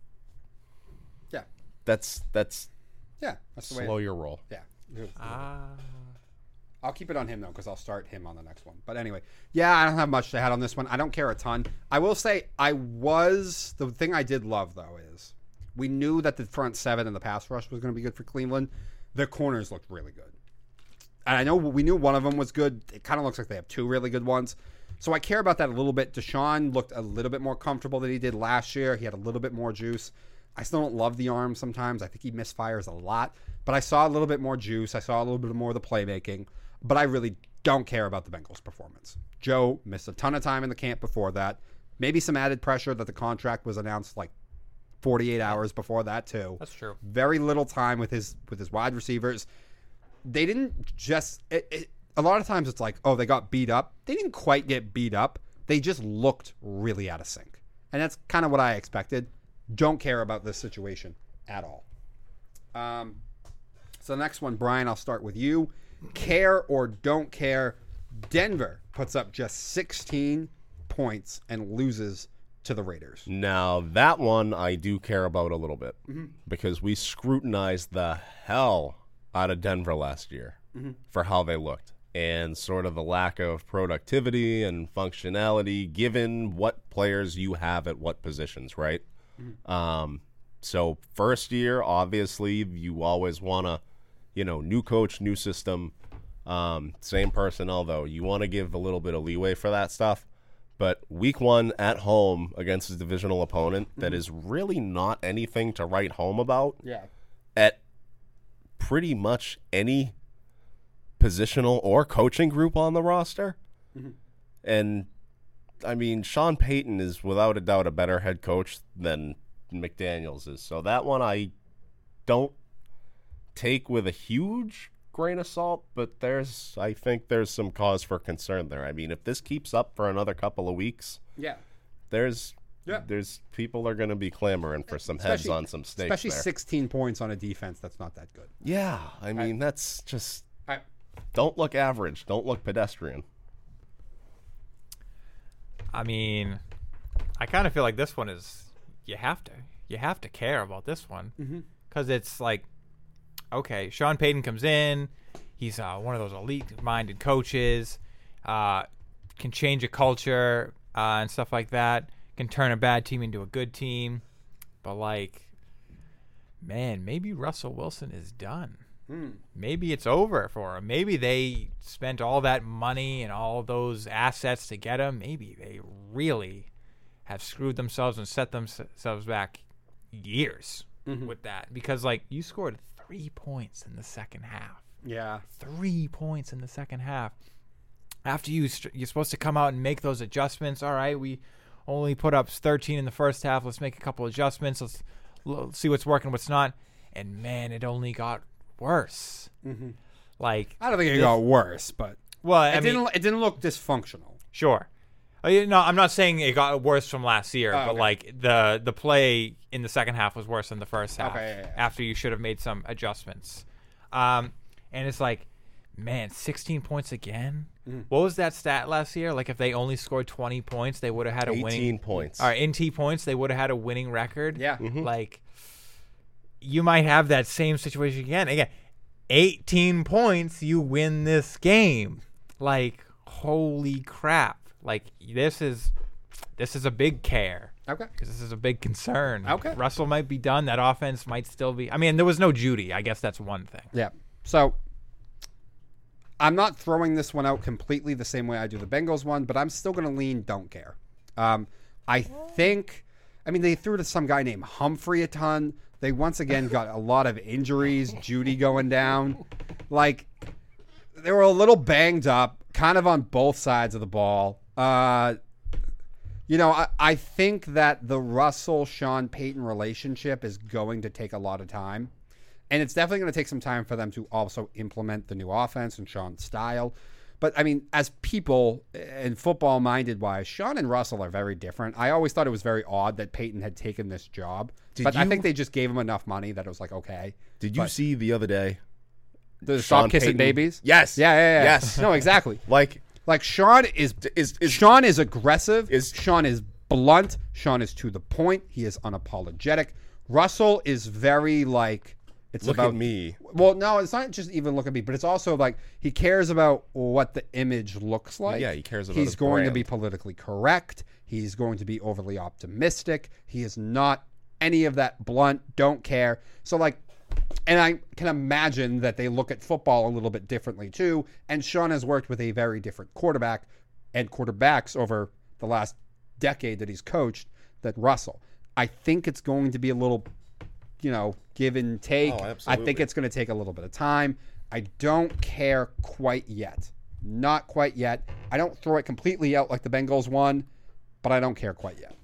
Speaker 1: yeah.
Speaker 3: That's, that's,
Speaker 1: yeah, that's the way
Speaker 3: slow
Speaker 1: it,
Speaker 3: your roll.
Speaker 1: Yeah. Ah. Uh... I'll keep it on him, though, because I'll start him on the next one. But anyway, yeah, I don't have much to add on this one. I don't care a ton. I will say I was – the thing I did love, though, is we knew that the front seven and the pass rush was going to be good for Cleveland. Their corners looked really good. And I know we knew one of them was good. It kind of looks like they have two really good ones. So I care about that a little bit. Deshaun looked a little bit more comfortable than he did last year. He had a little bit more juice. I still don't love the arm sometimes. I think he misfires a lot. But I saw a little bit more juice. I saw a little bit more of the playmaking. But I really don't care about the Bengals' performance. Joe missed a ton of time in the camp before that. Maybe some added pressure that the contract was announced like forty-eight hours before that too.
Speaker 2: That's true.
Speaker 1: Very little time with his with his wide receivers. They didn't just it, it, a lot of times it's like, oh, they got beat up. They didn't quite get beat up. They just looked really out of sync. And that's kind of what I expected. Don't care about this situation at all. Um, so the next one, Brian, I'll start with you. Care or don't care, Denver puts up just sixteen points and loses to the Raiders.
Speaker 3: Now, that one I do care about a little bit mm-hmm. because we scrutinized the hell out of Denver last year mm-hmm. for how they looked and sort of the lack of productivity and functionality given what players you have at what positions, right? Mm-hmm. Um, so first year, obviously, you always want to You know, new coach, new system, um, same personnel, though. You want to give a little bit of leeway for that stuff. But week one at home against a divisional opponent mm-hmm. that is really not anything to write home about.
Speaker 1: Yeah.
Speaker 3: At pretty much any positional or coaching group on the roster. Mm-hmm. And, I mean, Sean Payton is without a doubt a better head coach than McDaniels is. So that one I don't take with a huge grain of salt, but there's I think there's some cause for concern there. I mean, if this keeps up for another couple of weeks,
Speaker 1: yeah,
Speaker 3: there's
Speaker 1: yeah.
Speaker 3: there's people are going to be clamoring for some
Speaker 1: especially,
Speaker 3: heads on some stakes.
Speaker 1: Especially
Speaker 3: there.
Speaker 1: sixteen points on a defense that's not that good.
Speaker 3: Yeah, I mean I, that's just
Speaker 1: I,
Speaker 3: don't look average, don't look pedestrian.
Speaker 2: I mean, I kind of feel like this one is you have to you have to care about this one because mm-hmm. it's like. Okay, Sean Payton comes in. He's uh, one of those elite-minded coaches. Uh, can change a culture uh, and stuff like that. Can turn a bad team into a good team. But, like, man, maybe Russell Wilson is done. Hmm. Maybe it's over for him. Maybe they spent all that money and all those assets to get him. Maybe they really have screwed themselves and set themselves back years mm-hmm. with that. Because, like, you scored three points in the second half.
Speaker 1: Yeah.
Speaker 2: Three points in the second half. After you, you're supposed to come out and make those adjustments. All right, we only put up thirteen in the first half. Let's make a couple adjustments. Let's, let's see what's working, what's not. And, man, it only got worse. Mm-hmm. Like
Speaker 1: I don't think it, it got worse, but
Speaker 2: well,
Speaker 1: it
Speaker 2: I
Speaker 1: didn't.
Speaker 2: Mean,
Speaker 1: it didn't look dysfunctional.
Speaker 2: Sure. No, I'm not saying it got worse from last year, oh, but okay. like the the play in the second half was worse than the first half.
Speaker 1: Okay, yeah, yeah.
Speaker 2: After you should have made some adjustments, um, and it's like, man, sixteen points again. Mm. What was that stat last year? Like if they only scored twenty points, they would have had a winning.
Speaker 3: eighteen points.
Speaker 2: Or N T points, they would have had a winning record.
Speaker 1: Yeah.
Speaker 3: Mm-hmm.
Speaker 2: Like you might have that same situation again. Again, eighteen points, you win this game. Like holy crap. Like, this is this is a big care.
Speaker 1: Okay.
Speaker 2: Because this is a big concern.
Speaker 1: Okay.
Speaker 2: Russell might be done. That offense might still be. I mean, there was no Judy. I guess that's one thing.
Speaker 1: Yeah. So, I'm not throwing this one out completely the same way I do the Bengals one, but I'm still going to lean don't care. Um, I think, I mean, they threw to some guy named Humphrey a ton. They once again got a lot of injuries, Judy going down. Like, they were a little banged up, kind of on both sides of the ball. Uh, you know, I, I think that the Russell-Sean Payton relationship is going to take a lot of time. And it's definitely going to take some time for them to also implement the new offense and Sean's style. But, I mean, as people and football-minded wise, Sean and Russell are very different. I always thought it was very odd that Payton had taken this job. Did but you, I think they just gave him enough money that it was like, okay.
Speaker 3: Did you but, see the other day?
Speaker 1: The Stop Kissing
Speaker 3: Payton.
Speaker 1: Babies?
Speaker 3: Yes.
Speaker 1: Yeah, yeah, yeah.
Speaker 3: Yes.
Speaker 1: No, exactly.
Speaker 3: Like...
Speaker 1: Like Sean is,
Speaker 3: is, is
Speaker 1: Sean is aggressive.
Speaker 3: Is
Speaker 1: Sean is blunt. Sean is to the point. He is unapologetic. Russell is very like it's
Speaker 3: look
Speaker 1: about
Speaker 3: at me.
Speaker 1: Well, no, it's not just even look at me, but it's also like he cares about what the image looks like.
Speaker 3: Yeah, he cares about.
Speaker 1: He's
Speaker 3: his
Speaker 1: going
Speaker 3: brand.
Speaker 1: to be politically correct. He's going to be overly optimistic. He is not any of that blunt. Don't care. So like. And I can imagine that they look at football a little bit differently too. And Sean has worked with a very different quarterback and quarterbacks over the last decade that he's coached than Russell. I think it's going to be a little, you know, give and take.
Speaker 3: Oh, absolutely.
Speaker 1: I think it's going to take a little bit of time. I don't care quite yet. Not quite yet. I don't throw it completely out like the Bengals one, but I don't care quite yet.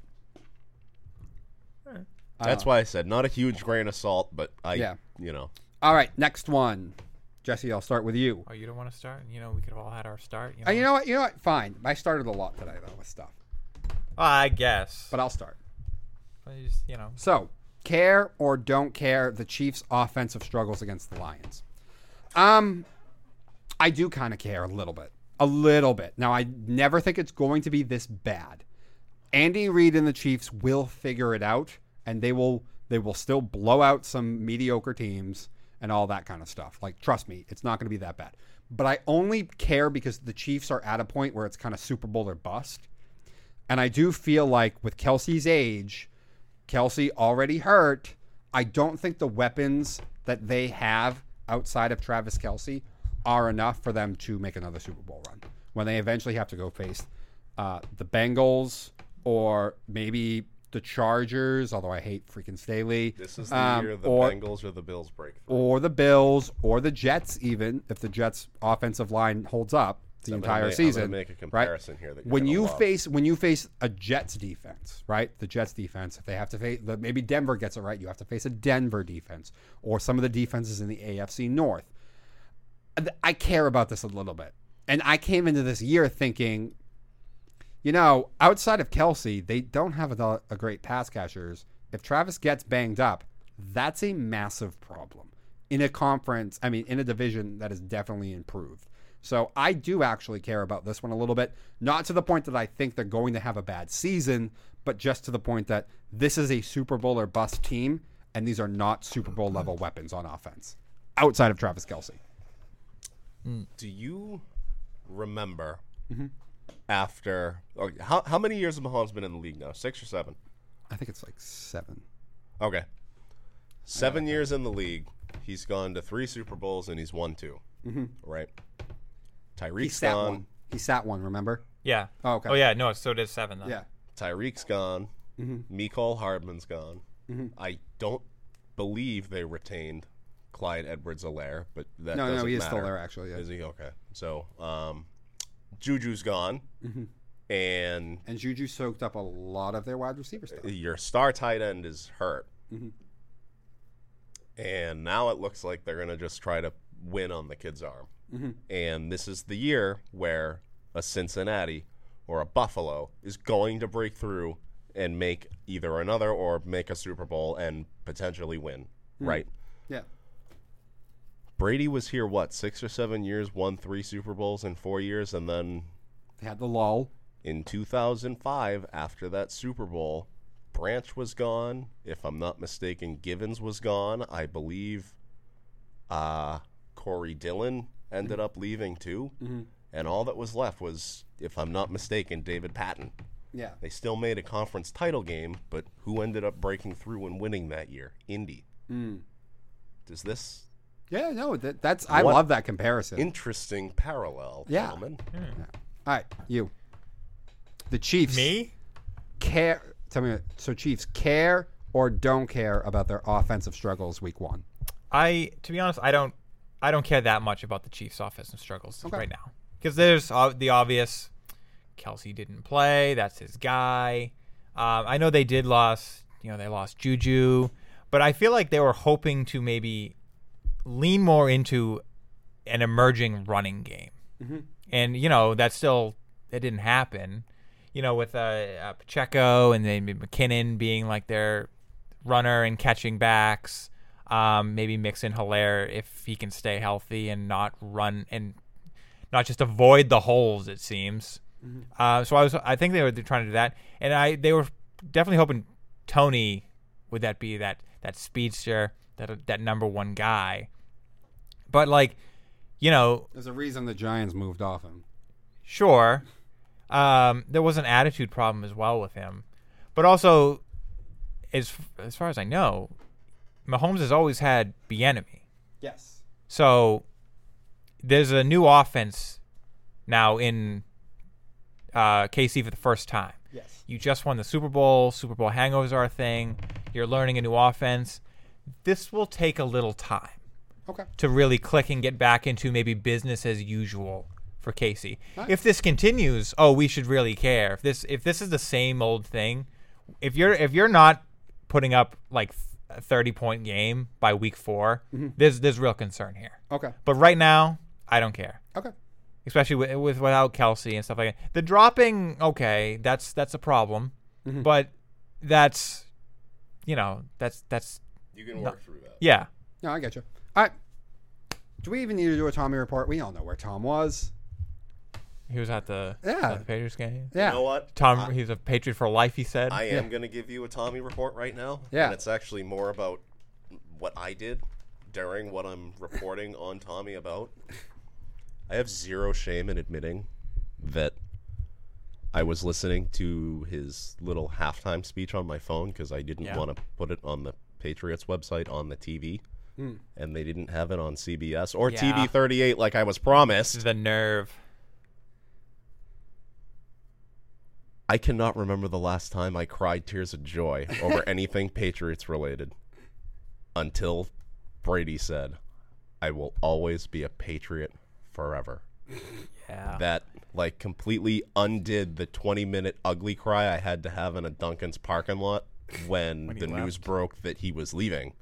Speaker 3: That's why I said not a huge grain of salt, but I,
Speaker 1: yeah.
Speaker 3: you know.
Speaker 1: All right, next one. Jesse, I'll start with you.
Speaker 2: Oh, you don't want to start? You know, we could have all had our start. You know,
Speaker 1: uh, you know what? You know what? Fine. I started a lot today, though, with stuff.
Speaker 2: Well, I guess.
Speaker 1: But I'll start.
Speaker 2: But you, just, you know.
Speaker 1: So, care or don't care the Chiefs' offensive struggles against the Lions. Um, I do kind of care a little bit. A little bit. Now, I never think it's going to be this bad. Andy Reid and the Chiefs will figure it out. And they will they will still blow out some mediocre teams and all that kind of stuff. Like, trust me, it's not going to be that bad. But I only care because the Chiefs are at a point where it's kind of Super Bowl or bust. And I do feel like with Kelsey's age, Kelsey already hurt. I don't think the weapons that they have outside of Travis Kelce are enough for them to make another Super Bowl run when they eventually have to go face uh, the Bengals or maybe the Chargers, although I hate freaking Staley.
Speaker 3: This is the
Speaker 1: um,
Speaker 3: year the
Speaker 1: or,
Speaker 3: Bengals or the Bills break through.
Speaker 1: Or the Bills or the Jets, even if the Jets' offensive line holds up the
Speaker 3: So
Speaker 1: entire
Speaker 3: make,
Speaker 1: season.
Speaker 3: I'm gonna make a comparison
Speaker 1: right?
Speaker 3: here. That you're
Speaker 1: when you
Speaker 3: love.
Speaker 1: face when you face a Jets defense, right? The Jets defense, if they have to face, the, maybe Denver gets it right, you have to face a Denver defense or some of the defenses in the A F C North. I care about this a little bit, and I came into this year thinking, you know, outside of Kelsey, they don't have a, a great pass catchers. If Travis gets banged up, that's a massive problem in a conference. I mean, in a division that is definitely improved. So I do actually care about this one a little bit, not to the point that I think they're going to have a bad season, but just to the point that this is a Super Bowl or bust team, and these are not Super Bowl level weapons on offense outside of Travis Kelce.
Speaker 3: Do you remember
Speaker 1: mm-hmm.
Speaker 3: after okay, how how many years has Mahomes been in the league now? Six or seven?
Speaker 1: I think it's like seven.
Speaker 3: Okay, seven years in the league. He's gone to three Super Bowls and he's won two.
Speaker 1: Mm-hmm.
Speaker 3: Right.
Speaker 1: He
Speaker 3: Tyreek's
Speaker 1: sat
Speaker 3: gone.
Speaker 1: one. He sat one. Remember?
Speaker 2: Yeah.
Speaker 1: Oh, okay.
Speaker 2: Oh yeah. No. So did seven. Though.
Speaker 1: Yeah.
Speaker 3: Tyreek's gone.
Speaker 1: Mm-hmm.
Speaker 3: Mecole Hardman's gone.
Speaker 1: Mm-hmm.
Speaker 3: I don't believe they retained Clyde Edwards-Helaire, but that
Speaker 1: No,
Speaker 3: doesn't
Speaker 1: no, he is
Speaker 3: matter.
Speaker 1: still there actually. Yeah.
Speaker 3: Is he okay? So, um, Juju's gone,
Speaker 1: Mm-hmm.
Speaker 3: and
Speaker 1: And Juju soaked up a lot of their wide receiver stuff.
Speaker 3: your star tight end is hurt,
Speaker 1: Mm-hmm.
Speaker 3: and now it looks like they're gonna just try to win on the kid's arm.
Speaker 1: Mm-hmm.
Speaker 3: And this is the year where a Cincinnati or a Buffalo is going to break through and make either another or make a Super Bowl and potentially win,
Speaker 1: Mm-hmm.
Speaker 3: right?
Speaker 1: Yeah.
Speaker 3: Brady was here, what, six or seven years, won three Super Bowls in four years, and then
Speaker 1: They had the lull.
Speaker 3: in two thousand five, after that Super Bowl, Branch was gone. If I'm not mistaken, Givens was gone. I believe uh, Corey Dillon ended
Speaker 1: Mm-hmm.
Speaker 3: up leaving too.
Speaker 1: Mm-hmm.
Speaker 3: And all that was left was, if I'm not mistaken, David Patton.
Speaker 1: Yeah.
Speaker 3: They still made a conference title game, but who ended up breaking through and winning that year? Indy.
Speaker 1: Mm.
Speaker 3: Does this
Speaker 1: Yeah, no, that, that's I
Speaker 3: What
Speaker 1: love that comparison.
Speaker 3: interesting parallel,
Speaker 1: Yeah.
Speaker 3: gentlemen?
Speaker 1: All right, you. The Chiefs
Speaker 2: Me?
Speaker 1: care. Tell me, so Chiefs care or don't care about their offensive struggles week one?
Speaker 2: I, to be honest, I don't, I don't care that much about the Chiefs' offensive struggles
Speaker 1: Okay.
Speaker 2: right now because there's uh, the obvious. Kelsey didn't play. That's his guy. Um, I know they did lost. You know, they lost Juju, but I feel like they were hoping to maybe lean more into an emerging running game,
Speaker 1: Mm-hmm.
Speaker 2: and you know that still it didn't happen. You know, with uh, uh, Pacheco and then McKinnon being like their runner and catching backs. Um, maybe mix in Hilaire if he can stay healthy and not run and not just avoid the holes. It seems.
Speaker 1: Mm-hmm.
Speaker 2: Uh, so I was. I think they were trying to do that, and I they were definitely hoping Tony would that be that that speedster, that that number one guy. But like, you know,
Speaker 1: There's a reason the Giants moved off him.
Speaker 2: sure, um, there was an attitude problem as well with him, but also, as as far as I know, Mahomes has always had Bieniemy.
Speaker 1: Yes.
Speaker 2: So there's a new offense now in uh, K C for the first time.
Speaker 1: Yes.
Speaker 2: You just won the Super Bowl. Super Bowl hangovers are a thing. You're learning a new offense. This will take a little time
Speaker 1: Okay.
Speaker 2: to really click and get back into maybe business as usual for K C.
Speaker 1: Nice.
Speaker 2: If this continues, oh, we should really care. If this if this is the same old thing, if you're if you're not putting up like a thirty point game by week four,
Speaker 1: Mm-hmm.
Speaker 2: there's there's real concern here.
Speaker 1: Okay.
Speaker 2: But right now, I don't care.
Speaker 1: Okay.
Speaker 2: Especially with, with without Kelsey and stuff like that. The dropping, okay, that's that's a problem,
Speaker 1: Mhm.
Speaker 2: but that's, you know, that's that's
Speaker 3: You can work through that.
Speaker 2: yeah.
Speaker 1: No, I get you. All right. Do we even need to do a Tommy report? We all know where Tom was.
Speaker 2: He was at the,
Speaker 1: Yeah.
Speaker 2: at the Patriots game.
Speaker 1: Yeah.
Speaker 3: You know what?
Speaker 2: Tom,
Speaker 3: I,
Speaker 2: he's a Patriot for life. He said.
Speaker 3: I am going to give you a Tommy report right now.
Speaker 1: Yeah.
Speaker 3: And it's actually more about what I did during what I'm reporting on Tommy about. I have zero shame in admitting that I was listening to his little halftime speech on my phone because I didn't
Speaker 2: Yeah.
Speaker 3: want to put it on the Patriots website on the T V.
Speaker 1: Mm.
Speaker 3: And they didn't have it on C B S or
Speaker 2: Yeah.
Speaker 3: T V thirty-eight like I was promised.
Speaker 2: the nerve.
Speaker 3: I cannot remember the last time I cried tears of joy over anything Patriots related until Brady said, I will always be a Patriot forever.
Speaker 2: Yeah.
Speaker 3: That like completely undid the twenty minute ugly cry I had to have in a Dunkin's parking lot when, when the left. news broke that he was leaving.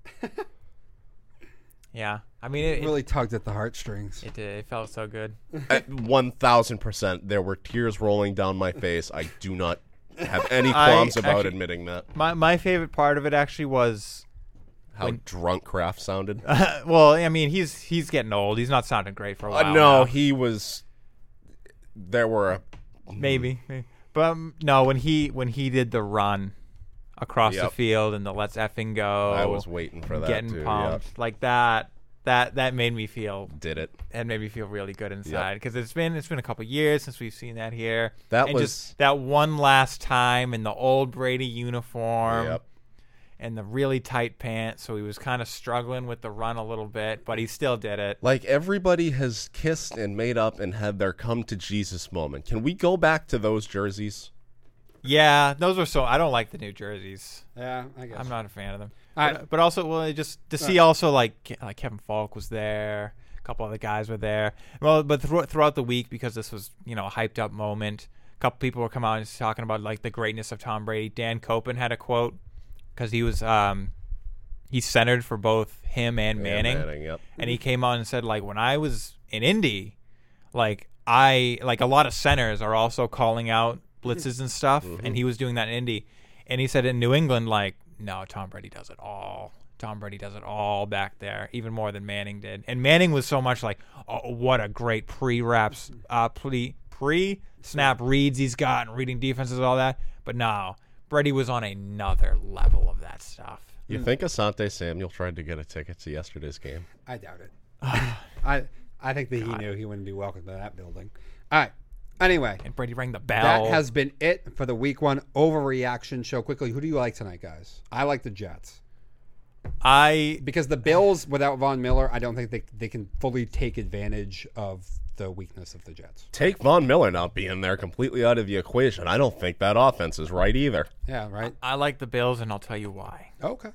Speaker 2: Yeah. I mean, it,
Speaker 1: it really tugged at the heartstrings.
Speaker 2: It did. It felt so good.
Speaker 3: At one thousand percent, there were tears rolling down my face. I do not have any qualms I, about actually, admitting that.
Speaker 2: My my favorite part of it actually was
Speaker 3: how when, drunk Kraft sounded.
Speaker 2: Uh, well, I mean, he's he's getting old. He's not sounding great for a while.
Speaker 3: Uh, no,
Speaker 2: now.
Speaker 3: he was. There were a,
Speaker 2: maybe, maybe, but um, no. When he when he did the run across yep. the field and the let's effing go,
Speaker 3: I was waiting for that.
Speaker 2: Getting
Speaker 3: too,
Speaker 2: pumped
Speaker 3: yep.
Speaker 2: like that. That that made me feel
Speaker 3: did it.
Speaker 2: It made me feel really good inside because yep. it's been it's been a couple years since we've seen that here.
Speaker 3: That
Speaker 2: and
Speaker 3: was
Speaker 2: just that one last time in the old Brady uniform
Speaker 3: yep.
Speaker 2: and the really tight pants. So he was kind of struggling with the run a little bit, but he still did it.
Speaker 3: Like everybody has kissed and made up and had their come to Jesus moment. Can we go back to those jerseys?
Speaker 2: Yeah, those were so. I don't like the new jerseys.
Speaker 1: Yeah, I guess
Speaker 2: I'm not a fan of them.
Speaker 1: Right.
Speaker 2: But, but also, well, just to see
Speaker 1: right.
Speaker 2: also like like Kevin Falk was there, a couple other guys were there. Well, but thro- throughout the week, because this was you know a hyped up moment, a couple people were coming out and just talking about like the greatness of Tom Brady. Dan Copen had a quote because he was um he's centered for both him and Manning,
Speaker 3: yeah, Manning yep.
Speaker 2: and he came out and said like when I was in Indy, like I like a lot of centers are also calling out blitzes and stuff, mm-hmm. and he was doing that in Indy, and he said in New England, like, no, Tom Brady does it all. Tom Brady does it all back there, even more than Manning did. And Manning was so much like, oh, what a great pre-reps, uh, pre pre-snap reads he's got and reading defenses and all that. But no, Brady was on another level of that stuff.
Speaker 3: You mm. think Asante Samuel tried to get a ticket to yesterday's game?
Speaker 1: I doubt it. I I think that God. he knew he wouldn't be welcome to that building. All right. Anyway,
Speaker 2: and Brady rang the bell.
Speaker 1: That has been it for the week one overreaction show. Quickly, who do you like tonight, guys? I like the Jets.
Speaker 2: I
Speaker 1: because the Bills without Von Miller, I don't think they they can fully take advantage of the weakness of the Jets.
Speaker 3: Take Von Miller not being there completely out of the equation. I don't think that offense is right either.
Speaker 1: Yeah, right.
Speaker 2: I, I like the Bills, and I'll tell you why.
Speaker 1: Okay.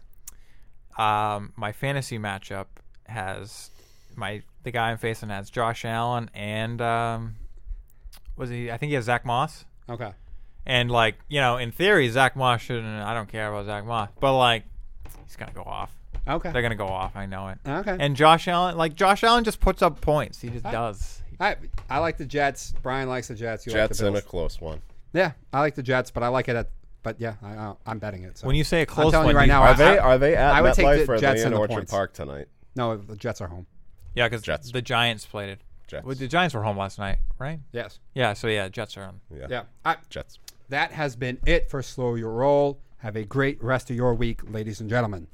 Speaker 2: Um, my fantasy matchup has my the guy I'm facing has Josh Allen and um. Was he? I think he has Zach Moss.
Speaker 1: Okay.
Speaker 2: And like you know, in theory, Zach Moss shouldn't. I don't care about Zach Moss, but like, he's gonna go off.
Speaker 1: Okay.
Speaker 2: They're gonna go off. I know it.
Speaker 1: Okay.
Speaker 2: And Josh Allen, like Josh Allen, just puts up points. He just I, does.
Speaker 1: I I like the Jets. Brian likes the Jets. You
Speaker 3: Jets
Speaker 1: like the
Speaker 3: in a close one.
Speaker 1: Yeah, I like the Jets, but I like it at. But yeah, I, I'm betting it. So.
Speaker 2: When you say a close
Speaker 1: I'm telling
Speaker 2: one,
Speaker 1: you right now,
Speaker 3: are
Speaker 1: I,
Speaker 3: they are they at
Speaker 1: I would
Speaker 3: MetLife
Speaker 1: take the
Speaker 3: or are
Speaker 1: Jets
Speaker 3: they in
Speaker 1: the
Speaker 3: Orchard
Speaker 1: points.
Speaker 3: Park tonight?
Speaker 1: No, the Jets are home.
Speaker 2: Yeah, because the Giants played it.
Speaker 3: Jets.
Speaker 2: Well, the Giants were home last night, right?
Speaker 1: Yes.
Speaker 2: Yeah, so yeah, Jets are on.
Speaker 3: Yeah.
Speaker 1: Yeah. I,
Speaker 3: Jets.
Speaker 1: That has been it for Slow Your Roll. Have a great rest of your week, ladies and gentlemen.